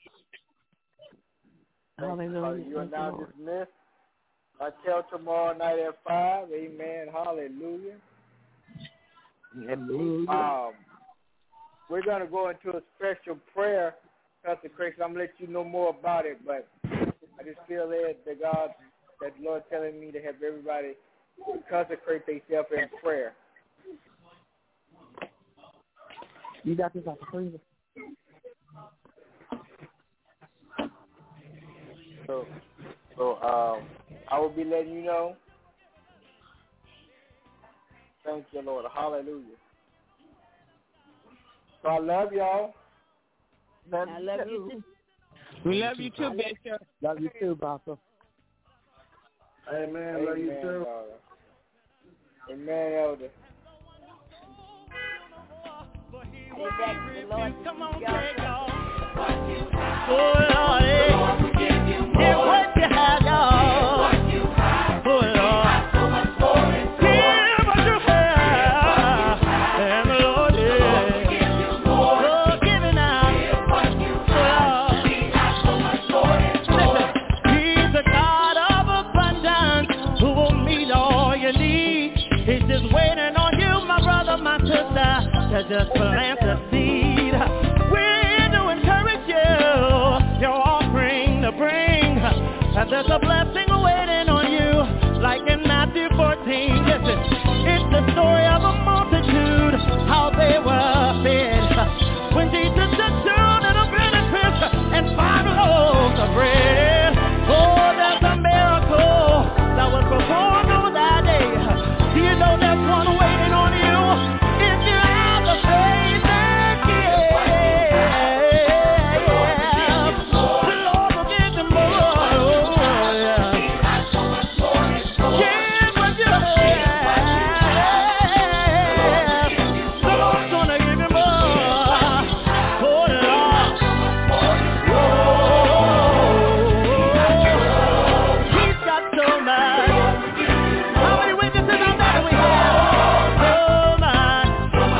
Hallelujah. You are now dismissed until tomorrow night at 5. Amen. Hallelujah. We're going to go into a special prayer consecration. I'm going to let you know more about it, but I just feel that the Lord telling me to have everybody consecrate themselves in prayer. You got this off the freezer. So I will be letting you know. Thank you, Lord. Hallelujah. So I love y'all. I love you too. We love you too, Bishop. Love you too, Bosco. Amen. Love you too. Amen, Elder. Come on, y'all. Oh, Lord, give what you have, y'all. Oh, Lord, give what you have. And the Lord is, oh, give it now. Listen, He's the God of abundance who will meet all your needs. He's just waiting on you, my brother, my sister, to just plant the seed. We're to encourage you, your offering to bring, and there's a blessing waiting on you, like in Matthew 14. Listen, it's the story of a multitude, how they were fed, when Jesus took 2 little bitty fish and 5 loaves of bread. Oh, there's a miracle that was performed on that day. Do you know there's one waiting on you? If you have the faith and the Lord will give you more. Give what you have. The Lord's gonna give you more. Oh, Lord. He's got so much. How many witnesses out there we have? So much. Come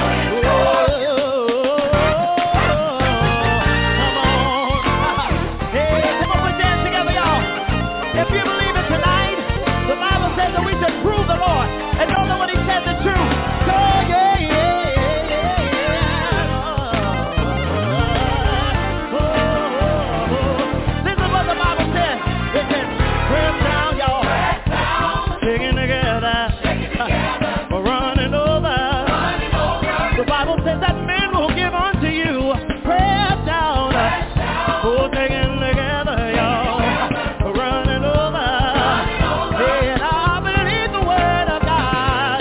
on. Hey, come on, we dance together, y'all. If you believe it tonight, the Bible says that we should prove the Lord and know that what He says is true. So, this is what the Bible says. It says, press down, y'all. Shaking together. Running over. The Bible says that men will give unto you. Press down. Oh, taking together, y'all. Running over. And I believe the word of God.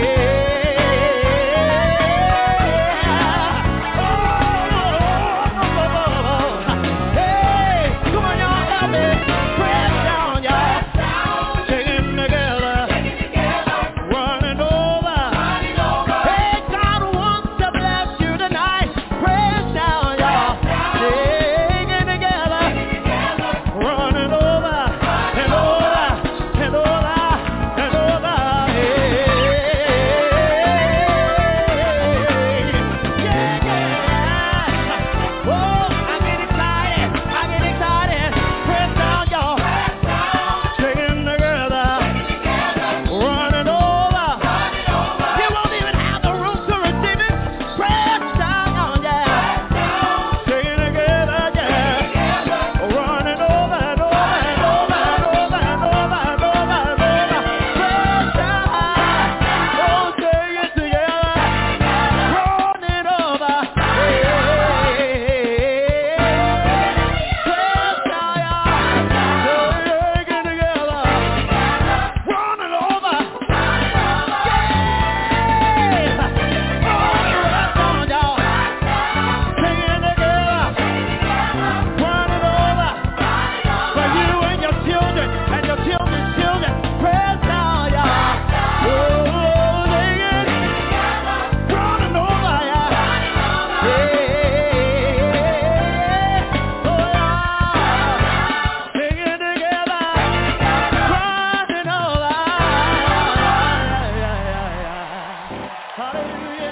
Hey, come on, y'all, help me. Press down, y'all. Taking together. Running over. Hey, God wants to bless you tonight. Press down, y'all. Taking together. Running over. And over. And over. And over. Yeah. Oh, I get excited. I get excited. Press down, y'all. Taking together. Running over. You won't even have the room to receive it. Press down, yeah. Taking together, yeah. Running over and over and over and over and over and over and over. Press down. Oh, take it together. Running over. Press down, yeah. Take it together. Running over. Hallelujah.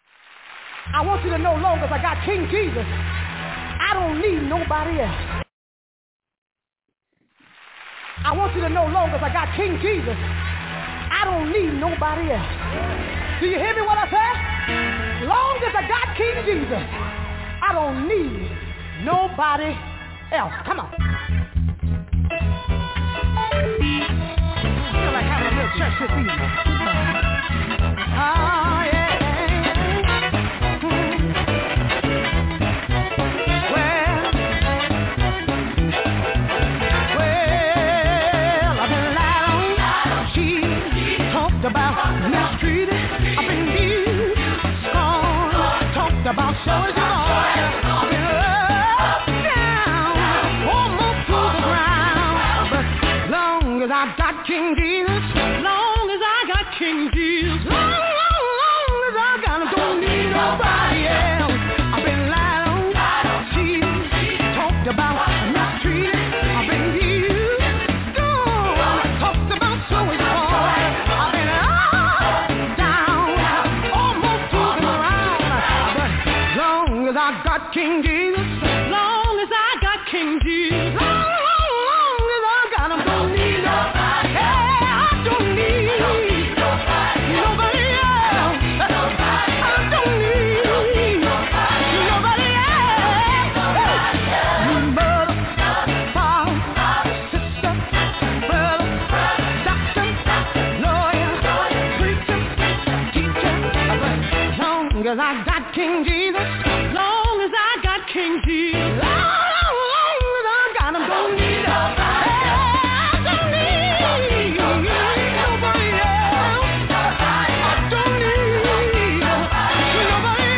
I want you to know, long as I got King Jesus, I don't need nobody else. I want you to know, long as I got King Jesus, I don't need nobody else. Do you hear me what I said? Long as I got King Jesus, I don't need nobody else. Come on. I feel like having a little church this evening. Oh, yeah. About mistreated, I've been beat, scorned, talked about so it's wrong. I've been up, down, almost to the ground. But long as I got King Jesus, long as I got King Jesus, long as I got him, don't need nobody else. I've been lied on, cheated, talked about mistreated, I've been beat, scorned, talked about so it's wrong. I got King Jesus, long as I got King Jesus, long as I got him, don't need nobody. Hey, I don't need nobody else. I don't need nobody else. Mother, father, sister, brother, doctor, lawyer, preacher, teacher, long as I got King Jesus. King Jesus, long as I got him, don't need nobody. I don't need nobody else. I don't need nobody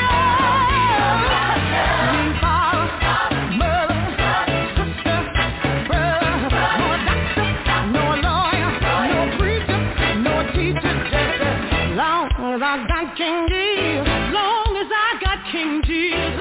else. Father, mother, sister, brother, no doctor, no lawyer, no preacher, no teacher. Long as I got King Jesus, long as I got King Jesus.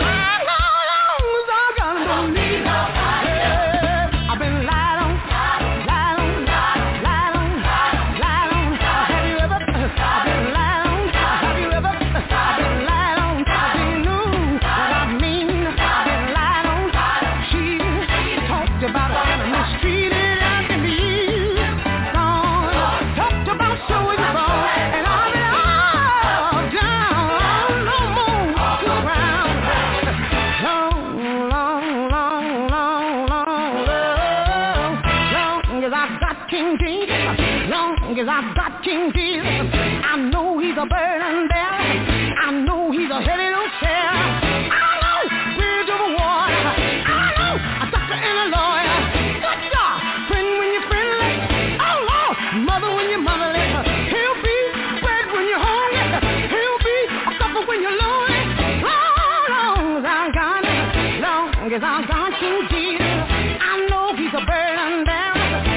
I've got King Jesus. I know he's a burden bearer. I know he's a heavy load share. I know bridge over water. I know a doctor and a lawyer. Good God, friend when you're friendly. Oh Lord, mother when you're motherly. He'll be bread when you're hungry. He'll be a supper when you're lonely. Long as I got it, long as I got King Jesus. I know he's a burden bearer.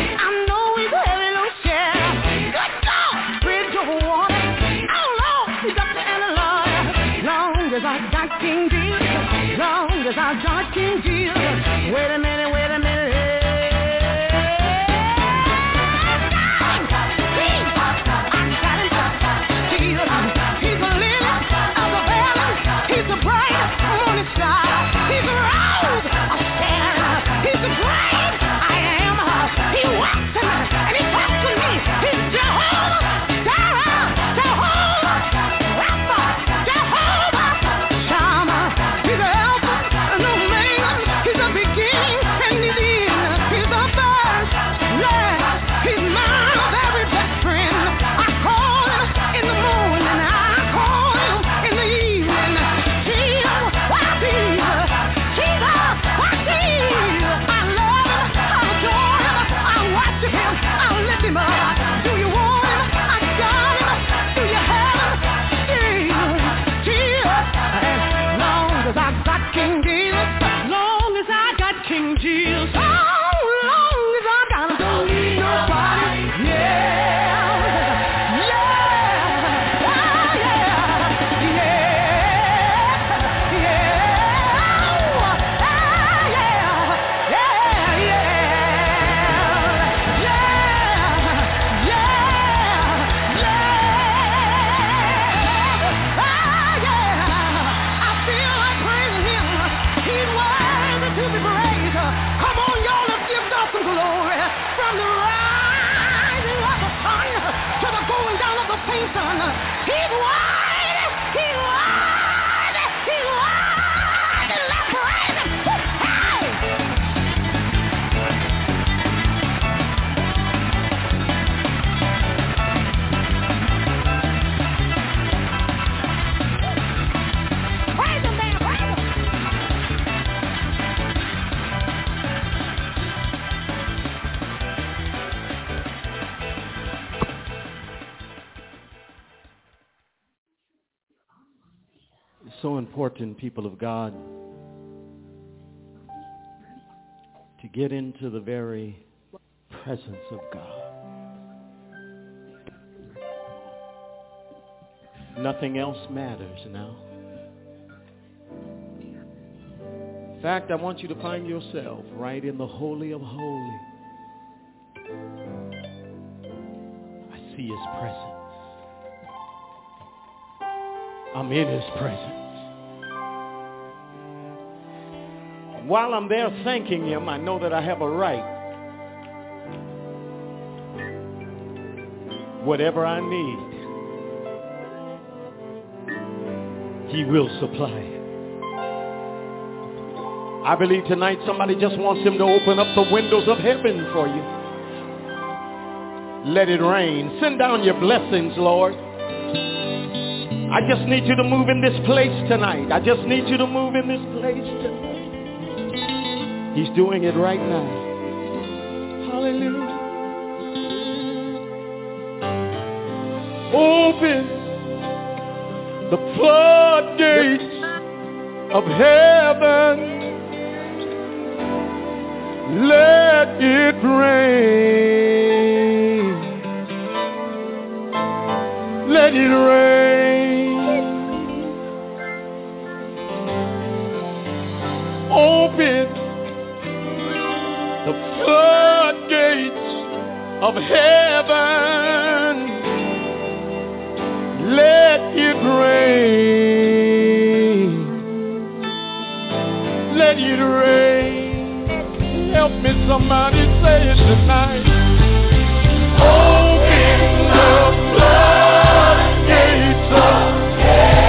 King Jesus, long as I got King Jesus. Wait a minute. He's a lily of the valley. He's a bright morning star. He's a rose of Sharon. He's a great I am. He walks in and he talks to me. He's Jehovah, Jehovah, Rapha, Jehovah. He's an Alpha and Omega. He's a beginning and the end. He's the first, last. He's mine of every best friend. I call him in the morning. I call him in the evening. Jesus, what Jesus? Jesus, what Jesus? I love him. I adore him. I worship him. I lift him up. Do you want him? I got him. Do you have him? Jesus. As long as I got King Jesus, long as I got King Jesus, long as I got him, don't need nobody. I feel like praising him. He's worthy to be praised. Come on. So important, people of God, to get into the very presence of God. Nothing else matters now. In fact, I want you to find yourself right in the Holy of Holies. I see His presence. I'm in His presence. While I'm there thanking Him, I know that I have a right. Whatever I need, He will supply it. I believe tonight somebody just wants Him to open up the windows of heaven for you. Let it rain. Send down your blessings, Lord. I just need you to move in this place tonight. I just need you to move in this place tonight. He's doing it right now. Hallelujah. Open the floodgates of heaven. Let it rain. Let it rain. Open the floodgates of heaven. Let it rain. Let it rain. Help me, somebody say it tonight. Open the floodgates of heaven.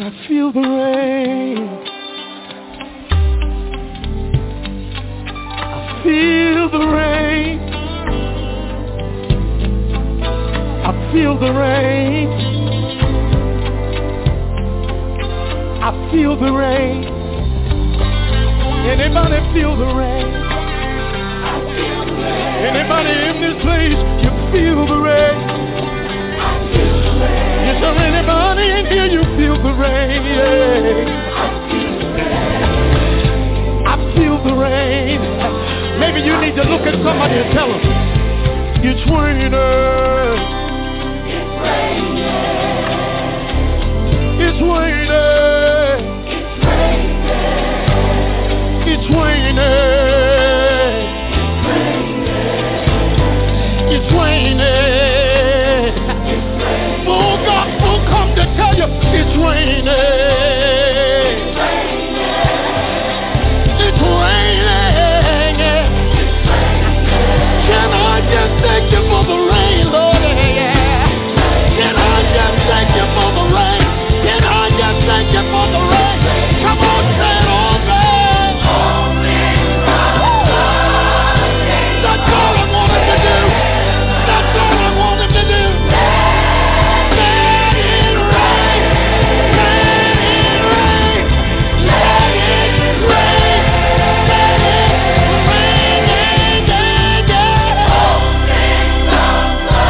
I feel the rain. I feel the rain. I feel the rain. I feel the rain. Anybody feel the rain? I feel the rain. Anybody in this place, you feel the rain? I feel the rain. Is there anybody in here, you feel the rain? Yeah. I feel the rain. I feel the rain. Maybe you need to look at somebody and tell them, it's raining. It's raining. It's raining. It's raining. It's raining. Oh God will come to tell you it's raining. It's raining. Can I just thank you for the rain, Lord? Can I just thank you for the rain? Can I just thank you for the rain? Come on, say it all. That's all I wanted to do. That's all I wanted to do. Let it rain. Let it rain. Let it rain. Let it rain. Yeah, yeah. Open up the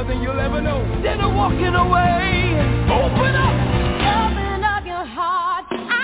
than you'll ever know. Instead of walking away, open up. Open up your heart.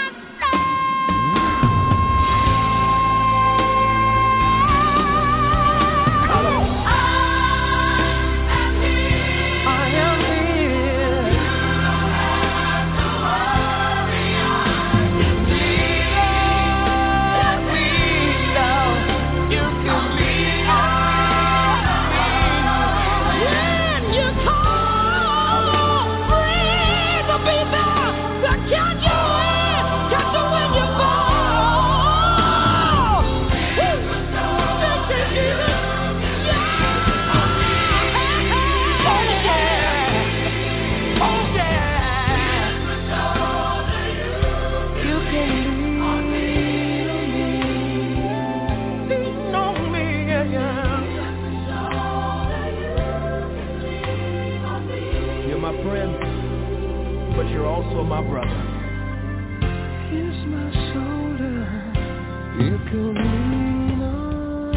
You're also my brother. Here's my shoulder. You can lean on.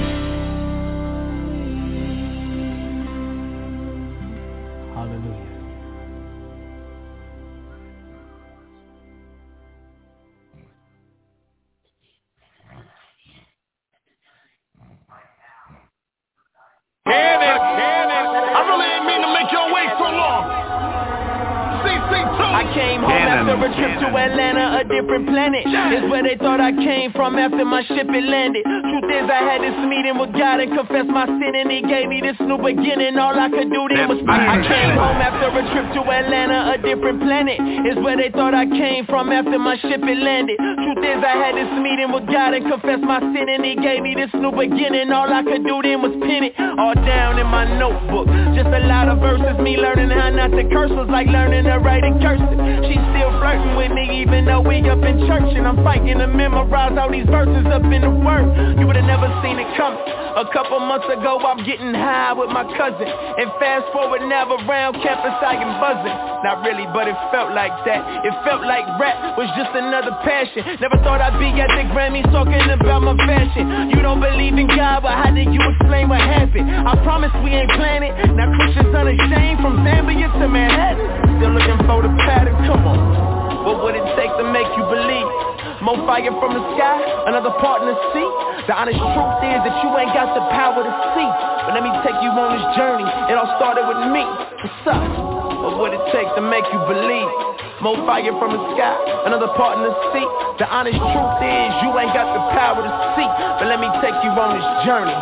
Hallelujah. Cannon. I really ain't mean to make y'all wait so long. I came home after a trip to Atlanta, a different planet. It's where they thought I came from after my ship had landed. Truth is I had this meeting with God and confessed my sin, and he gave me this new beginning. All I could do then was pray. I came home after a trip to Atlanta, a different planet. It's where they thought I came from after my ship had landed. Truth is I had this meeting with God and confessed my sin, and he gave me this new beginning. All I could do then was pin it all down in my notebook. Just a lot of verses, me learning how not to curse was like learning to write in cursive. She's still flirting with me even though we up in church, and I'm fighting to memorize all these verses up in the word. You would've never seen it coming. A couple months ago I'm getting high with my cousin, and fast forward now around campus I am buzzing. Not really, but it felt like that. It felt like rap was just another passion. Never thought I'd be at the Grammys talking about my fashion. You don't believe in God, but how did you explain what happened? I promise we ain't planning. Now Christians unashamed from Zambia to Manhattan. Still looking for the pattern, come on. What would it take to make you believe? More fire from the sky, another part in the sea. The honest truth is that you ain't got the power to see. But let me take you on this journey. It all started with me. What's up? What would it take to make you believe? More fire from the sky, another part in the sea. The honest truth is you ain't got the power to see. But let me take you on this journey.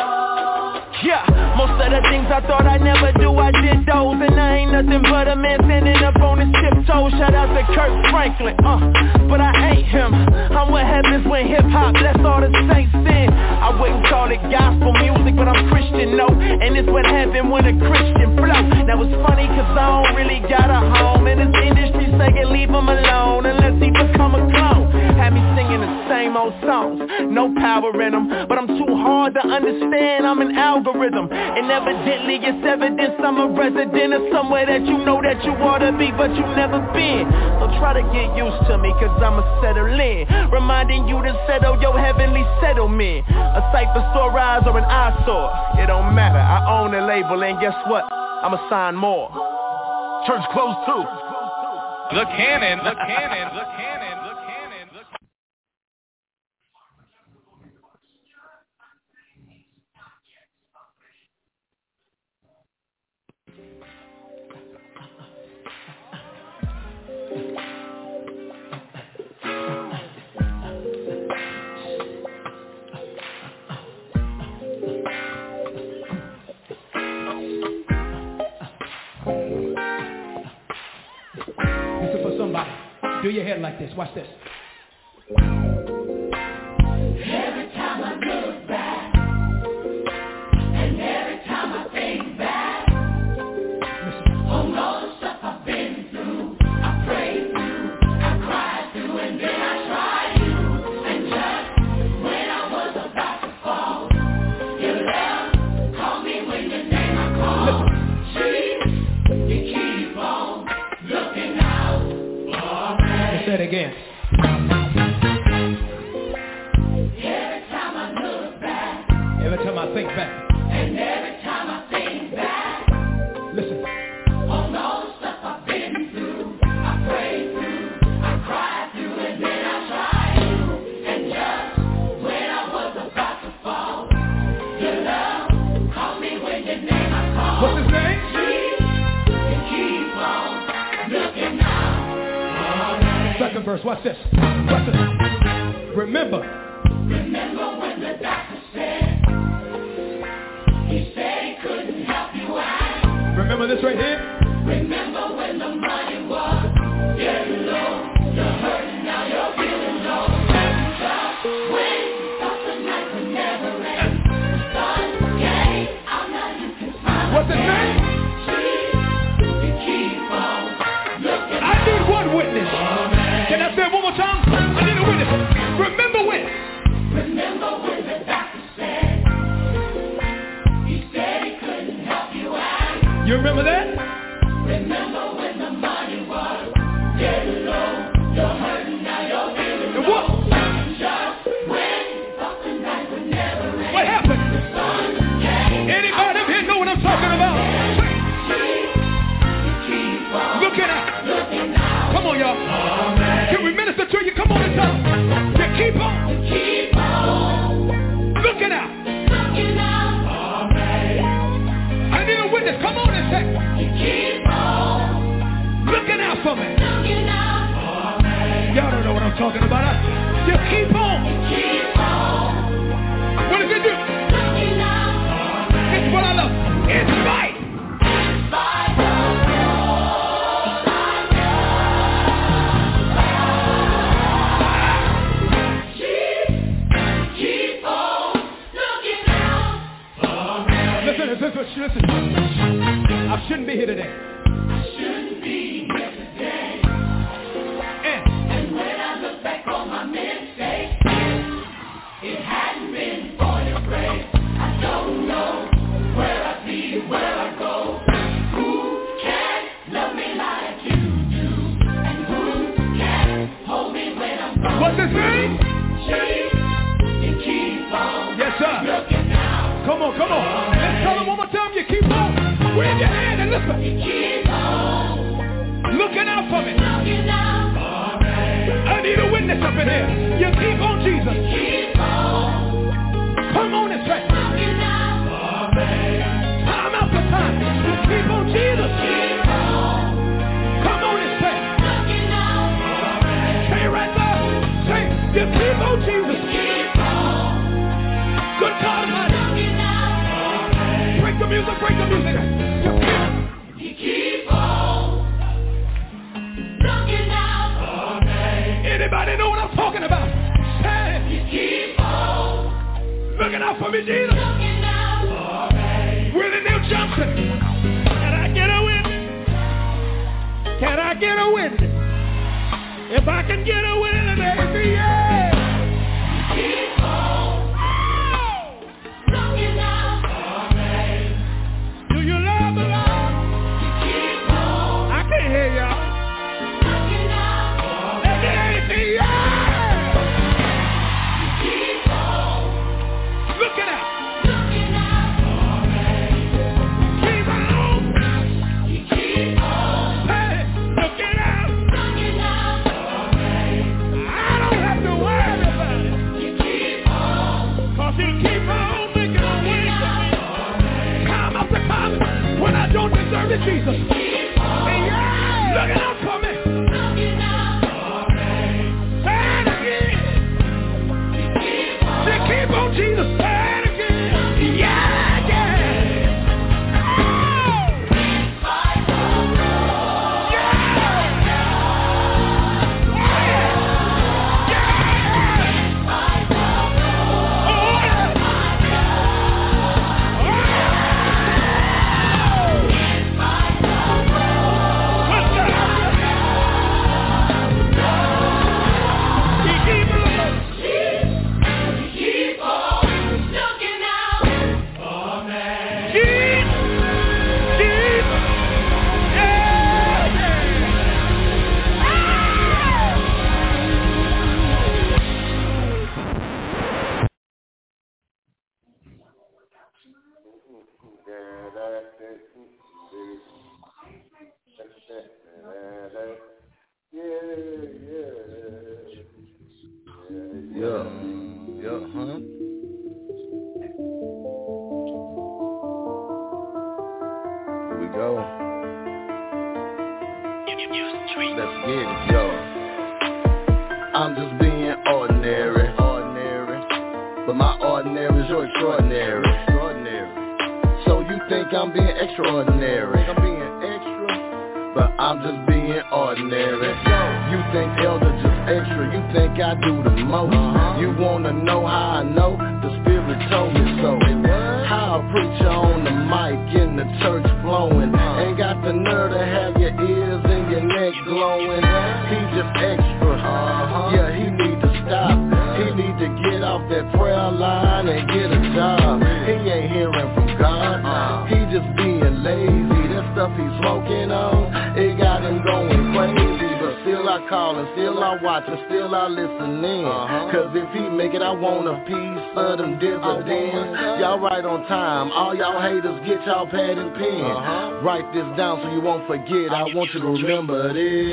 Yeah, most of the things I thought I'd never do, I did those. And I ain't nothing but a man standing up on his tiptoes. Shout out to Kirk Franklin, but I ain't him. I'm what happens when hip-hop lets all the saints in. I wouldn't call it gospel music, but I'm Christian, no. And it's what happened when a Christian flow. Now it's funny cause I don't really got a home, and this industry saying leave him alone unless he become a clone. Had me singing the same old songs, no power in them, but I'm too hard to understand, I'm an algorithm. And evidently it's evidence I'm a resident of somewhere that you know that you ought to be, but you never been. So try to get used to me cause I'ma settle in, reminding you to settle your heavenly settlement. A Cypher Store Rise or an eyesore, it don't matter, I own the label, and guess what? I'ma sign more. Church closed too. The Cannon. Listen for somebody. Do your head like this. Watch this. Every time I look back, and every time I think back, on all the stuff I've been through, I prayed through, I cried through, and then I tried you. And just when I was about to fall, your love called me when your name I called. Jesus, you keep on looking out for me. Let's say it again. Every time I think back. And every time I think back. second verse. Watch this. Watch this. Remember when the doctor said he couldn't help you out. Remember this right here? Remember when the money was getting low. You're hurting, now you're feeling low. Just when you thought the night would never end. The sun came out, now you can smile. What's his name? You keep on looking. I need one witness. Can I say it one more time? I need a witness. Remember when the doctor said he couldn't help you out. You remember that? Remember when the money was getting low. You're hurting, now you're feeling low. What? Just when you thought the night would never end. What happened? The sun came. Anybody up here know what I'm talking about? Looking out. Come on, y'all. Can we minister to you? Come on and tell them. You keep on. Looking out. I need a witness. Come on and say. Looking out for me. Y'all don't know what I'm talking about. Just keep on. What does it do? It's what I love. It's right. Listen. I shouldn't be here today. And when I look back on my mistakes, it hadn't been for your grace. I don't know where I be, where I go. Who can love me like you do? And who can hold me when I'm gone? What's his name? You keep on. Yes, sir. Looking out. Come on. Let's tell him one more time. You keep on. Wave your hand and listen. You keep on. Looking out for me. I need a witness up in here. You keep on, Jesus. Come on and say. Time after time. You keep on, Jesus. Come on and say. Say right there. Say, you keep on, Jesus. Good God Almighty. Break the music. You keep on looking out. Anybody know what I'm talking about? Say, you keep on looking out for me, Jesus. Willie Neal Johnson. Can I get a witness? If I can get a witness, baby, yeah. You keep on looking out. Do you love the Lord? You keep on. I can't hear y'all. Looking out. Let me see y'all. You keep on. Looking out. Keep on. You keep on. Hey, looking out. I don't have to worry about it. You keep on. 'Cause you keep on making a way for me. Time after time when I don't deserve it, Jesus. Yeah. Looking out for me. Say it again. You keep on, Jesus. Say it again. Yeah. Let's get it, yo. I'm just being ordinary. But my ordinary is your extraordinary. So you think I'm being extraordinary. But I'm just being ordinary. You think elder just extra, you think I do the most. You wanna know how I know? The Spirit told me so. How a preacher on the mic in the church flowing, ain't got the nerve to have your ears and your neck glowing. He just extra, yeah, he need to stop. He need to get off that prayer line and get a job. He ain't hearing from God, he just being lazy. That stuff he's smoking on, it got him going crazy. But still I call and still I watch and still I listen in. Cause if he make it, I want a piece of them dividends. Y'all right on time, all y'all haters get y'all pad and pen. Write this down so you won't forget, I want you to remember this.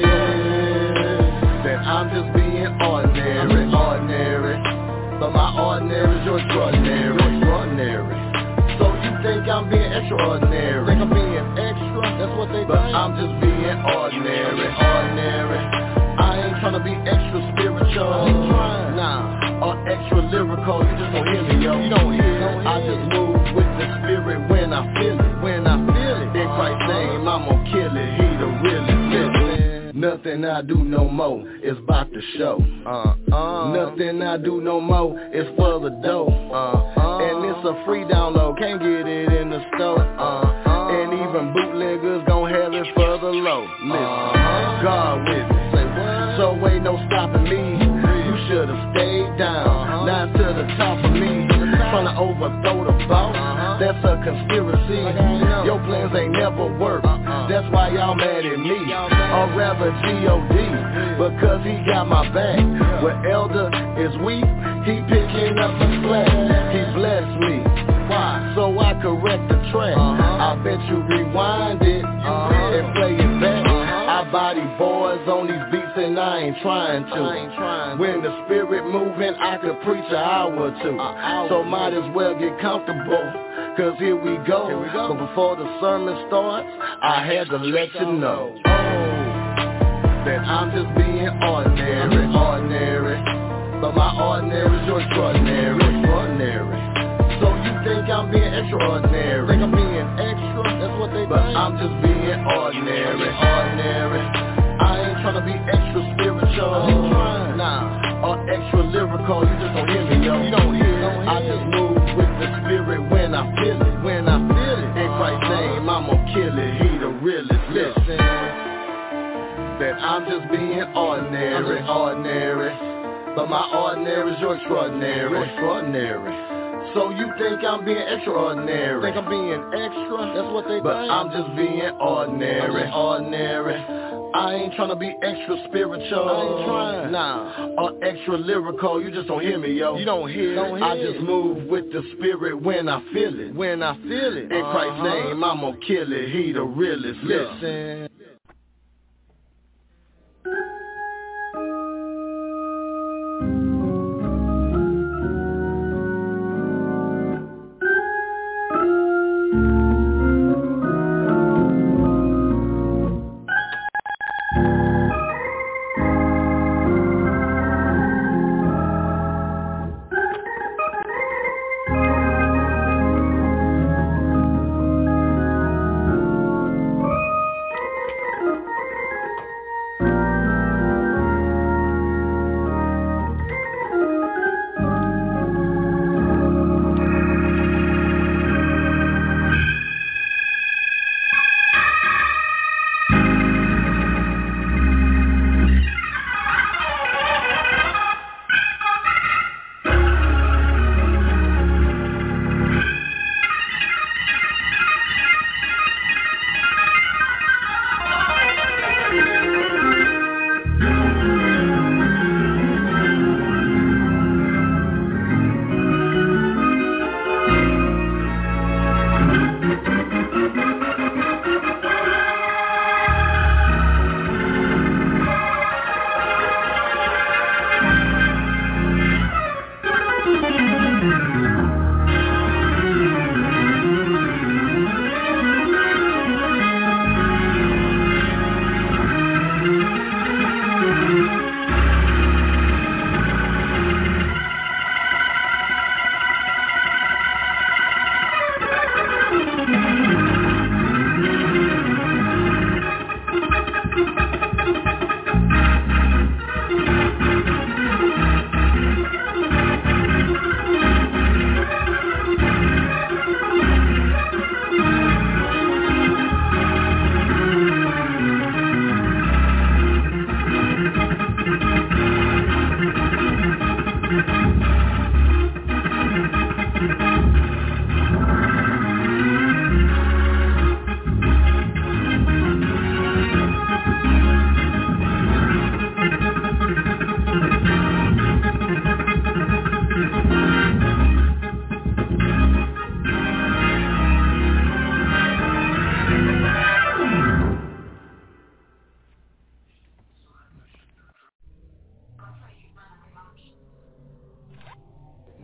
That I'm just being ordinary. But my ordinary is your extraordinary. So you think I'm being extraordinary. Think I'm being extra, that's what they think. But I'm just being ordinary. I ain't tryna be extra spiritual, nah, or extra lyrical. You just don't hear me, yo. You don't hear me. I just move with the Spirit when I feel it. In Christ's name, I'm gon' kill it. He the realest. Nothing I do no more is about to show. Nothing I do no more is for the dough. And it's a free download, can't get it in the store. And even bootleggers gon' have it for the low. Listen, God with me, so ain't no stopping me. You should've stayed down, not to the top of me. Tryna overthrow the boss, that's a conspiracy. Your plans ain't never worked, that's why y'all mad at me. Or rather G.O.D, because he got my back. Where elder is weak, he picking up the slack. He blessed me, why? So I correct the track. I bet you rewind it and play it back. I body boys on these beats and I ain't trying to. When the Spirit moving, I could preach an hour or two. So might as well get comfortable, cause here we go. But before the sermon starts, I had to let you know that I'm just being ordinary. But my ordinary is your extraordinary. So you think I'm being extraordinary. Think I'm being extra, that's what they think. But I'm just being ordinary. I ain't tryna be extra spiritual, nah, or extra lyrical. You just don't hear me, yo. You don't hear me. I just move with the Spirit when I feel it. In Christ's name, I'm gon' kill it. He the realest. Listen, that I'm just being ordinary. But my ordinary is your extraordinary. So you think I'm being extraordinary. Think I'm being extra, that's what they think. But I'm just being ordinary. I ain't tryna be extra spiritual, I ain't trying, nah, or extra lyrical. You just don't hear me, yo. You don't hear. I just move with the Spirit when I feel it. In Christ's name, I'm gon' kill it. He the realest. Listen.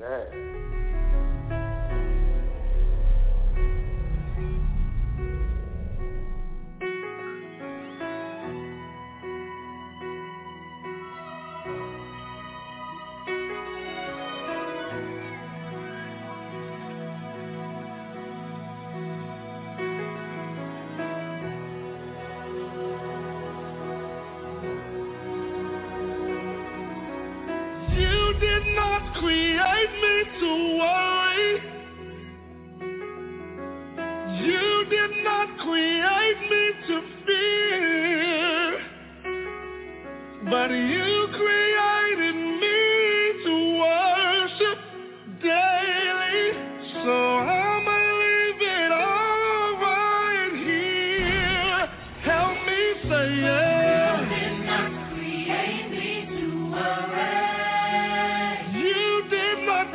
You did not create me to worry. You did not create me to fear. But you created me to worship daily. So I'ma leave it all right here. Help me say yeah. You did not create me to worry. You did not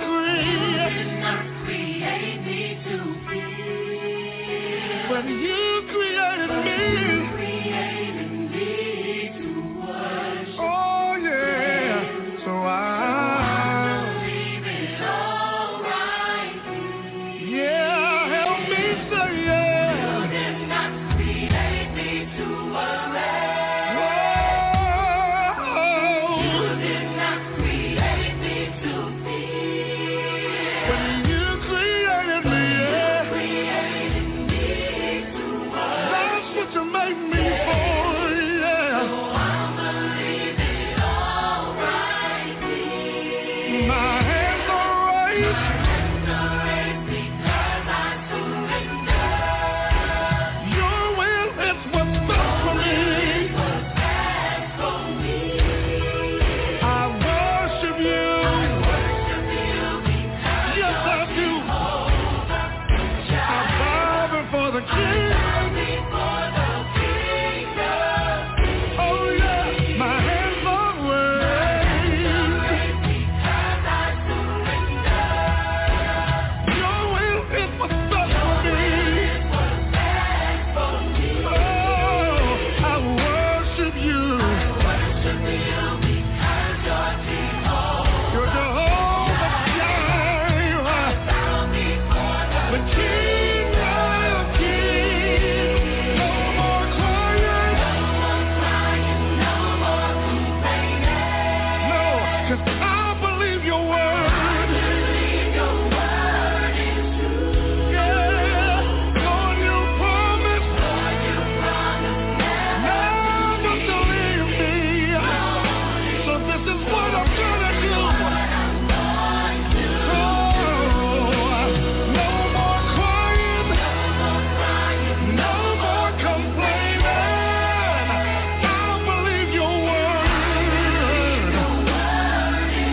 create me to fear. But you created me. Oh yeah. So I'll leave it all right. Yeah, help me say yeah. You did not create me to worry. You did not create me to fear. When you created me, that's what you made me for, yeah. So I'ma leave it all right here. My hands are raised. Because I surrender. Your will is what's best for me. I worship you. Yes, I do. I'm bowing for the King. Oh yeah, my hands are raised. Your will is what's best for me. Oh, I worship you. You're Jehovah Jireh, the King of Kings. No more crying, no, 'cause I believe your word. Yeah, Lord, you promised never to leave me. So this is what I'm gonna do. Oh, no more crying, no more complaining. I believe your word.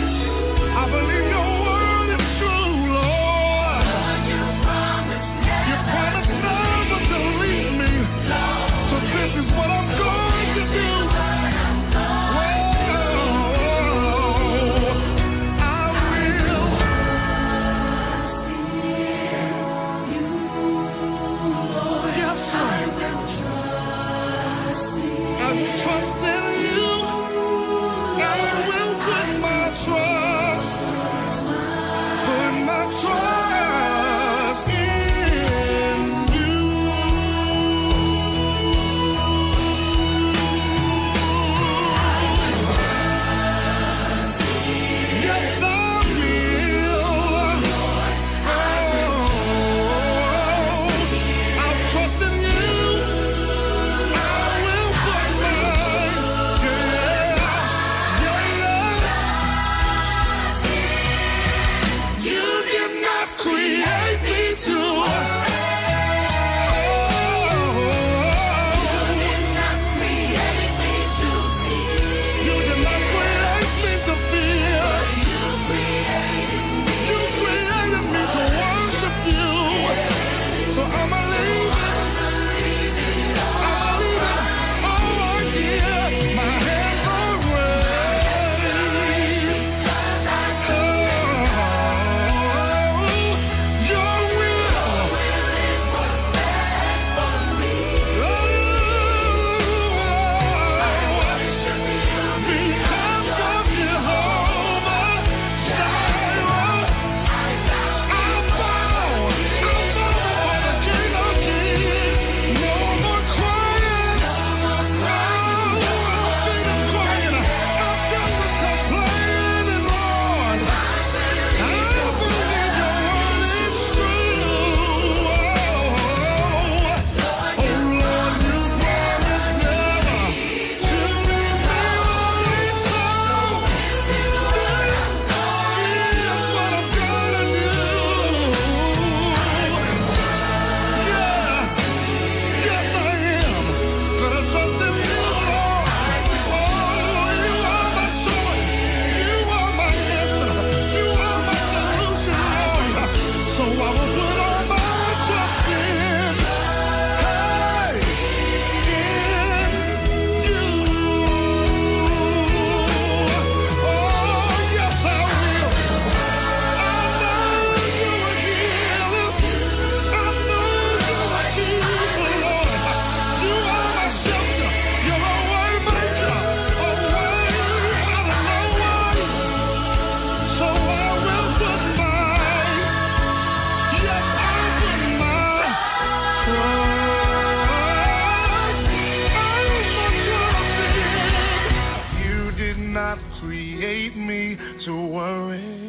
me to worry.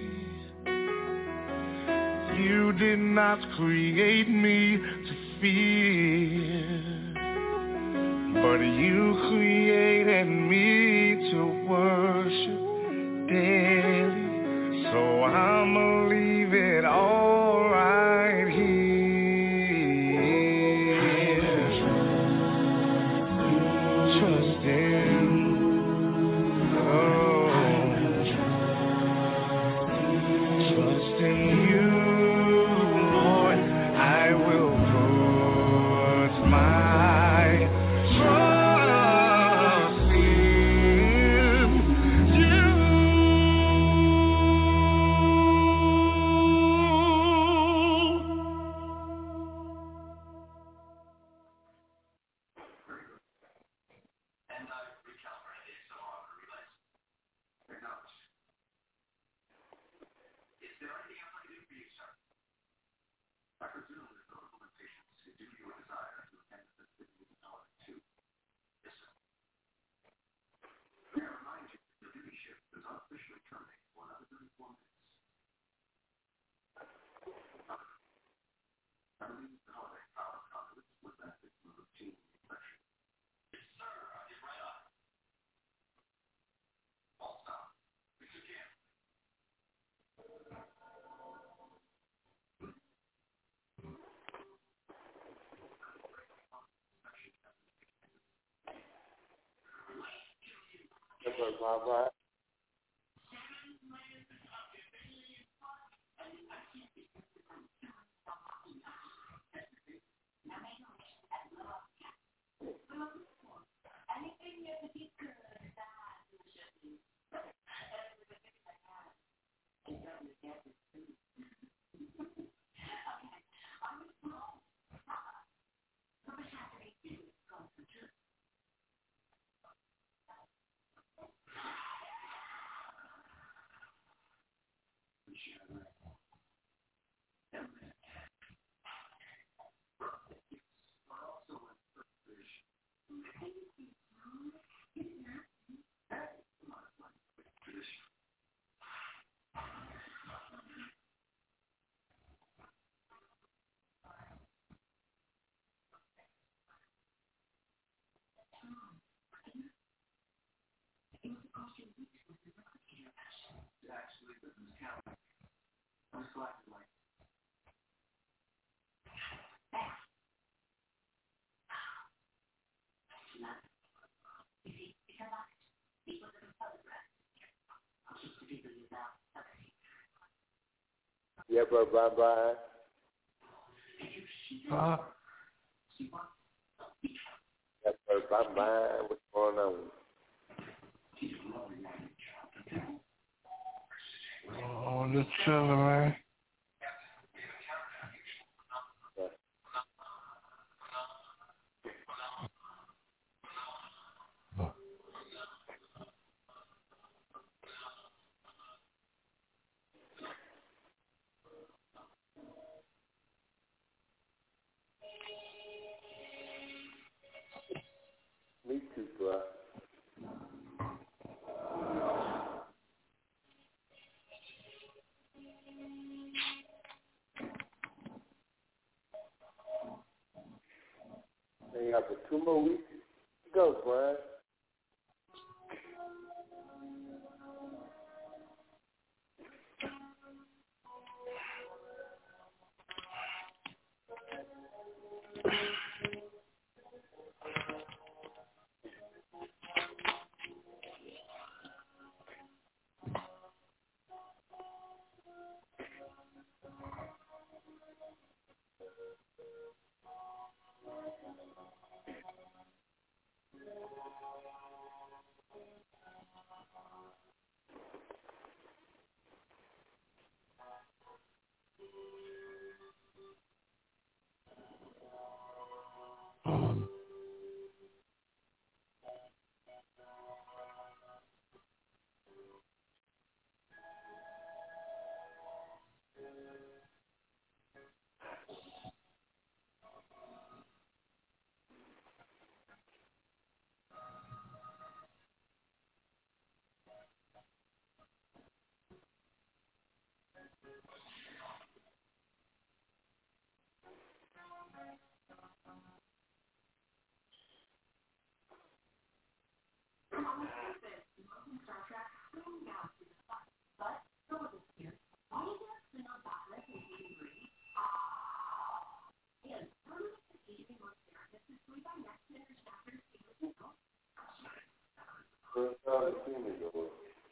You did not create me to fear, but you created me to worship daily. So I'ma leave it all right here. Trust in, trust in you, Lord. I will put my trust in you. Bye-bye. Yeah, bro, bye-bye. Yeah, bro, bye-bye. What's going on? Oh, just chilling, man. Me too, bro. They got for 2 more weeks to go, Brian. Lord and see me, Lord.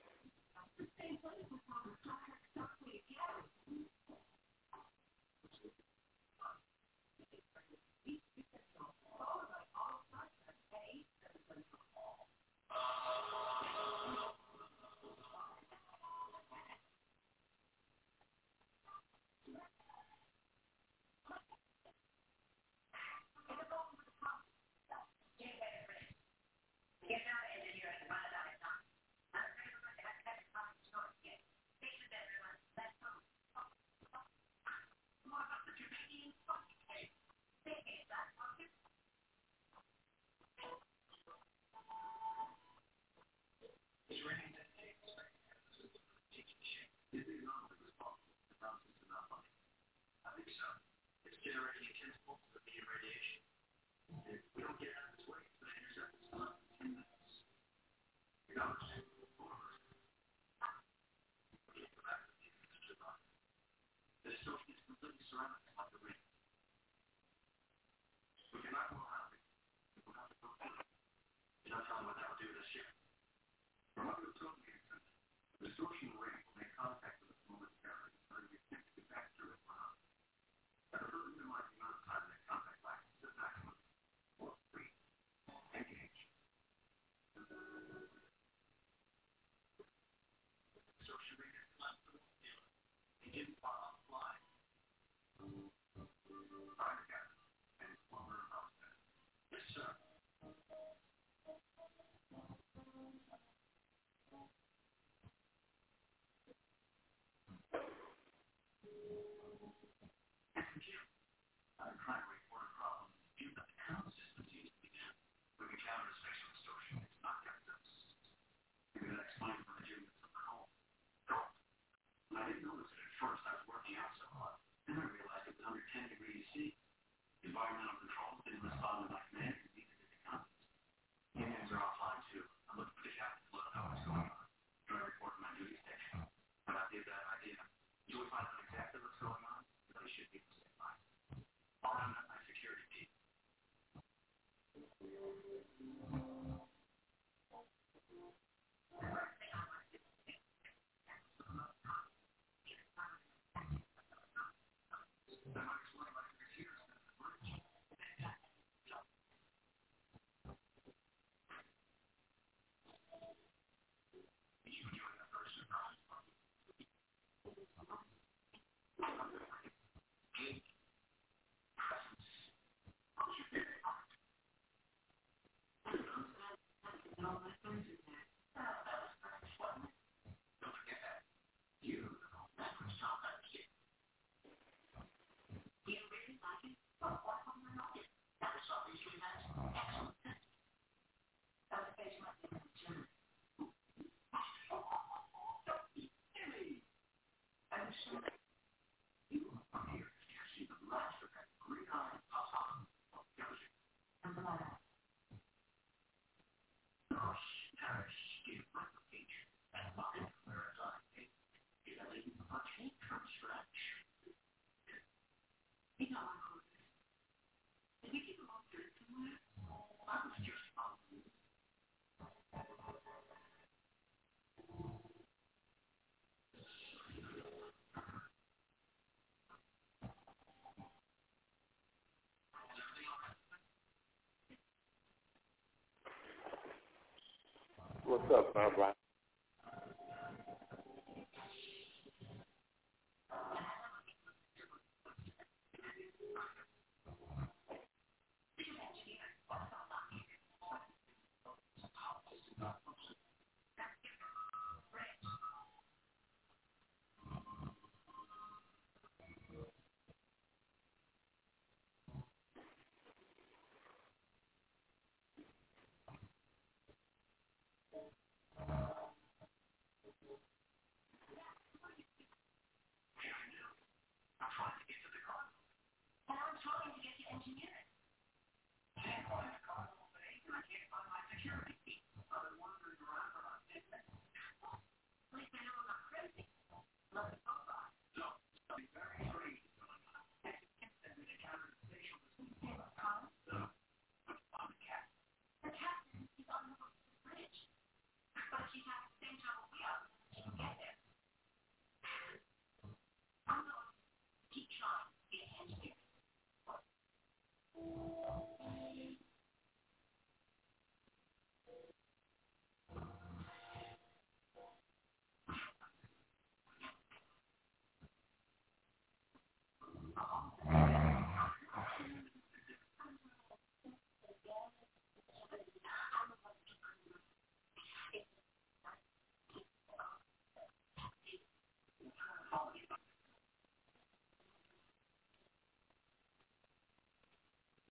What's up, man, Brian?